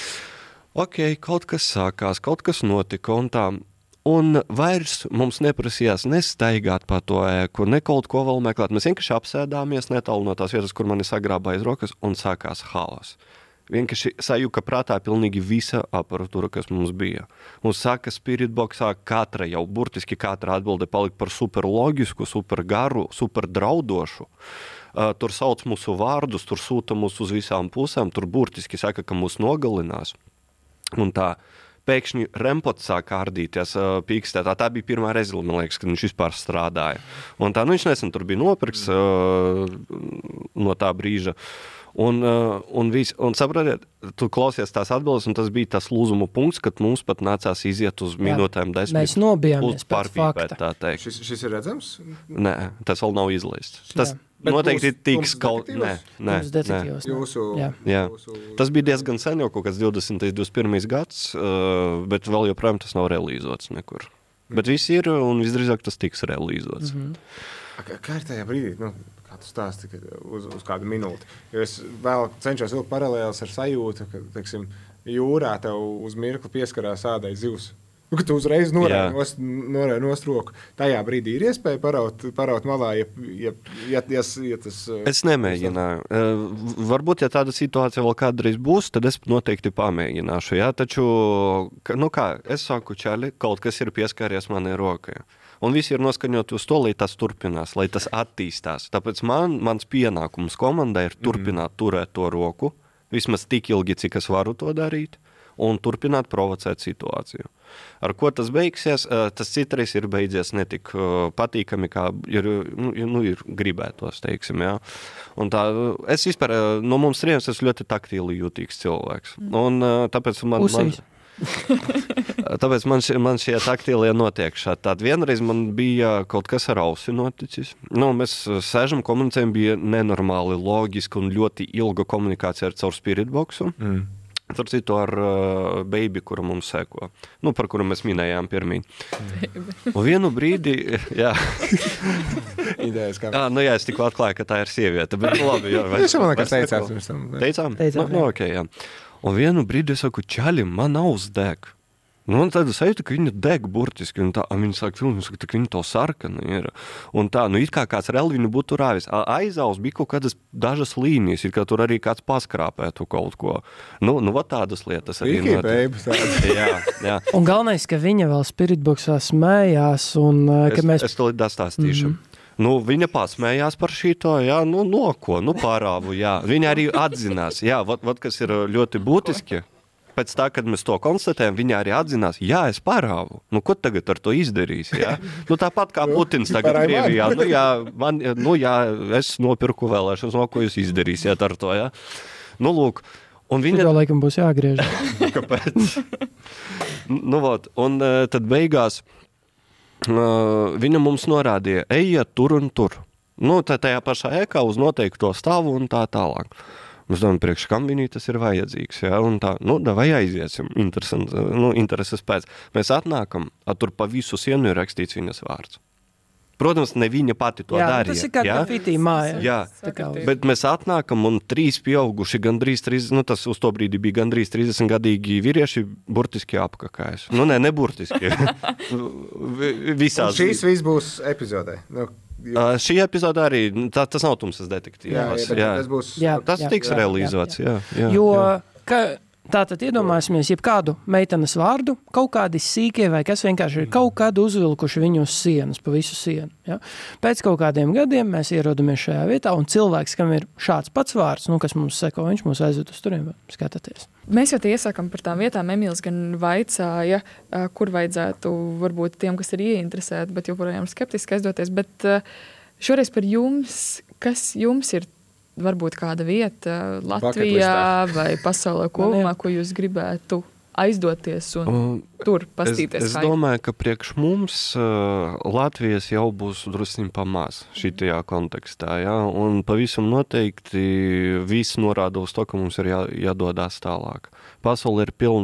Kaut kas sākās, kaut kas notika un tā. Un vairs mums neprasījās nestaigāt pa to ēku, ne kaut ko vēl meklēt. Mēs vienkārši apsēdāmies netālu no tās vietas, kur mani sagrāba aiz rokas, un sākās haos. vienkārši sajūka prātā pilnīgi visa aparatūra, kas mums bija. Mums saka, Spiritboxā burtiski katra atbilde palika par super logisku, super garu, super draudošu. Tur sauc mūsu vārdus, tur sūta mūs uz visām pusēm, tur burtiski saka, ka mūs nogalinās. Un tā pēkšņi rempots sāk kārdīties, pīkstēt. Tā bija pirmā reize, man liekas, kad viņš vispār strādāja. Un tā, viņš nesen tur bija nopirks no tā brīža. Un saprotiet, tu klausies tās atbildes, un tas bija tas lūzumu punkts, kad mums pat nācās iziet uz minūtēm 10. Mēs nobijāmies pēc fakta. fakta. Šis ir redzams? Nē, tas vēl nav izlaists. Tas noteikti tiks kaut... Nē. Tas bija diezgan sen, jau kaut kāds 20. 21. gads, bet vēl joprojām tas nav realizēts nekur. Bet viss ir, un visdrīzāk tas tiks realizēts. Kā ir tajā brīdī? Kā tu stāsti uz kādu minūti? Jo es vēl cenšos vilkt paralēlis ar sajūtu, ka, teiksim, jūrā tev uz mirkli pieskarās ādai zivs. Ka tu uzreiz norēji nost roku. Tajā brīdī ir iespēja paraut malā, ja tas... Es nemēģināju. Varbūt, ja tāda situācija vēl kādreiz būs, tad es noteikti pamēģināšu. Jā? Taču, es saku, čali, kaut kas ir pieskāries manai rokai. Un visi ir noskaņoti uz to, lai tas turpinās, lai tas attīstās. Tāpēc mans pienākums komandai ir turpināt turēt to roku, vismaz tik ilgi, cik es varu to darīt, un turpināt provocēt situāciju. Ar ko tas beigsies, tas citreiz ir beidzies netik patīkami, kā ir gribētos, teiksim, jā. Un tā, es vispār, no mums trījums esmu ļoti taktīli jūtīgs cilvēks. Un tāpēc tāpēc man šie taktīlie notiek šādi. Tād vienreiz man bija kaut kas ar ausi noticis. Mēs sēžam, komunicējam, bija nenormāli logiski un ļoti ilga komunikācija caur Spiritboxu. Tur citu ar Baby, kura mums seko. Par kuru mēs minējām pirmī. Un vienu brīdi, jā. Idejas, kā. Es tikko atklāju, ka tā ir sieviete, bet labi, jā. Es man liekas teicām. Teicām? Okay, jā. Un vienu brīdi es saku, čaļi, man aus deg. Man tāda sajūta, ka viņa deg burtiski, un tā, viņa sāk filmu, ka viņa to sarkana ir. Un tā, it kā kāds reāli viņu būtu rāvis. Aizaus bija kaut kādas dažas līnijas, ir kā tur arī kāds paskrāpētu kaut ko. Tādas lietas arī jā. Un galvenais, ka viņa vēl Spiritboxā smējās, un ka mēs... Es to dastāstīšu. Viņa pasmējās par šito, pārāvu, jā. Viņa arī atzinās, jā, kas ir ļoti būtiski. Pēc tā, kad mēs to konstatējam, viņa arī atzinās, jā, es pārāvu. Ko tagad ar to izdarīs, jā? Tāpat kā Putins tagad Krievijā. Es nopirku vēlēšanas, ko jūs izdarīsiet ar to, jā? Lūk. Un viņa... Šito laikam būs jāgriež. Kāpēc? Un tad beigās... Viņa mums norādīja, ejiet tur un tur. Tajā pašā ēkā uz noteikto stāvu un tā tālāk. Mēs domājam, priekš kam viņai tas ir vajadzīgs, jā, un tā, davai aiziesim, intereses pēc. Mēs atnākam, tur pa visu sienu ir rakstīts viņas vārds. Protams, ne viņa pati to darīja. Tas ir kā grafitī māja. Jā, bet mēs atnākam un 3 pieauguši, gandrīz 30, tas uz to brīdi bija gandrīz 30-gadīgi vīrieši burtiski apkakājas. Ne burtiski. Visās. Šīs viss būs epizodē. Šī epizode arī, tas nav Tumsas detektīvs. Tas tiks realizēts, jā. Jo, tātad iedomāsimies jebkādu meitenes vārdu, kaut kādi sīkie vai kas vienkārši ir kaut kādu uzvilkuši viņu uz sienas, pa visu sienu. Ja? Pēc kaut kādiem gadiem mēs ierodamies šajā vietā, un cilvēks, kam ir šāds pats vārds, kas mums seko, viņš mūs aizved uz turiem, skatāties. Mēs jau te iesākam par tām vietām. Emīls gan vaicāja, kur vajadzētu varbūt tiem, kas ir ieinteresēti, bet joprojām skeptiski aizdoties. Bet šoreiz par jums, kas jums ir varbūt kāda vieta Latvijā vai pasaulē kopumā, ko jūs gribētu aizdoties un tur pastīties? Es domāju, ka priekš mums Latvijas jau būs drusciņ pamaz šitajā kontekstā, jā, un pavisam noteikti viss norāda uz to, ka mums ir jādodās tālāk. Pasaule ir pilna ar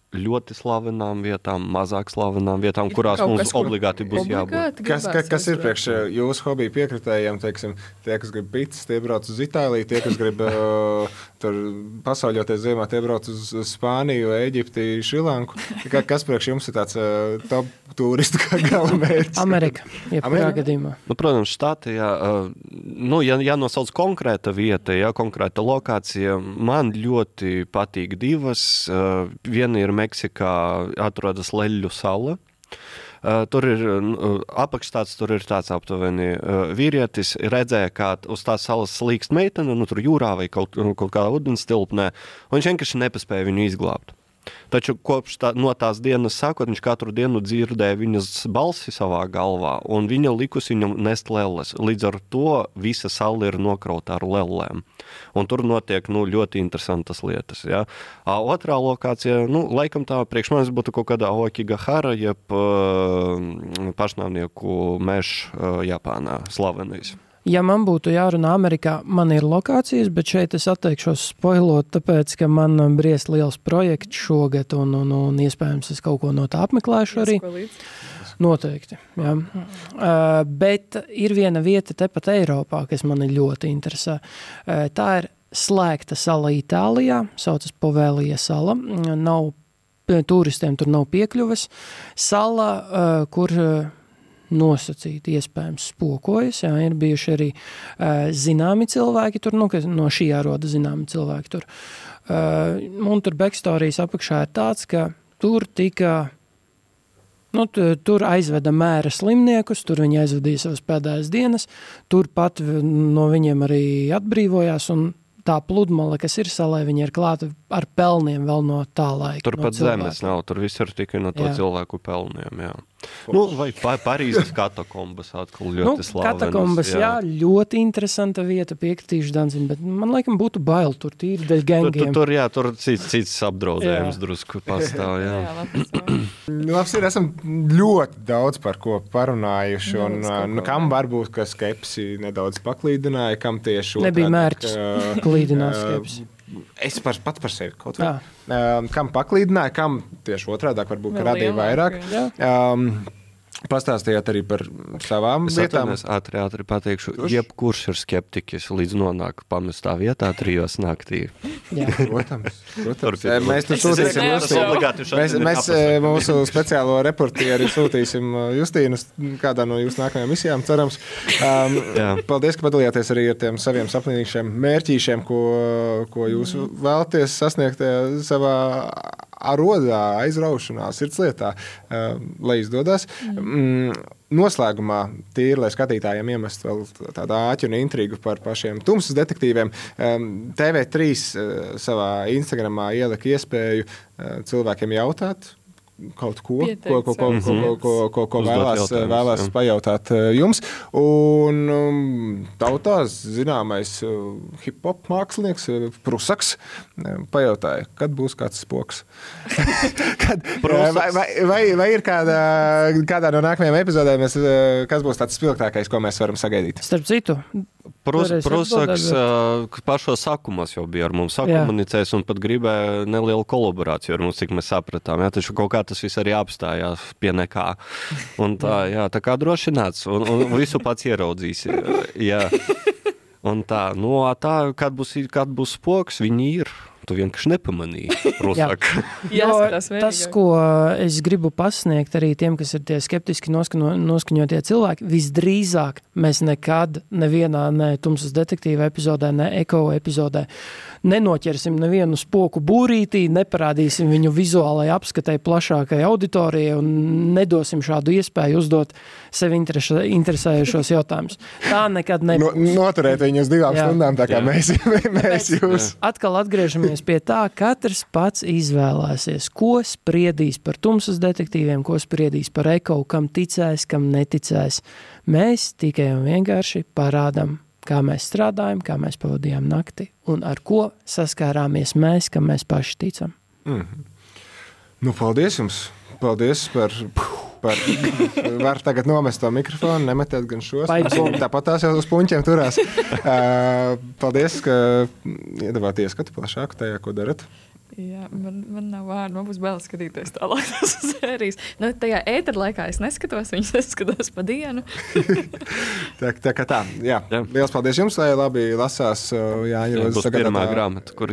ļoti slavenām vietām, mazāk slavenām vietām, kurās mums obligāti būs jābūt. Kas ir priekš jūsu hobiju piekritējiem, teiksim, tie, kas grib pitas, tie brauc uz Itāliju, tie, kas grib tur pasauļoties ziemā, tie brauc uz Spāniju, Eģipti, Šrilanku. Kas priekš jums ir tāds top turistu gala mērķis? Amerika, jebkurā gadījumā. Protams, štāti, ja nosauc konkrēta vieta, konkrēta lokācija, man ļoti patīk divas. Viena ir Meksikā, atrodas Leļu sala. Tur ir apakšstāds, tur ir tāds aptuveni vīrietis, redzēja, kā uz tās salas slīkst meitene, tur jūrā vai kaut kādā ūdens tilpnē, un viņš vienkārši nepaspēja viņu izglābt. Taču kopš no tās dienas sākot, viņš katru dienu dzirdēja viņas balsi savā galvā, un viņa likus viņam nest lelles. Līdz ar to visa sala ir nokrauta ar lellēm. Un tur notiek ļoti interesantas lietas. Ja? Otrā lokācija, laikam tā priekš manis būtu kaut kāda Aokigahara, jeb pašnāvnieku mežs Japānā slavenais. Ja man būtu jārunā Amerikā, man ir lokācijas, bet šeit es atteikšos spoilot, tāpēc, ka man briest liels projekts šogad, un iespējams es kaut ko no tā apmeklēšu arī. Noteikti, jā. Bet ir viena vieta tepat Eiropā, kas mani ļoti interesē. Tā ir slēgta sala Itālijā, saucas Povēlija sala. Turistiem tur nav piekļuves. Sala, kur nosacīti iespējams spokojas, ir bijuši arī zināmi cilvēki tur, no šī jāroda zināmi cilvēki tur. Un tur backstorijas apakšā ir tāds, ka tur tika, tur aizveda mēra slimniekus, tur viņi aizvedīja savas pēdējās dienas, tur pat no viņiem arī atbrīvojās, un tā pludmale, kas ir salē, viņa ir klāta ar pelniem vēl no tā laika. Tur pat zemes nav, tur viss ir tikai no to cilvēku pelniem, jā. Vai Parīzes katakombas atkal ļoti slavenas. Katakombas, jā, ļoti interesanta vieta, piekritīšu Danzim, bet man laikam būtu bail tur tīri dēļ gengiem. Tur cits apdraudējums drusku pastāv, jā. Labs ir, esam ļoti daudz par ko parunājuši, un kam varbūt, ka skepsi nedaudz paklīdināja, kam tieši nebija mērķis klīdināt skepsi. Es pat par sevi kaut vai. Kam paklīdināja, kam tieši otrādāk varbūt, ka radīja vairāk. Pastāstījāt arī par savām vietām. Es ātri pateikšu, jebkurš ir skeptiķis līdz nonāk pamestā vietā 3 naktī. Protams. Mēs tur sūtīsim mēs mūsu speciālo reportieri sūtīsim Justīnu kādā no jūsu nākamajām misijām, cerams. Paldies, ka padalījāties arī ar tiem saviem sapnīšiem mērķīšiem, ko jūs vēlaties sasniegt savā arodā, aizraušanā, sirdslietā, lai izdodas. Noslēgumā tīri, lai skatītājiem iemest vēl tādu āķinu intrigu par pašiem tumsas detektīviem, TV3 savā Instagramā ielika iespēju cilvēkiem jautāt kaut ko vēlās pajautāt jums. Un tautās zināmais hip-hop mākslinieks Prusaks pajautāja, kad būs kāds spoks. vai ir kādā no nākamajām epizodēm, kas būs tāds spilgtākais, ko mēs varam sagaidīt? Starp citu, Prusaks pašos sākumos jau bija ar mums sakomunicējis un pat gribēja nelielu kolaborāciju ar mums, cik mēs sapratām. Jā, taču kaut kā tas viss arī apstājās pie nekā. Un tā kā drošināts un visu pats ieraudzīs. Jā. Un tā, kad būs spoks, viņi ir. Tu vienkārši nepamanīji, Rusak. Tas, ko es gribu pasniegt arī tiem, kas ir tie skeptiski noskaņotie cilvēki, visdrīzāk mēs nekad nevienā tumsas detektīva epizodē, Eko epizodē nenoķersim nevienu spoku būrītī, neparādīsim viņu vizuālai apskatai plašākai auditorijai un nedosim šādu iespēju uzdot sevi interesējušos jautājumus. Tā nekad nebūs. Noturēt viņu uz 2 stundām, tā kā mēs jūs. Atkal atgriežamies pie tā, katrs pats izvēlēsies, ko spriedīs par tumsas detektīviem, ko spriedīs par Eko, kam ticēs, kam neticēs. Mēs tikai un vienkārši parādām, kā mēs strādājam, kā mēs pavadījām nakti un ar ko saskārāmies mēs, kam mēs paši ticam. Paldies jums! Paldies par var tagad nomest to mikrofonu, nemetēt gan šos. Tāpat tās jau uz puņķiem turās. Paldies, ka iedavāt ieskatu plašāku tajā, ko darat. Jā, man nav vārdu, man būs bail skatīties tālāk tās sērijas. Nu, tajā ētera laikā es neskatos, viņas es skatos pa dienu. tā kā tā, jā. Liels paldies jums, lai labi lasās Jāņa Rozes sagatavotā pirmā grāmata, kur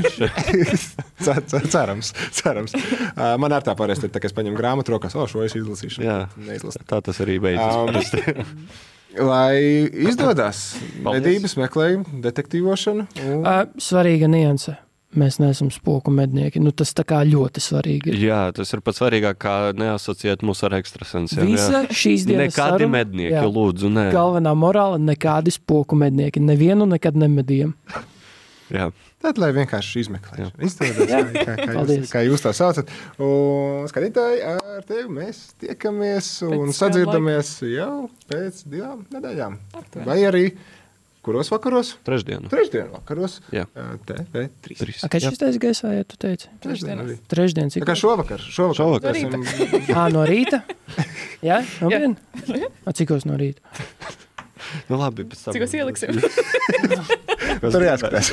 cerams. Man ar tā parasti ir, tā, ka es paņemu grāmatu rokās, šo es izlasīšu. Jā, tā tas arī beidzas. Lai izdodas medības, meklējumu, detektīvošanu. Svarīga nianse. Mēs neesam spoku mednieki. Nu, tas tā kā ļoti svarīgi. Jā, tas ir pats svarīgāk, kā neasociēt mūs ar ekstrasensiem. Visa šīs dienas nekādi saruna, mednieki, lūdzu, nē. Galvenā morāla - nekādi spoku mednieki. Nevienu nekad nemedījam. Jā. Tad, lai vienkārši izmeklē. Izdodas, kā jūs tā saucat. Un skatītāji, ar tevi mēs tiekamies un sadzirdamies jau pēc 2 nedēļām. Vai arī kuros vakaros? Trešdienu vakaros. Jā. TV3. Kad šis teiks gaisā, ja tu teici? Trešdien. Tā kā šovakar. No rīta? Jā, nopietni? Cikos no rīta? Nu labi, pēc tam. Cikos ieliksim? Tur jāskatās.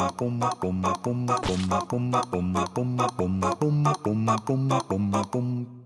Tur jāskatās.